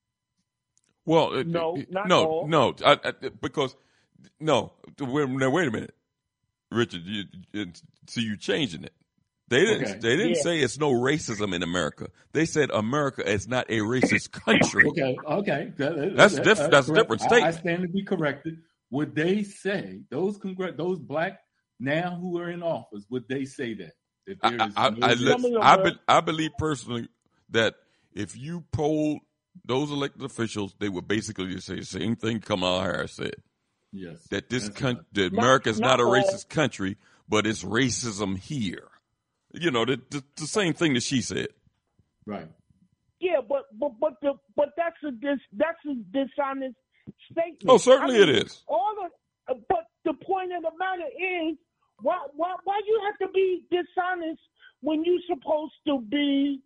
Well, it, No, it- not no, all. no, I, I, because no. Wait, now, wait a minute, Richard. You, you, so you changing it? They didn't. Okay. They didn't Yeah. say it's no racism in America. They said America is not a racist country. Okay, okay, That- that- That's that- diff- that's a correct. different I- I, statement. stand to be corrected. Would they say those congr- those black now who are in office? Would they say that? That I, there is I, no I, racism? I, I, be, I believe personally that if you polled those elected officials, they would basically say the same thing Kamala Harris said. Yes, that this that's coun- right. that Not- America is not, not a all. racist country, but it's racism here. You know, the, the, the same thing that she said. Right. Yeah, but but but the but that's a dis that's a dishonest statement. Oh, certainly I mean, it is. All of, but the point of the matter is, why why why you have to be dishonest when you're supposed to be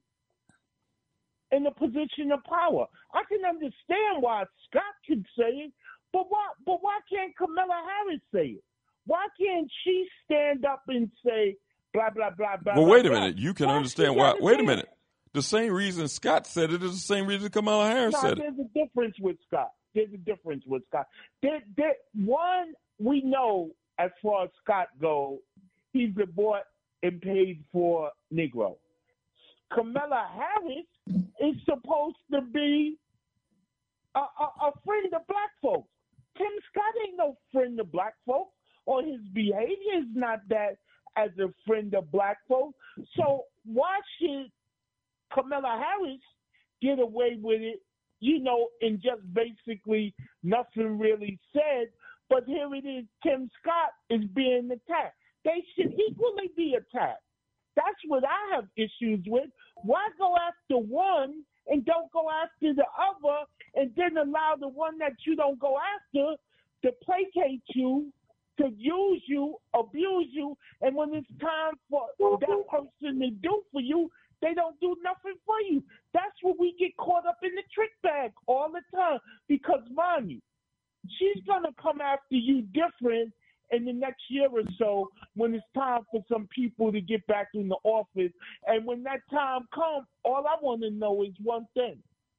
in a position of power? I can understand why Scott can say it, but why but why can't Kamala Harris say it? Why can't she stand up and say blah blah blah blah? Well, blah, wait a blah? minute. You can Why understand she why. gotta Wait a do minute. The same reason Scott said it is the same reason Kamala Harris No, said it. there's a difference with Scott. There's a difference with Scott. There, there, one, we know as far as Scott goes, he's a bought and paid for Negro. Kamala Harris is supposed to be a, a, a friend of black folks. Tim Scott ain't no friend of black folks, or his behavior is not that as a friend of black folks. So why should Kamala Harris get away with it, you know, and just basically nothing really said? But here it is, Tim Scott is being attacked. They should equally be attacked. That's what I have issues with. Why go after one and don't go after the other, and then allow the one that you don't go after to placate you, to use you, abuse you, and when it's time for that person to do for you, they don't do nothing for you. That's where we get caught up in the trick bag all the time. Because, mind you, she's going to come after you different in the next year or so when it's time for some people to get back in the office. And when that time comes, all I want to know is one thing.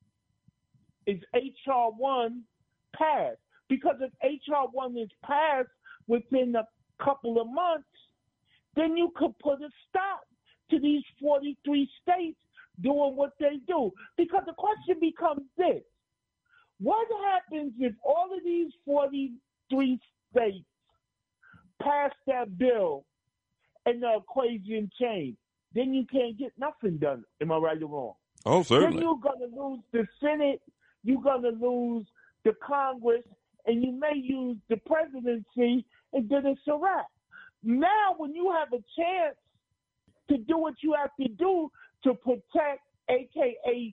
Is H R one passed? Because if H R one is passed within a couple of months, then you could put a stop to these forty-three states doing what they do. Because the question becomes this. What happens if all of these forty-three states pass that bill and the equation change? Then you can't get nothing done. Am I right or wrong? Oh, certainly. Then you're going to lose the Senate, you're going to lose the Congress, and you may use the presidency, and then it's a wrap. Now, when you have a chance to do what you have to do to protect, A K A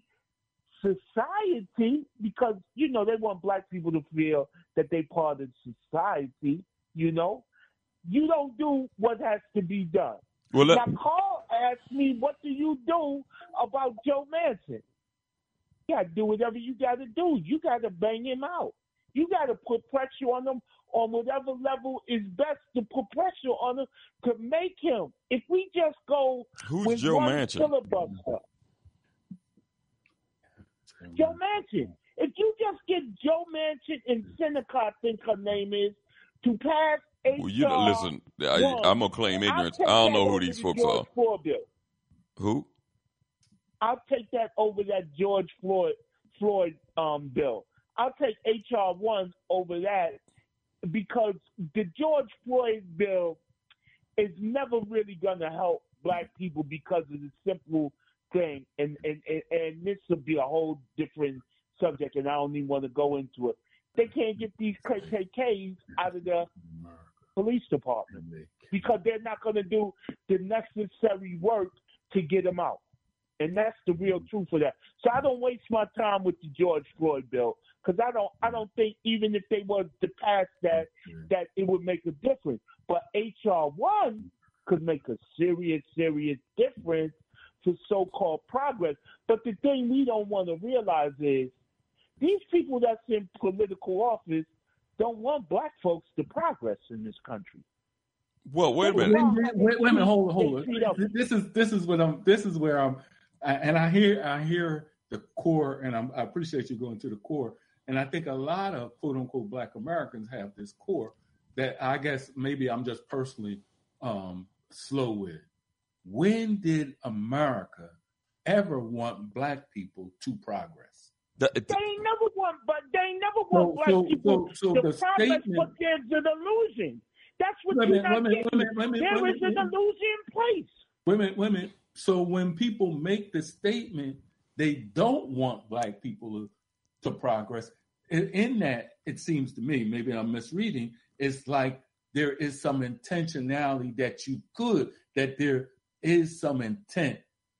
society, because, you know, they want black people to feel that they part of society, you know, you don't do what has to be done. Well, let- now, Carl asked me, what do you do about Joe Manchin? You got to do whatever you got to do. You got to bang him out. You got to put pressure on him on whatever level is best to put pressure on him to make him. If we just go Who's with Joe one Manchin? filibuster, Joe Manchin. If you just get Joe Manchin and Seneca, I think her name is, to pass H R Well, you know, listen, I, one, I'm gonna claim I'll ignorance. take I don't that know who over these the folks George are. Floyd bill. Who? I'll take that over that George Floyd Floyd um, bill. I'll take H R one over that because the George Floyd bill is never really going to help black people because of the simple thing. And, and, and, and this will be a whole different subject, and I don't even want to go into it. They can't get these K K Ks out of the police department because they're not going to do the necessary work to get them out. And that's the real truth of that. So I don't waste my time with the George Floyd bill because I don't I don't think even if they were to pass that, that it would make a difference. But H R one could make a serious, serious difference for so-called progress. But the thing we don't want to realize is these people that's in political office don't want black folks to progress in this country. Well, wait a minute. Wait, wait, wait a minute. Hold on, hold on. This is this is what I'm. This is where I'm. And I hear I hear the core, and I'm, I appreciate you going to the core. And I think a lot of quote unquote black Americans have this core that I guess maybe I'm just personally um, slow with. When did America ever want black people to progress? The, the, they ain't never want, but they ain't never want so, black so, people so, so to the progress. statement, But there's an illusion. That's what wait, you're not wait, getting. wait, wait, wait, there wait, is wait, an illusion in place. Wait a minute, wait a minute. So when people make the statement, they don't want black people to, to progress. In, in that, it seems to me, maybe I'm misreading, it's like there is some intentionality that you could, that there is some intent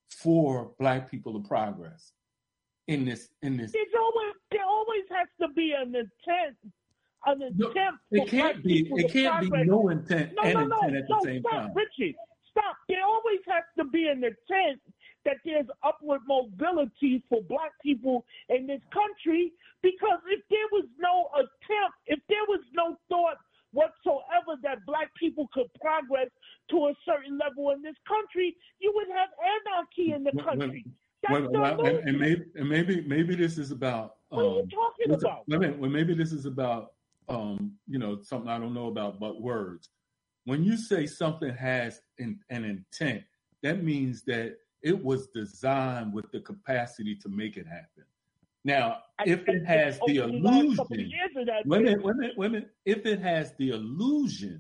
for black people to progress in this. In this, There's always there always has to be an intent, an intent. No, it can't be. It can't be no intent no, and no, no, intent at no, the same stop, time. Richard, stop. There always has to be an intent that there's upward mobility for black people in this country, because if there was no attempt, if there was no thought whatsoever that black people could progress to a certain level in this country, you would have anarchy in the country. That's Well, the well, and, illusion. and maybe, and maybe, maybe this is about. Um, What are you talking listen, about? Wait a minute. Well, maybe this is about, um, you know, something I don't know about, but words. When you say something has an, an intent, that means that it was designed with the capacity to make it happen. Now, if it has the illusion, wait a minute, wait a minute, wait a minute. If it has the illusion,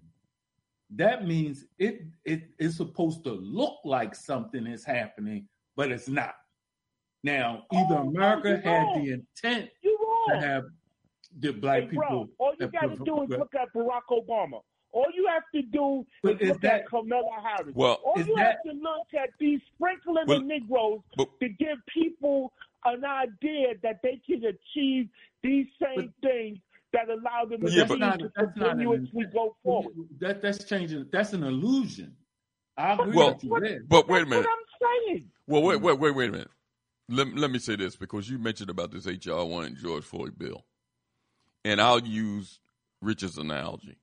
that means it it is supposed to look like something is happening, but it's not. Now, either Oh, America no, had wrong. the intent You're wrong. to have the black Hey, people. bro, all you got to do is look at Barack Obama. All you have to do But is is look that- at Kamala Harris. Well, all is you that- have to look at these sprinkling Well, of Negroes but- to give people an idea that they can achieve these same things that allow them to Yeah, but continue not- to that's not an continuously go forward. That that's changing. That's an illusion. I agree Well, with you there. but wait a That's minute. what I'm saying. Well, wait, wait, wait, wait a minute. Let, let me say this, because you mentioned about this H R one and George Floyd bill. And I'll use Richard's analogy.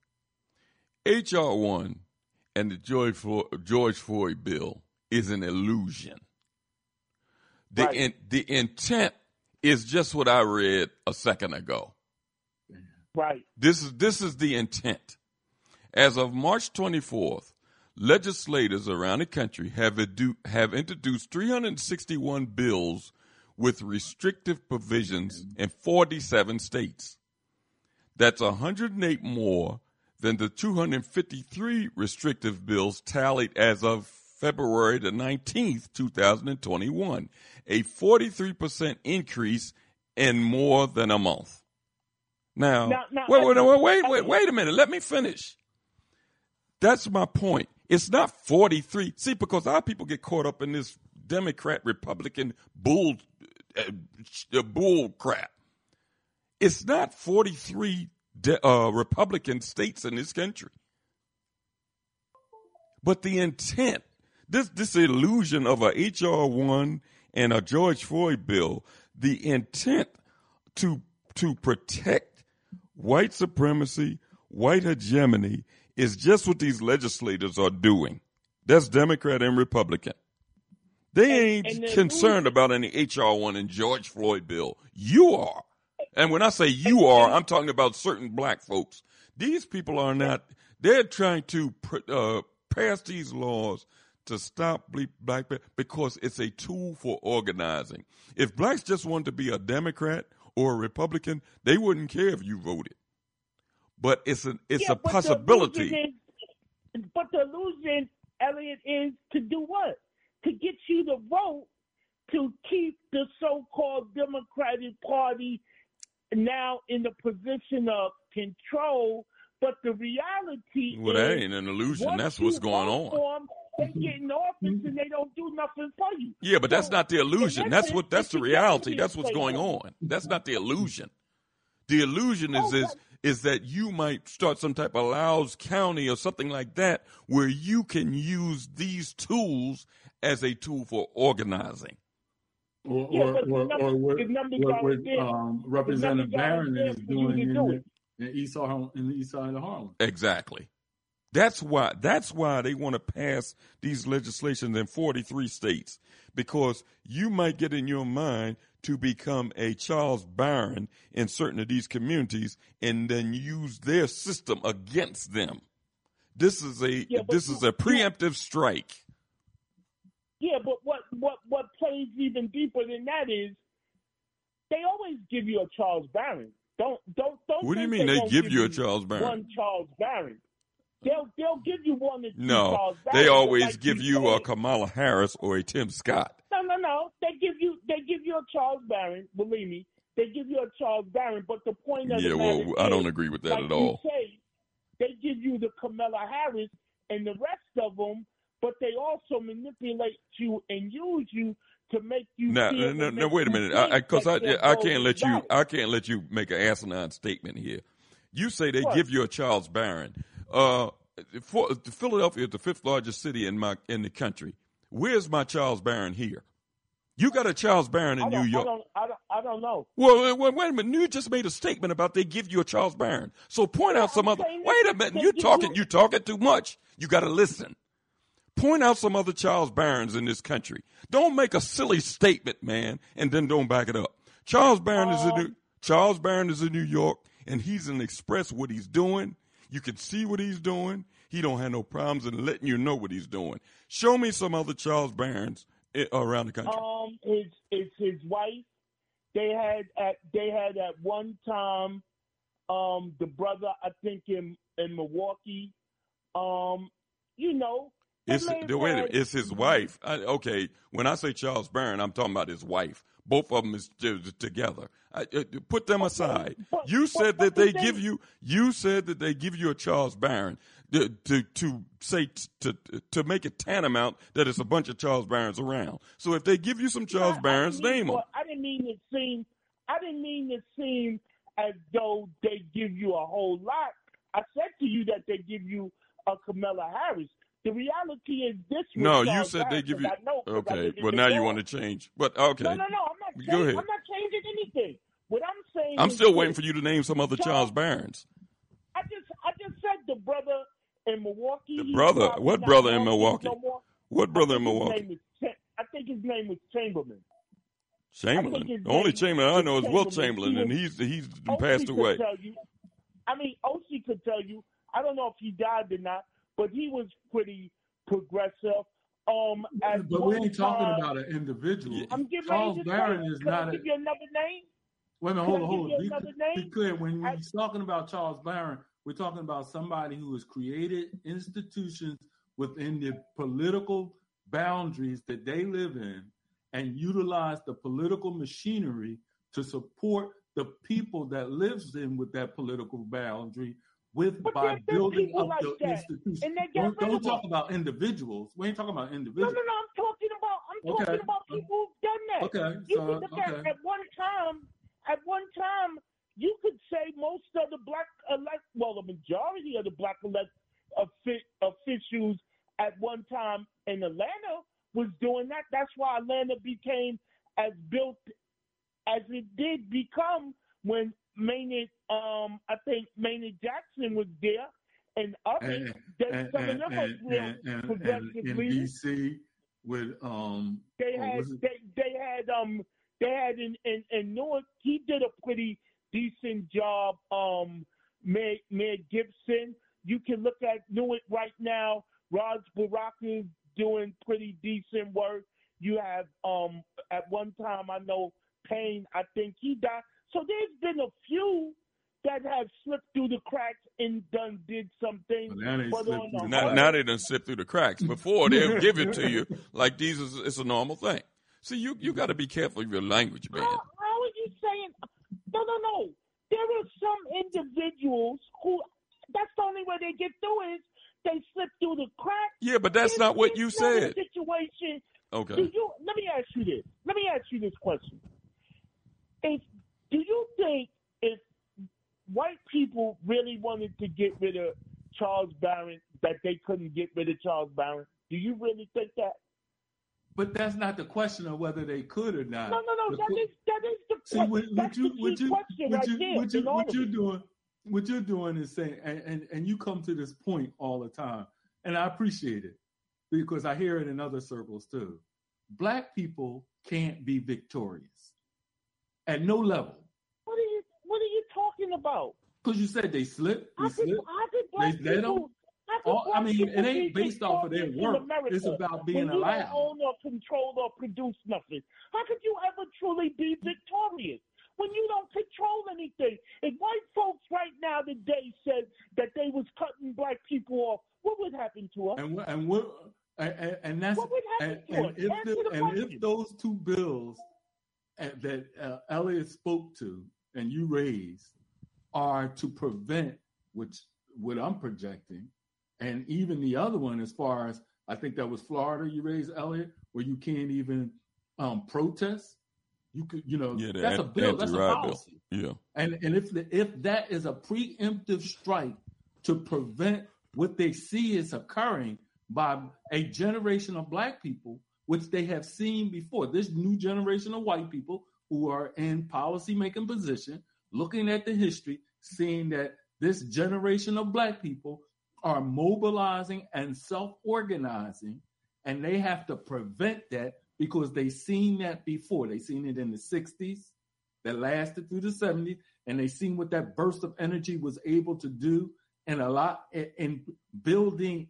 H R one and the George Floyd, George Floyd bill is an illusion. The, Right. in, the intent is just what I read a second ago. Right. This is this is the intent. As of March twenty-fourth, legislators around the country have edu- have introduced three hundred sixty-one bills with restrictive provisions in forty-seven states. That's one hundred eight more than the two hundred fifty-three restrictive bills tallied as of February the nineteenth, two thousand twenty-one, a forty-three percent increase in more than a month. Now, Now- now, wait, wait, Eddie, wait, wait, Eddie. wait, wait a minute. Let me finish. That's my point. It's not forty-three. See, because our people get caught up in this Democrat, Republican bull, uh, bull crap. It's not forty-three de- uh, Republican states in this country. But the intent, this this illusion of a H R one and a George Floyd bill, the intent to to protect white supremacy, white hegemony, is just what these legislators are doing. That's Democrat and Republican. They ain't and the concerned illusion- about any H R one and George Floyd bill. You are. And when I say you are, I'm talking about certain black folks. These people are not, they're trying to uh, pass these laws to stop black because it's a tool for organizing. If blacks just wanted to be a Democrat or a Republican, they wouldn't care if you voted. But it's a it's yeah, a possibility. Is, but the illusion, Elliot, is to do what? To get you to vote to keep the so-called Democratic Party now in the position of control. But the reality well, is, that ain't an illusion. That's what's going on. Them, they get in office and they don't do nothing for you. Yeah, but that's so, not the illusion. That's, that's what. That's the reality. That's what's going on. on. That's not the illusion. The illusion is oh, is is that you might start some type of Louds County or something like that, where you can use these tools as a tool for organizing. Or, yeah, or, or, number, or what, what, what there, um, Representative Barron is doing in, do the, in, East Harlem, in the east side of Harlem. Exactly. That's why. That's why they want to pass these legislations in forty-three states, because you might get in your mind to become a Charles Barron in certain of these communities, and then use their system against them. This is a yeah, this is a preemptive strike. Yeah, but what, what, what plays even deeper than that is they always give you a Charles Barron. Don't don't don't. What do you mean they, they give, give you a Charles Barron? One Charles Barron. They'll they'll give you one or two no, Charles Barron. They always like give you, you a Kamala Harris or a Tim Scott. No, no, no. They give you they give you a Charles Barron. Believe me, they give you a Charles Barron. But the point of yeah, the well, matter I is, don't agree with that like at all. You say, they give you the Kamala Harris and the rest of them, but they also manipulate you and use you to make you. Now, no, no, no, wait a minute, because I, I, I, I can't let you, I can't let you make an asinine statement here. You say they what? give you a Charles Barron. Uh, for, Philadelphia is the fifth largest city in my in the country. Where's my Charles Barron here? You got a Charles Barron in New York. I don't, I don't, I don't know. Well, wait, wait a minute. You just made a statement about they give you a Charles Barron. So point yeah, out some I'm other. Wait a minute. You're talking. You... You're talking too much. You got to listen. Point out some other Charles Barrons in this country. Don't make a silly statement, man, and then don't back it up. Charles Barron um, is in New, Charles Barron is in New York, and he's in Express what he's doing. You can see what he's doing. He don't have no problems in letting you know what he's doing. Show me some other Charles Barrons around the country. Um, it's it's his wife. They had at they had at one time, um, the brother I think in in Milwaukee. Um, you know. It's, wait a minute, it's his wife. I, okay, when I say Charles Barron, I'm talking about his wife. Both of them is together. I, uh, put them aside. But, you said but, that they give you. You said that they give you a Charles Barron to to, to say to to make it tantamount that it's a bunch of Charles Barrons around. So if they give you some Charles I, Barrons, I mean, name them. Well, I didn't mean it seem. I didn't mean it seem as though they give you a whole lot. I said to you that they give you a Kamala Harris. The reality is this. No, you said they give you. Okay, well now you want to change, but okay. No, no, no. I'm not. Go ahead. I'm not changing anything. What I'm saying. I'm is still this. waiting for you to name some other Charles Barrons. I just, I just said the brother in Milwaukee. The brother. What brother in Milwaukee? No what brother in Milwaukee? Was, I think his name was Chamberlain. Chamberlain. The only Chamberlain I know is Wilt Chamberlain, and he's he's passed away. You, I mean, O C could tell you. I don't know if he died or not. But he was pretty progressive. Um, as but we ain't talking time, about an individual. I'm getting Charles ready to Barron say, is can not. I give a, you another name? Wait a minute, hold on, hold on. Be, be clear. When I, he's talking about Charles Barron, we're talking about somebody who has created institutions within the political boundaries that they live in and utilize the political machinery to support the people that lives in with that political boundary. With but by building up like the that. institution. Don't, don't talk about individuals. We ain't talking about individuals. No, no, no. I'm talking about. I'm okay. talking about people who've done that. Okay. You so, can look okay. at, at one time. At one time, you could say most of the black elect, well, the majority of the black elect officials at one time in Atlanta was doing that. That's why Atlanta became as built as it did become when Maynard, um, I think Maynard Jackson was there, and others. And, some and, of them and, were real and, progressive and, and leaders. In D C with um, they had they, they had um they had in, in in Newark. He did a pretty decent job. Um, Mayor, Mayor Gibson. You can look at Newark right now. Raj Baraka's doing pretty decent work. You have um at one time I know Payne, I think he died. So there's been a few that have slipped through the cracks and done did something. Now they, but on the now, now they done slip through the cracks. Before they'll give it to you like these is it's a normal thing. See, you you got to be careful of your language, man. How, how are you saying? No, no, no. There are some individuals who that's the only way they get through is they slip through the cracks. Yeah, but that's There's, not what you said. Situation. Okay. Do you? Let me ask you this. Let me ask you this question. If do you think if white people really wanted to get rid of Charles Barron, that they couldn't get rid of Charles Barron? Do you really think that? But that's not the question of whether they could or not. No, no, no. The That qu- is that is the See, what, that's what you, the key what you, question what right you, there. what, you, in all what of you're it. doing, what you're doing is saying, and, and, and you come to this point all the time, and I appreciate it because I hear it in other circles too. Black people can't be victorious at no level. What are you What are you talking about? Because you said they slipped. They How could, slipped. how could black They let people? them. How could All, I black mean, people it ain't be based off of their victorious in work. America It's about being when you allowed. don't own or control or produce nothing. How could you ever truly be victorious when you don't control anything? If white folks right now today said that they was cutting black people off, what would happen to us? And what- and what and, and, and that's What would happen and, to and us? if Answer the, the and question. if those two bills uh, that uh, Elliot spoke to and you raised are to prevent, which what I'm projecting, and even the other one as far as I think that was Florida you raised, Elliot, where you can't even um, protest. You could, you know, Yeah, the that's a ant- bill, that's a anti-riot bill. policy. Yeah. And and if the, if that is a preemptive strike to prevent what they see is occurring by a generation of black people, which they have seen before, this new generation of white people who are in policy making position, looking at the history, seeing that this generation of black people are mobilizing and self-organizing, and they have to prevent that because they've seen that before. They've seen it in the sixties that lasted through the seventies, and they've seen what that burst of energy was able to do and a lot in building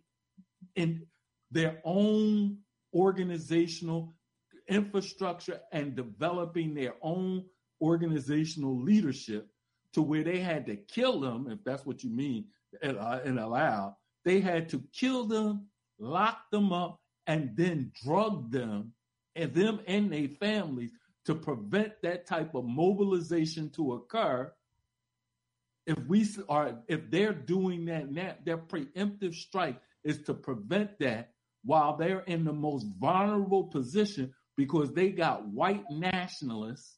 in their own organizational infrastructure and developing their own organizational leadership to where they had to kill them, if that's what you mean, and, uh, and allow, they had to kill them, lock them up, and then drug them and them and their families to prevent that type of mobilization to occur. If we are, if they're doing that now, their preemptive strike is to prevent that while they're in the most vulnerable position because they got white nationalists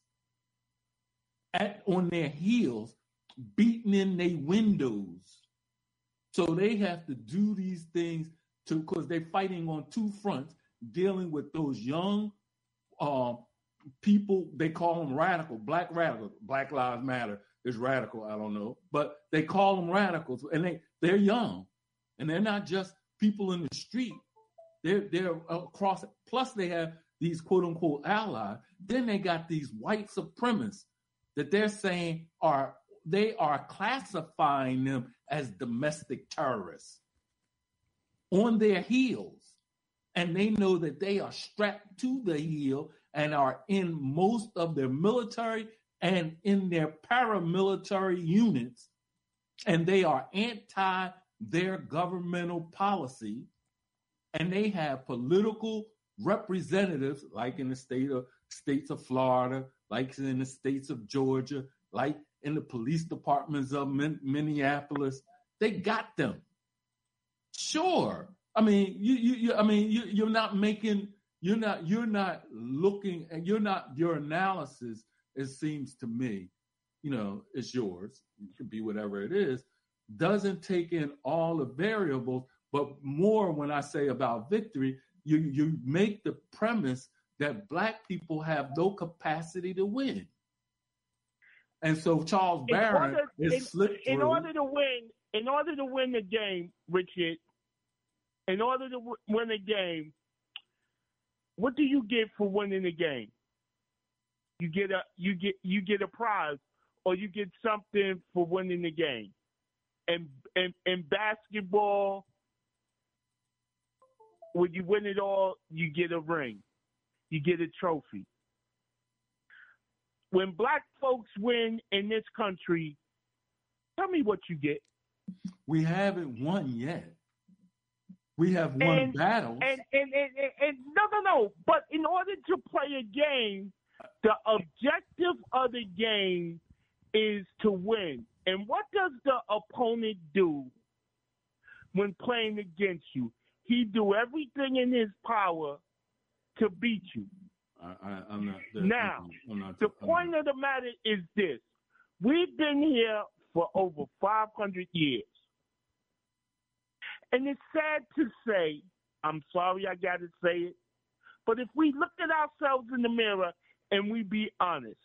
at on their heels, beating in their windows. So they have to do these things to because they're fighting on two fronts, dealing with those young uh, people. They call them radical, black radical. Black Lives Matter is radical. I don't know, but they call them radicals, and they they're young, and they're not just people in the street. They're they're across. Plus, they have these quote unquote allies. Then they got these white supremacists that they're saying are they are classifying them as domestic terrorists on their heels. And they know that they are strapped to the heel and are in most of their military and in their paramilitary units. And they are anti their governmental policy. And they have political representatives, like in the state of states of Florida, like in the states of Georgia, like in the police departments of Min- Minneapolis. They got them. Sure. I mean, you, you, you I mean, you, you're not making, you're not, you're not looking, and you're not, your analysis, it seems to me, you know, it's yours. It could be whatever it is, doesn't take in all the variables, but more when I say about victory, you, you make the premise that black people have no capacity to win. And so Charles Barron in order, is slipped in, in through. order to win, in order to win the game, Richard, in order to w- win a game, what do you get for winning the game? You get a you get you get a prize, or you get something for winning the game. And in in basketball, when you win it all, you get a ring. You get a trophy. When black folks win in this country, tell me what you get. We haven't won yet. We have won and, battles. And, and, and, and, and no, no, no. But in order to play a game, the objective of the game is to win. And what does the opponent do when playing against you? He do everything in his power to beat you. I, I, I'm not. Now, I'm not, the I'm point not. of the matter is this. We've been here for over five hundred years. And it's sad to say, I'm sorry I got to say it, but if we look at ourselves in the mirror and we be honest,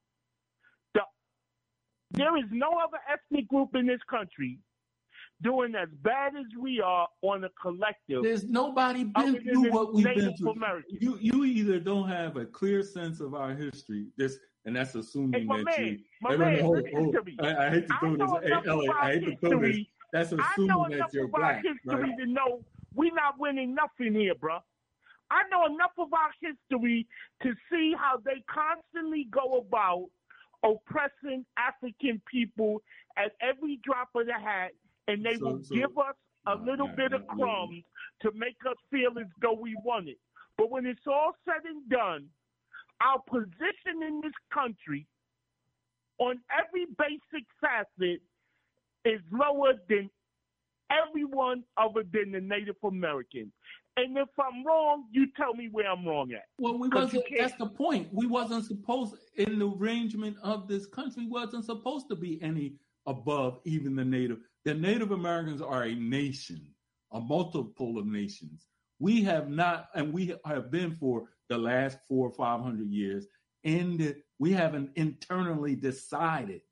the, there is no other ethnic group in this country doing as bad as we are on a collective. There's nobody been through what we've Native been through. American. You you either don't have a clear sense of our history, this and that's assuming Hey, my that man, you. my Hey, man, wait, hold, listen hold. to me. I, I hate to I throw know this. Hey, enough Elliot, about I hate to throw this. history. That's I know assuming enough that you're about black, history right? to know we're not winning nothing here, bro. I know enough about history to see how they constantly go about oppressing African people at every drop of the hat, and they So- will so- give us a Nah, little nah, bit of nah, crumbs to make us feel as though we want it. But when it's all said and done, our position in this country on every basic facet is lower than everyone other than the Native Americans. And if I'm wrong, you tell me where I'm wrong at. Well, we 'Cause you wasn't. can't- That's the point. We wasn't supposed in the arrangement of this country. Wasn't supposed to be any above even the Native. The Native Americans are a nation, a multiple of nations. We have not, and we have been for the last four or five hundred years. And we haven't internally decided.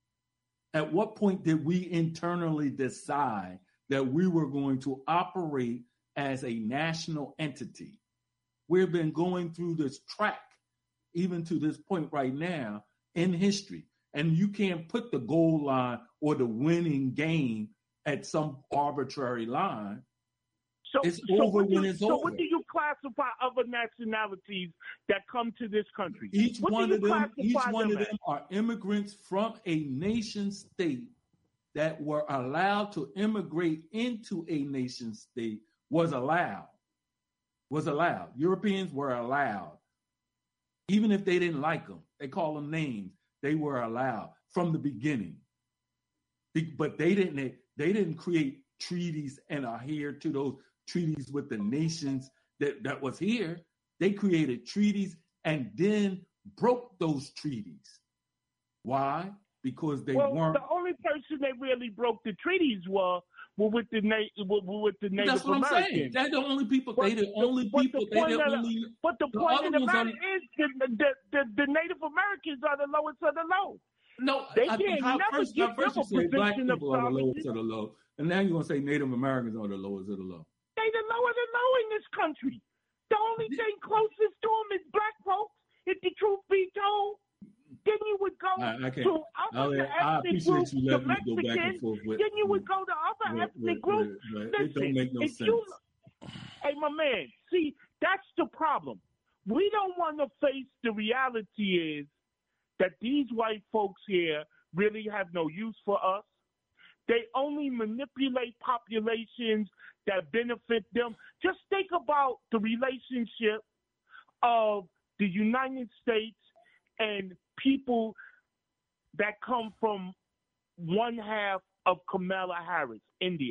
At what point did we internally decide that we were going to operate as a national entity? We've been going through this track, even to this point right now in history. And you can't put the goal line or the winning game at some arbitrary line. So, It's so over what do when you- it's so over. what do you classify other nationalities that come to this country? Each What do one you of them, each classify one of as? them are immigrants from a nation state that were allowed to immigrate into a nation state. Was allowed, was allowed. Europeans were allowed, even if they didn't like them. They call them names. They were allowed from the beginning, Be- but they didn't. They didn't create treaties and adhere to those treaties with the nations that, that was here. They created treaties and then broke those treaties. Why? Because they well, weren't. the only person that really broke the treaties were were with the na- were, were with the Native That's what I'm Americans. saying. They're the only people. But They the only but people. The They point the of the- only. but the the point other of the ones matter are- is the, the, the, the Native Americans are the lowest of the low. No, they I think can't how never first, give how first them you a say black position of people are the lowest sovereignty. of the low, and now you're gonna say Native Americans are the lowest of the low. They the low of the low in this country. The only thing closest to them is black folks. If the truth be told, then you would go I, I can't. to I, other I ethnic appreciate groups, you the letting me go back and Mexicans, forth with. then you would go to other with- ethnic with- groups. with- with- Listen, It don't make no if sense. you, hey, my man, see, that's the problem. We don't want to face the reality is that these white folks here really have no use for us. They only manipulate populations that benefit them. Just think about the relationship of the United States and people that come from one half of Kamala Harris, India.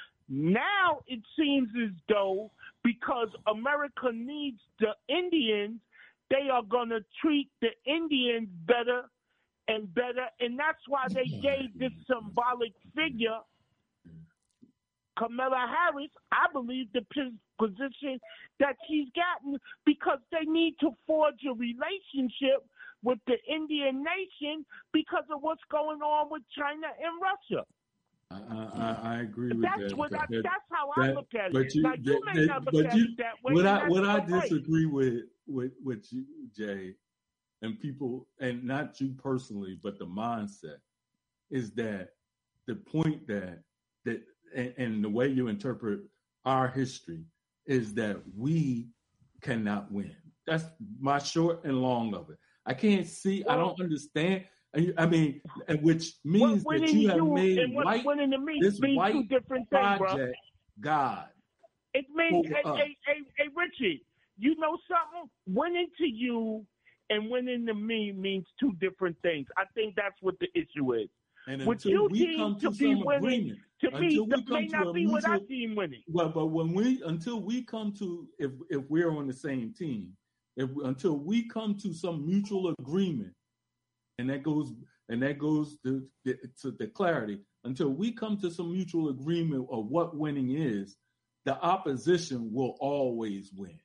Now it seems as though because America needs the Indians, they are going to treat the Indians better and better. And that's why they gave this symbolic figure, Kamala Harris, I believe, the p- position that she's gotten because they need to forge a relationship with the Indian nation because of what's going on with China and Russia. I, I, I agree with That's that. what I- that- that's how I that- look at it. but you, Now, you that- may that- not look but at you- it that way, What and I that's what I your right. disagree with with with you, Jay, and people, and not you personally, but the mindset is that the point that that and, and the way you interpret our history is that we cannot win. That's my short and long of it. I can't see. Well, I don't understand. I mean, which means that you have you, made white me this white two different things, project bro. God. It means, hey, hey, hey, hey, Richie, you know something? Winning to you and winning to me means two different things. I think that's what the issue is. And what you we deem come to, to be some winning, agreement, to me, that may not be mutual, what I deem winning. Well, but when we, until we come to, if if we're on the same team, if until we come to some mutual agreement, and that goes and that goes to, to the clarity, until we come to some mutual agreement of what winning is, the opposition will always win.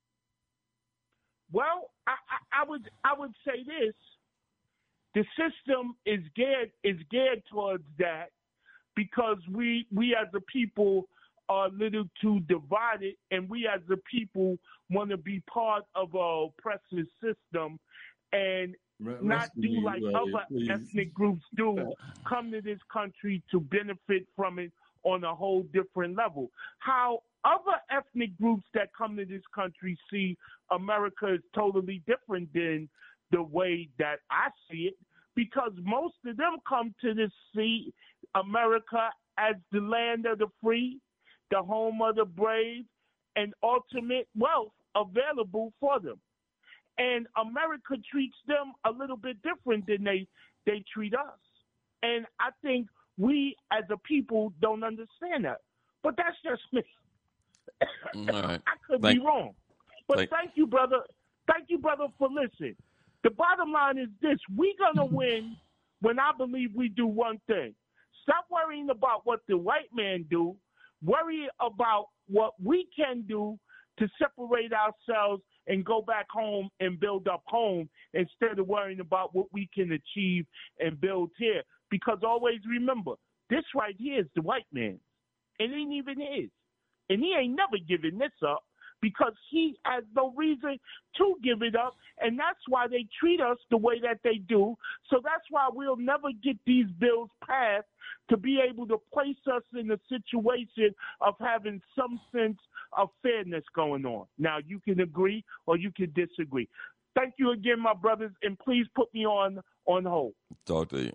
Well, I, I, I would I would say this. The system is geared is geared towards that because we we as a people are a little too divided, and we as a people want to be part of a oppressive system and Rest not do me, like right, other please. ethnic groups do, come to this country to benefit from it on a whole different level. How other ethnic groups that come to this country see America is totally different than the way that I see it, because most of them come to this see America as the land of the free, the home of the brave, and ultimate wealth available for them. And America treats them a little bit different than they, they treat us. And I think we as a people don't understand that. But that's just me. All right. I could thank, be wrong. But thank, thank you, brother. Thank you, brother, for listening. The bottom line is this. We're going to win when I believe we do one thing. Stop worrying about what the white man do. Worry about what we can do to separate ourselves and go back home and build up home instead of worrying about what we can achieve and build here. Because always remember, this right here is the white man. It ain't even his. And he ain't never giving this up because he has no reason to give it up. And that's why they treat us the way that they do. So that's why we'll never get these bills passed to be able to place us in a situation of having some sense of fairness going on. Now, you can agree or you can disagree. Thank you again, my brothers, and please put me on, on hold. Talk to you.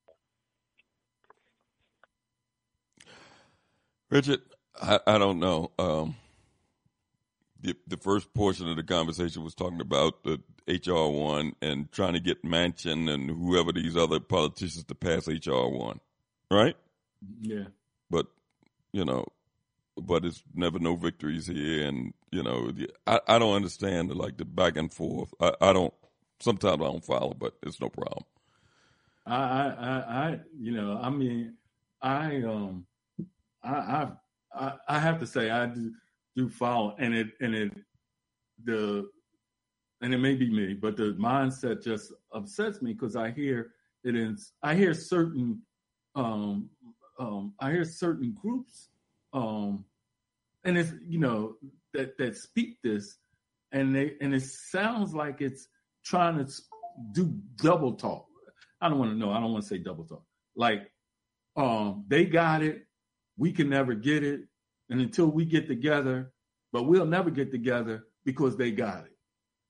Richard, I, I don't know. Um, the, the first portion of the conversation was talking about the H R one and trying to get Manchin and whoever these other politicians to pass H R one, right? Yeah. But, you know, but it's never no victories here. And, you know, I, I don't understand the, like the back and forth. I, I don't, sometimes I don't follow, but it's no problem. I, I, I, you know, I mean, I, um, I, I, I have to say I do, do follow, and it, and it, the, and it may be me, but the mindset just upsets me because I hear it is, I hear certain, um, um, I hear certain groups, um, and it's, you know, that, that speak this, and they, and it sounds like it's trying to do double talk. I don't want to know. I don't want to say double talk. Like, um, they got it. We can never get it. And until we get together, but we'll never get together because they got it.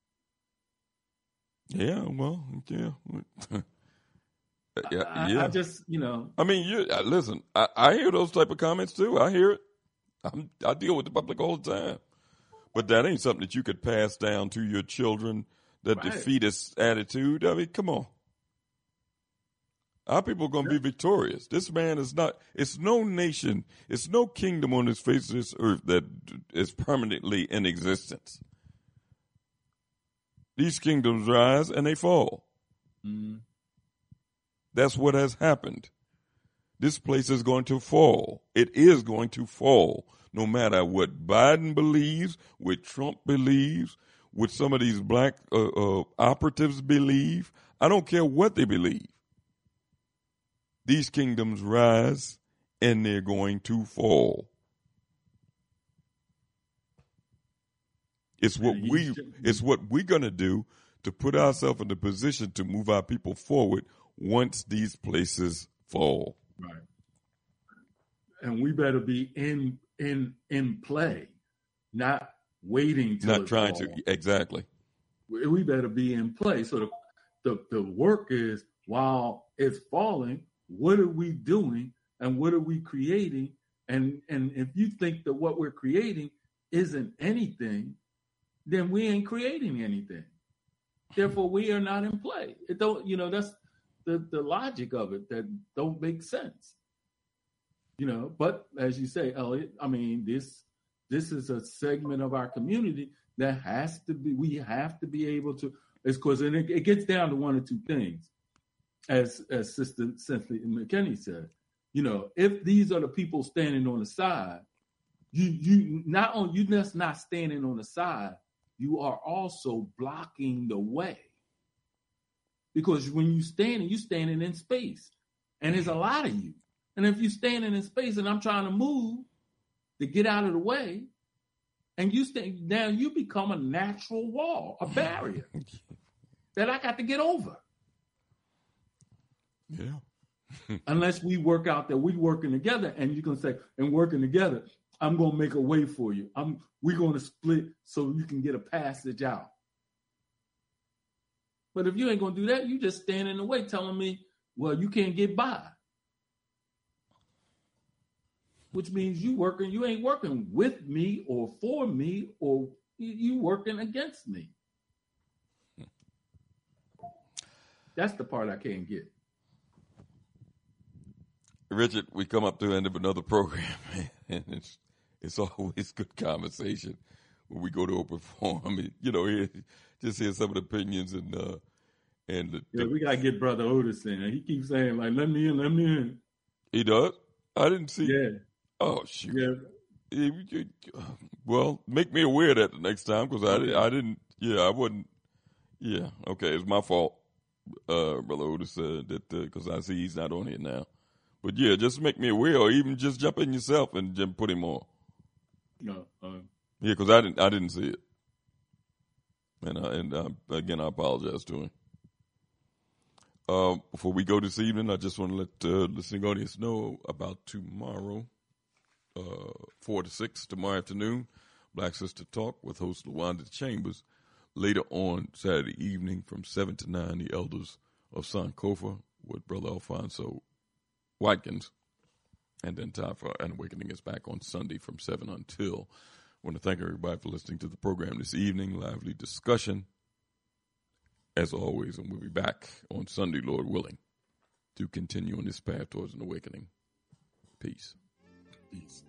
Yeah, well, yeah. yeah, I, yeah. I just, you know. I mean, you listen, I, I hear those type of comments too. I hear it. I'm, I deal with the public all the time. But that ain't something that you could pass down to your children, that Right. defeatist attitude. I mean, come on. Our people are going to be victorious. This man is not, it's no nation, it's no kingdom on this face of this earth that is permanently in existence. These kingdoms rise and they fall. Mm-hmm. That's what has happened. This place is going to fall. It is going to fall, no matter what Biden believes, what Trump believes, what some of these black uh, uh, operatives believe. I don't care what they believe. These kingdoms rise and they're going to fall. It's what we it's what we're gonna do to put ourselves in the position to move our people forward once these places fall. Right. And we better be in in in play. not waiting till not it's trying all. to exactly. We, we better be in place. So the, the the work is while it's falling, what are we doing and what are we creating? And and if you think that what we're creating isn't anything, then we ain't creating anything. Therefore, we are not in play. It don't, you know, that's the, the logic of it that don't make sense. You know, but as you say, Elliot, I mean, this this is a segment of our community that has to be, we have to be able to, it's because it, it gets down to one or two things, as as Sister Cynthia McKinney said. You know, if these are the people standing on the side, you you not only you just not standing on the side, you are also blocking the way. Because when you standing, you're standing in space, and there's a lot of you. And if you're standing in space, and I'm trying to move to get out of the way, and you stay now, you become a natural wall, a barrier that I got to get over. Yeah. Unless we work out that we working together, and you can say, and working together, I'm gonna make a way for you. I'm we're gonna split so you can get a passage out. But if you ain't gonna do that, you just stand in the way telling me, well, you can't get by. Which means you working, you ain't working with me or for me, or you working against me. That's the part I can't get. Richard, we come up to the end of another program, and it's it's always good conversation when we go to open forum. I mean, you know, here, just hear some of the opinions and uh, and the, yeah, we gotta get Brother Otis in. He keeps saying like, "Let me in, let me in." He does. I didn't see. Yeah. Oh shoot. Yeah. Well, make me aware of that the next time, because I I didn't. Yeah, I wouldn't. Yeah. Okay, it's my fault, uh, Brother Otis said that because uh, I see he's not on here now. But yeah, just make me aware, or even just jump in yourself and just put him on. No. Uh, yeah, because I didn't, I didn't see it, and uh, and uh, again, I apologize to him. Uh, before we go this evening, I just want to let uh, listening audience know about tomorrow, uh, four to six tomorrow afternoon, Black Sister Talk with host LaWanda Chambers. Later on Saturday evening from seven to nine, the elders of Sankofa with Brother Alfonso Watkins, and then Time for an Awakening is back on Sunday from seven until. I want to thank everybody for listening to the program this evening. Lively discussion, as always, and we'll be back on Sunday, Lord willing, to continue on this path towards an awakening. Peace. Peace.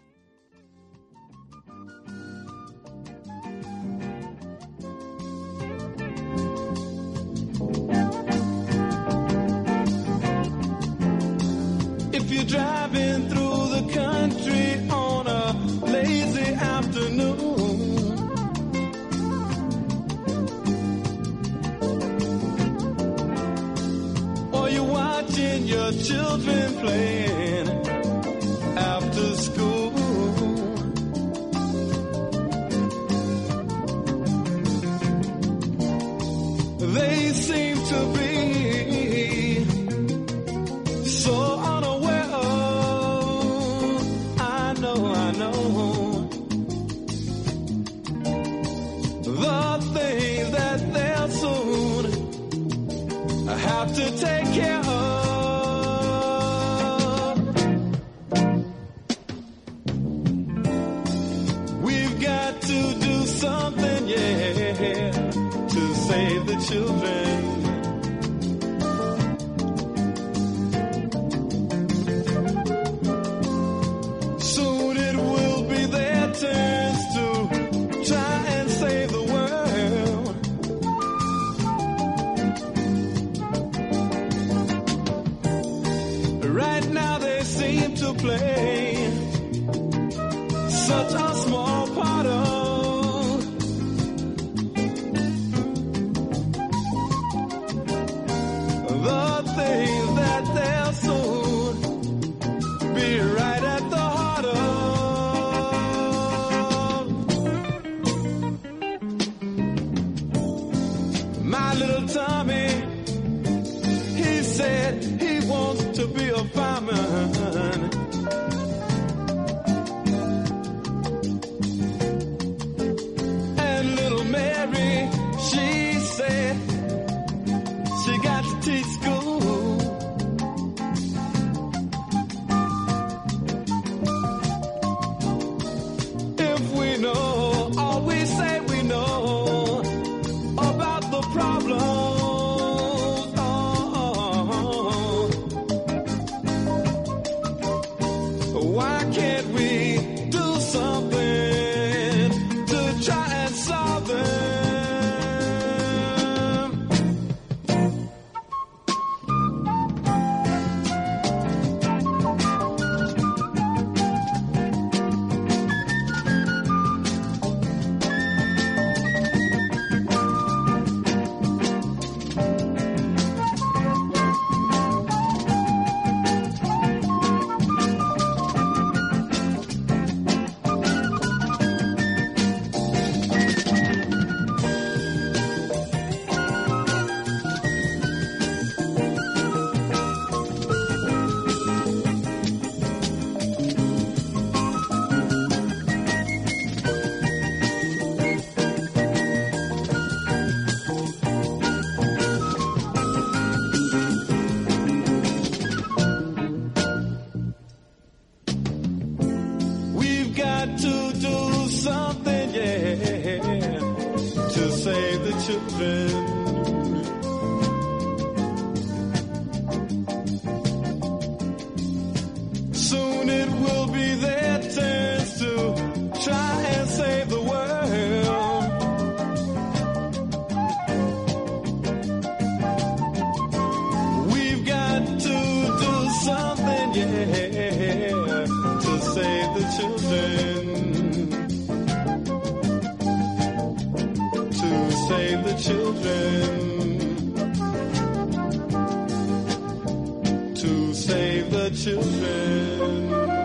If you're driving through the country on a lazy afternoon, or you're watching your children playing after school, they seem to be so unaware. I know, I know the things that they'll soon have to take care of. We've got to do something, yeah, to save the children. Soon it will be their turns to try and save the world. Right now they seem to play such a small part of the things that they'll soon be right at the heart of. My little Tommy, he said he wants to be a fireman. can't we do something to try and solve them? We've got to do something, yeah, to save the children. Soon it will be their turns to try and save the world. We've got to do something, yeah, to save the children. To save the children. To save the children.